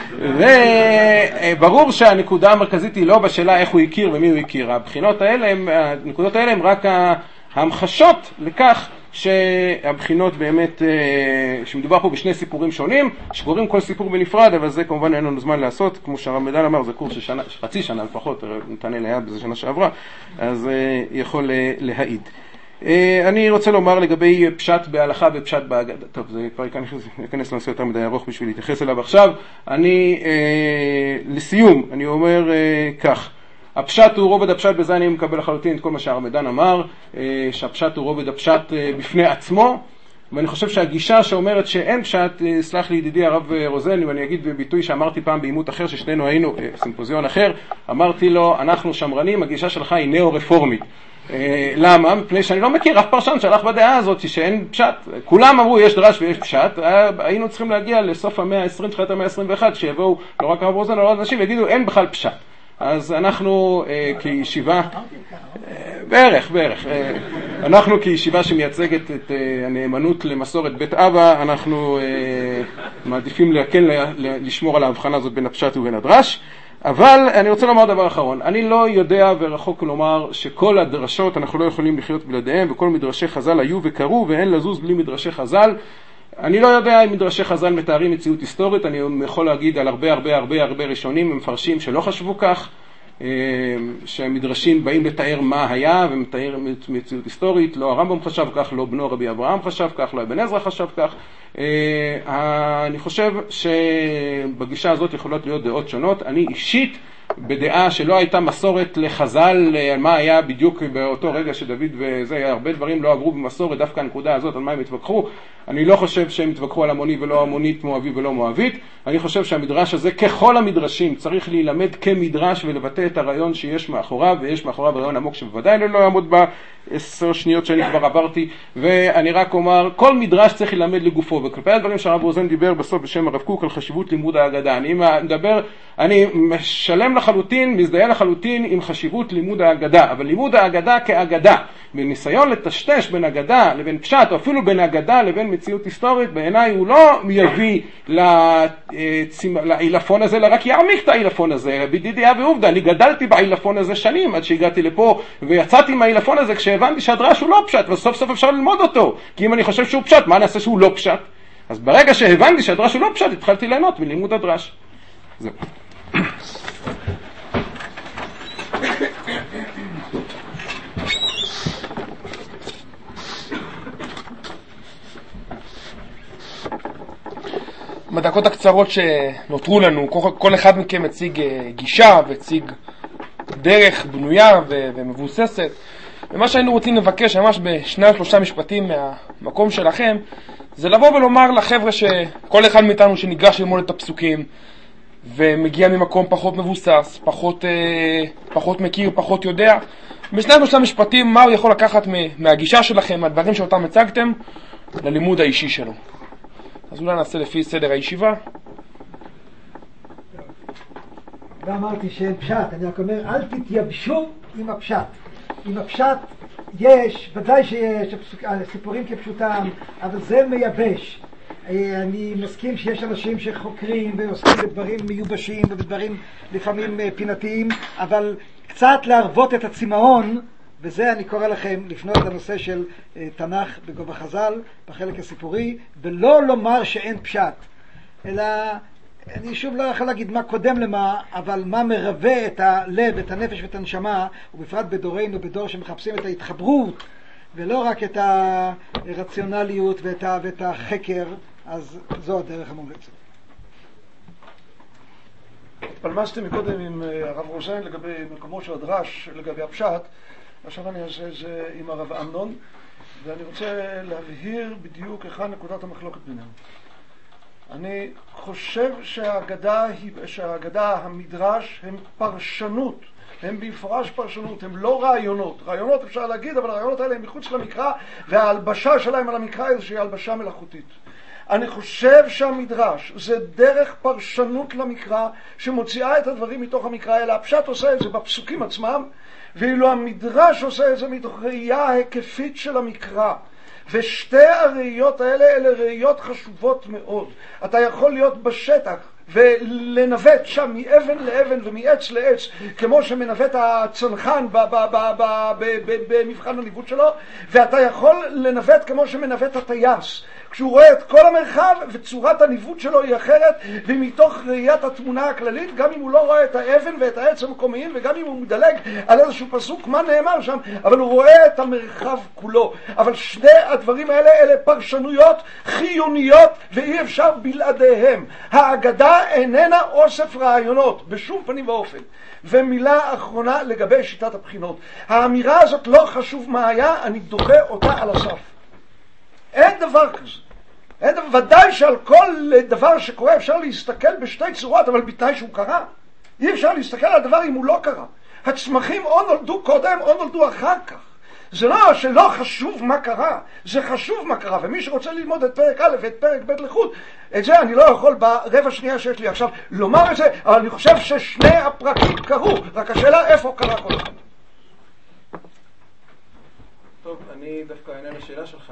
וברור שהנקודה המרכזית היא לא בשאלה איך הוא הכיר ומי הוא הכיר. הבחינות האלה, הנקודות האלה הם רק ההמחשות לכך שהבחינות באמת, שמדובר פה בשני סיפורים שונים, שקוראים כל סיפור בנפרד, אבל זה כמובן אין לנו זמן לעשות, כמו שהרב מדן אמר, זה קורס של שנה, חצי שנה לפחות, נתנאל היה בזה שנה שעברה, אז יכול להעיד. אני רוצה לומר לגבי פשט בהלכה ופשט בהגדה, טוב, זה כבר ייכנס לנושא יותר מדי ארוך בשביל להתייחס אליו עכשיו. אני, לסיום, אני אומר כך, הפשט הוא רובד הפשט, בזה אני מקבל לחלוטין את כל מה שהרמדאן אמר, שהפשט הוא רובד הפשט בפני עצמו, ואני חושב שהגישה שאומרת שאין פשט, סלח לי ידידי הרב רוזן, ואני אגיד בביטוי שאמרתי פעם בעימות אחר ששנינו היינו, סימפוזיון אחר, אמרתי לו, אנחנו שמרנים, הגישה שלך היא נאו-רפורמית. למה? מפני שאני לא מכיר אף פרשן שהלך בדעה הזאת שאין פשט. כולם אמרו יש דרש ויש פשט, היינו צריכים להגיע לסוף המאה ה-עשרים, תחילת המאה ה-עשרים ואחת, שיבואו לא רק הרב רוזן, אלא עוד אנשים, ויגידו אין בכלל פשט. אז אנחנו אה, כישיבה, אה, בערך, בערך, אה, אנחנו כישיבה שמייצגת את אה, הנאמנות למסורת בית אבא, אנחנו אה, מעדיפים כן לשמור על ההבחנה הזאת בין הפשט ובין הדרש. אבל אני רוצה לומר דבר אחרון, אני לא יודע ורחוק לומר שכל הדרשות אנחנו לא יכולים לחיות בלעדיהם, וכל מדרשי חז"ל היו וקרו ואין לזוז בלי מדרשי חז"ל. אני לא יודע אם מדרשי חז"ל מתארים מציאות היסטורית, אני יכול להגיד על הרבה הרבה הרבה הרבה ראשונים ומפרשים שלא חשבו כך, שהמדרשים באים לתאר מה היה ומתאר מציאות היסטורית. לא הרמב"ם חשב כך, לא בנו רבי אברהם חשב כך, לא אבן עזרא חשב כך. אני חושב שבגישה הזאת יכולות להיות דעות שונות. אני אישית בדעה שלא הייתה מסורת לחז"ל על מה היה בדיוק באותו רגע שדוד וזה, הרבה דברים לא עברו במסורת, דווקא הנקודה הזאת על מה הם התווכחו. אני לא חושב שהם התווכחו על המוני ולא המונית, מואבי ולא מואבית. אני חושב שהמדרש הזה ככל המדרשים צריך להילמד כמדרש ולבטא ממצה את הרעיון שיש מאחוריו, ויש מאחוריו רעיון עמוק שבוודאי אני לא אעמוד בעשר שניות שאני כבר עברתי, ואני רק אומר, כל מדרש צריך ללמד לגופו, וכלפי הדברים שהרב רוזן דיבר בסוף בשם הרב קוק על חשיבות לימוד ההגדה. אני מדבר, אני משלם לחלוטין, מזדהה לחלוטין עם חשיבות לימוד ההגדה, אבל לימוד ההגדה כהגדה, בניסיון לטשטש בין הגדה לבין פשט, או אפילו בין הגדה לבין מציאות היסטורית, בעיניי הוא לא יביא לעילפון הזה, אלא רק יעמיק את העילפון הזה. בדידיה ועובדה, אני גדלתי בעילפון הזה שנים עד שהגעתי לפה, ויצאתי מהעילפון הזה כשהבנתי שהדרש הוא לא פשט, וסוף סוף אפשר ללמוד אותו, כי אם אני חושב שהוא פשט, מה נעשה שהוא לא פשט? אז ברגע שהבנתי שהדרש הוא לא פשט, התחלתי ליהנות מלימוד הדרש. זהו. בדקות הקצרות שנותרו לנו, כל אחד מכם מציג גישה והציג דרך בנויה ומבוססת, ומה שהיינו רוצים לבקש ממש בשני שלושה משפטים מהמקום שלכם, זה לבוא ולומר לחבר'ה שכל אחד מאיתנו שניגש ללמוד את הפסוקים ומגיע ממקום פחות מבוסס, פחות, פחות מכיר, פחות יודע, בשני שלושה משפטים מה הוא יכול לקחת מהגישה שלכם, מהדברים שאותם הצגתם, ללימוד האישי שלו. אז אולי נעשה לפי סדר הישיבה. ואמרתי שאין פשט, אני רק אומר, אל תתייבשו עם הפשט. עם הפשט יש, ודאי שיש סיפורים כפשוטם, אבל זה מייבש. אני מסכים שיש אנשים שחוקרים ועוסקים בדברים מיובשים ובדברים לפעמים פינתיים, אבל קצת להרבות את הצמאון, וזה אני קורא לכם לפנות לנושא של תנ"ך בגובה חז"ל, בחלק הסיפורי, ולא לומר שאין פשט, אלא אני שוב לא יכול להגיד מה קודם למה, אבל מה מרווה את הלב, את הנפש ואת הנשמה, ובפרט בדורנו, בדור שמחפשים את ההתחברות, ולא רק את הרציונליות ואת, ה, ואת החקר, אז זו הדרך המומלצת. התפלמסתי מקודם עם הרב רוזן לגבי מקומו של הדרש, לגבי הפשט, עכשיו אני אעשה את זה עם הרב אמנון, ואני רוצה להבהיר בדיוק היכן נקודת המחלוקת בינינו. אני חושב שהאגדה, שהאגדה, המדרש, הם פרשנות, הם במפורש פרשנות, הם לא רעיונות. רעיונות אפשר להגיד, אבל הרעיונות האלה הם מחוץ למקרא, וההלבשה שלהם על המקרא היא איזושהי הלבשה מלאכותית. אני חושב שהמדרש זה דרך פרשנות למקרא, שמוציאה את הדברים מתוך המקרא, אלא הפשט עושה את זה בפסוקים עצמם, ואילו המדרש עושה את זה מתוך ראייה ההיקפית של המקרא. ושתי הראיות האלה אלה ראיות חשובות מאוד. אתה יכול להיות בשטח ולנווט שם מאבן לאבן ומעץ לעץ, כמו שמנווט הצנחן במבחן הניווט שלו, ואתה יכול לנווט כמו שמנווט הטייס, כשהוא רואה את כל המרחב וצורת הניווט שלו היא אחרת, ומתוך ראיית התמונה הכללית, גם אם הוא לא רואה את האבן ואת העץ המקומיים, וגם אם הוא מדלג על איזשהו פסוק מה נאמר שם, אבל הוא רואה את המרחב כולו. אבל שני הדברים האלה אלה פרשנויות חיוניות ואי אפשר בלעדיהם. האגדה איננה אוסף רעיונות בשום פנים ואופן. ומילה אחרונה לגבי שיטת הבחינות, האמירה הזאת לא חשוב מה היה, אני דוחה אותה על הסף. אין דבר כזה. אין דבר, ודאי שעל כל דבר שקורה אפשר להסתכל בשתי צורות, אבל בתנאי שהוא קרה. אי אפשר להסתכל על הדבר אם הוא לא קרה. הצמחים או נולדו קודם או נולדו אחר כך. זה לא שלא חשוב מה קרה, זה חשוב מה קרה, ומי שרוצה ללמוד את פרק א' ואת פרק ב' לחוד, את זה אני לא יכול ברבע שנייה שיש לי עכשיו לומר את זה, אבל אני חושב ששני הפרקים קרו, רק השאלה איפה קרה כל אחד. טוב, אני דווקא אענה לשאלה שלך.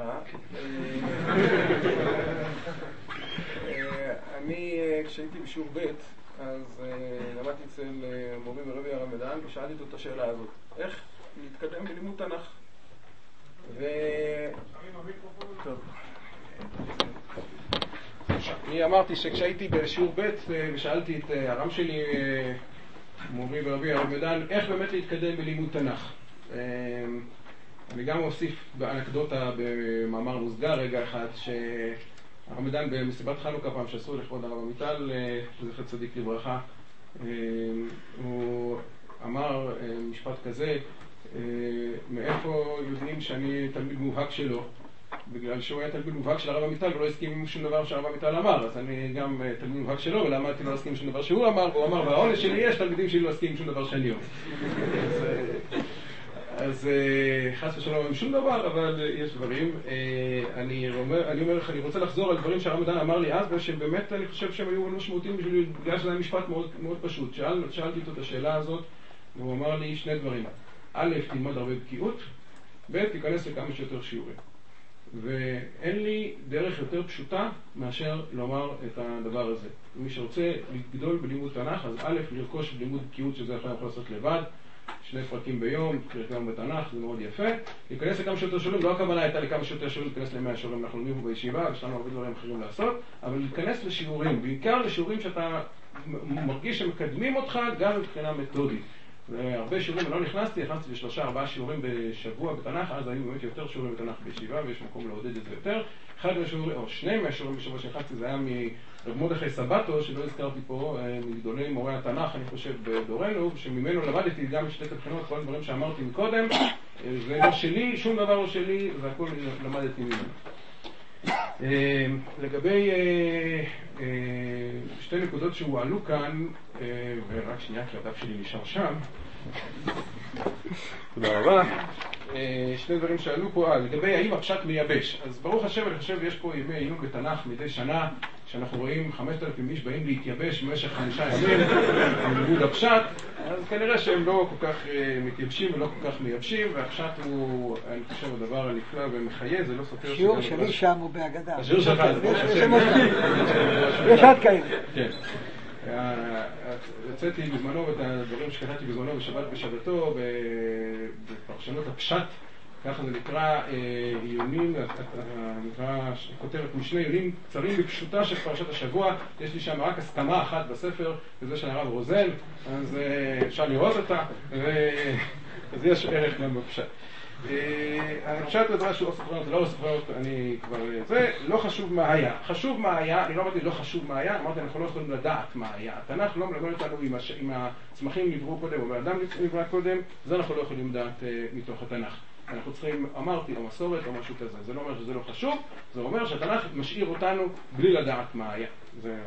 אני, כשהייתי בשיעור ב', אז למדתי אצל מורי ורבי הרמדאן, ושאלתי אותו את השאלה הזאת. איך להתקדם בלימוד תנ"ך? ו... טוב. אני אמרתי שכשהייתי בשיעור ב' ושאלתי את הרם שלי, מורי ורבי הרמדאן, איך באמת להתקדם בלימוד תנ"ך? אני גם אוסיף באנקדוטה במאמר מוסגר רגע אחד, שהרמדאן במסיבת חנוכה פעם שעשו לכבוד הרב עמיטל, זכר צדיק לברכה, הוא אמר משפט כזה, מאיפה יודעים שאני תלמיד מובהק שלו? בגלל שהוא היה תלמיד מובהק של הרב עמיטל ולא הסכים עם שום דבר שהרב עמיטל אמר, אז אני גם תלמיד מובהק שלו ולמדתי לא להסכים עם שום דבר שהוא אמר, והוא אמר, והעונש שלי יש תלמידים שלי לא הסכים עם שום דבר שאני אומר. אז חס ושלום עם שום דבר, אבל יש דברים. אני אומר, אני אומר לך, אני רוצה לחזור על דברים שהרב מדן אמר לי אז, ושבאמת אני חושב שהם היו משמעותיים בשבילי, בגלל שזה היה משפט מאוד, מאוד פשוט. שאל, שאלתי אותו את השאלה הזאת, והוא אמר לי שני דברים. א', תלמד הרבה בקיאות, ב', תיכנס לכמה שיותר שיעורים. ואין לי דרך יותר פשוטה מאשר לומר את הדבר הזה. מי שרוצה לגדול בלימוד תנ"ך, אז א', לרכוש בלימוד בקיאות שזה יכול לעשות לבד, שני פרקים ביום, פרק גם בתנ"ך, זה מאוד יפה. להיכנס לכמה שיותר שיעורים, לא הכוונה הייתה לכמה שיותר שיעורים, להיכנס למאה שיעורים, אנחנו לומדים פה בישיבה, יש לנו הרבה דברים אחרים לעשות, אבל להיכנס לשיעורים, בעיקר לשיעורים שאתה מרגיש שמקדמים אותך גם מבחינה מתודית. הרבה שיעורים, אני לא נכנסתי, נכנסתי לשלושה, ארבעה שיעורים בשבוע בתנ"ך, אז היו באמת יותר שיעורים בתנ"ך בישיבה, ויש מקום לעודד את זה יותר. אחד מהשיעורים, או שני מהשיעורים בשבוע שנכנסתי, זה היה מרב מרדכי סבתו, שלא הזכרתי פה, מגדולי מורי התנ"ך, אני חושב, בדורנו, שממנו למדתי גם שתי הבחינות, כל הדברים שאמרתי מקודם, זה לא שלי, שום דבר לא שלי, והכל למדתי ממנו. לגבי שתי נקודות שהועלו כאן, ורק שנייה כי הדף שלי נשאר שם, תודה רבה. שני דברים שעלו פה, לגבי האם הפשט מייבש. אז ברוך השם, אני חושב יש פה ימי עיון בתנ"ך מדי שנה, שאנחנו רואים חמשת אלפים איש באים להתייבש במשך חמישה ימים בלימוד הפשט, אז כנראה שהם לא כל כך מתייבשים ולא כל כך מייבשים, והפשט הוא, אני חושב, הדבר הנפלא ומחיה, זה לא סותר... שיעור שלי שם הוא בהגדה. השיעור שלך, זה ברוך השם. יש עד כאלה. כן. יצאתי בזמנו את הדברים שכתבתי בזמנו בשבת בשבתו בפרשנות הפשט, ככה זה נקרא עיונים, נקרא כותרת משנה, עיונים קצרים בפשוטה של פרשת השבוע. יש לי שם רק הסכמה אחת בספר, וזה של הרב רוזן, אז אפשר לראות אותה, אז יש ערך גם בפשט. הפשט לדבר שהוא אוסף רעיונות, לא אוסף רעיונות, אני כבר... זה לא חשוב מה היה. חשוב מה היה, אני לא אמרתי לא חשוב מה היה, אמרתי אנחנו לא יכולים לדעת מה היה. התנ"ך לא מלמד אותנו אם הצמחים נבראו קודם או האדם נברא קודם, זה אנחנו לא יכולים לדעת מתוך התנ"ך. אנחנו צריכים, אמרתי, או מסורת או משהו כזה. זה לא אומר שזה לא חשוב, זה אומר שהתנ"ך משאיר אותנו בלי לדעת מה היה. זה...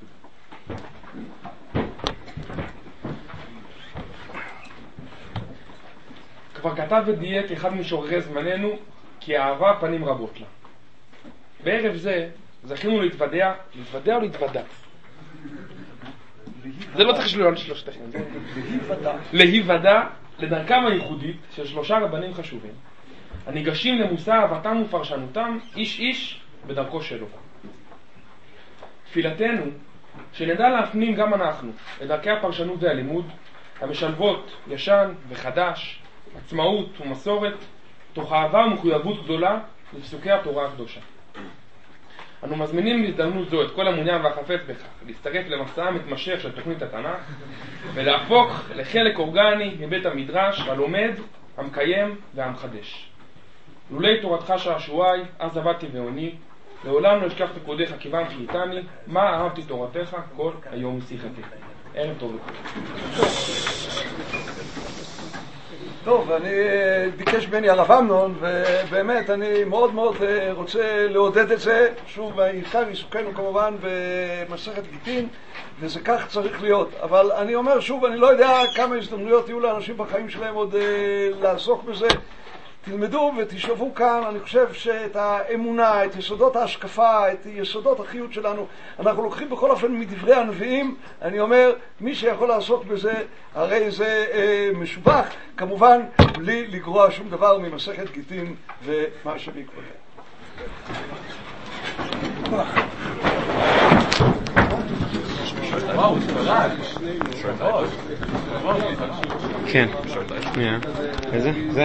כבר כתב ודייק אחד משוררי זמננו, כי אהבה פנים רבות לה. בערב זה זכינו להתוודע, להתוודע או להתוודע? זה לא צריך שלו על שלושתכם. להיוודע לדרכם הייחודית של שלושה רבנים חשובים, הניגשים למושא אהבתם ופרשנותם, איש איש בדרכו שלו. תפילתנו, שנדע להפנים גם אנחנו את דרכי הפרשנות והלימוד, המשלבות ישן וחדש, עצמאות ומסורת, תוך אהבה ומחויבות גדולה לפסוקי התורה הקדושה. אנו מזמינים בהזדמנות זו את כל המעוניין והחפץ בכך להצטרף למסע מתמשך של תוכנית התנ"ך ולהפוך לחלק אורגני מבית המדרש הלומד, המקיים והמחדש. לולי תורתך שעשועי, אז עבדתי ועוני, לעולם לא אשכח פקודיך כיוון חייתני, מה אהבתי תורתך כל היום שיחתי. ערב טוב לכם. טוב, אני ביקש ממני הרב אמנון, ובאמת אני מאוד מאוד רוצה לעודד את זה. שוב, העיקר עיסוקנו כמובן במסכת גיטין, וזה כך צריך להיות. אבל אני אומר שוב, אני לא יודע כמה הזדמנויות יהיו לאנשים בחיים שלהם עוד לעסוק בזה. תלמדו ותשאבו כאן, אני חושב שאת האמונה, את יסודות ההשקפה, את יסודות החיות שלנו, אנחנו לוקחים בכל אופן מדברי הנביאים. אני אומר, מי שיכול לעסוק בזה, הרי זה אה, משובח, כמובן בלי לגרוע שום דבר ממסכת גיטין ומה שבעקבותיה. כן, איזה? זה?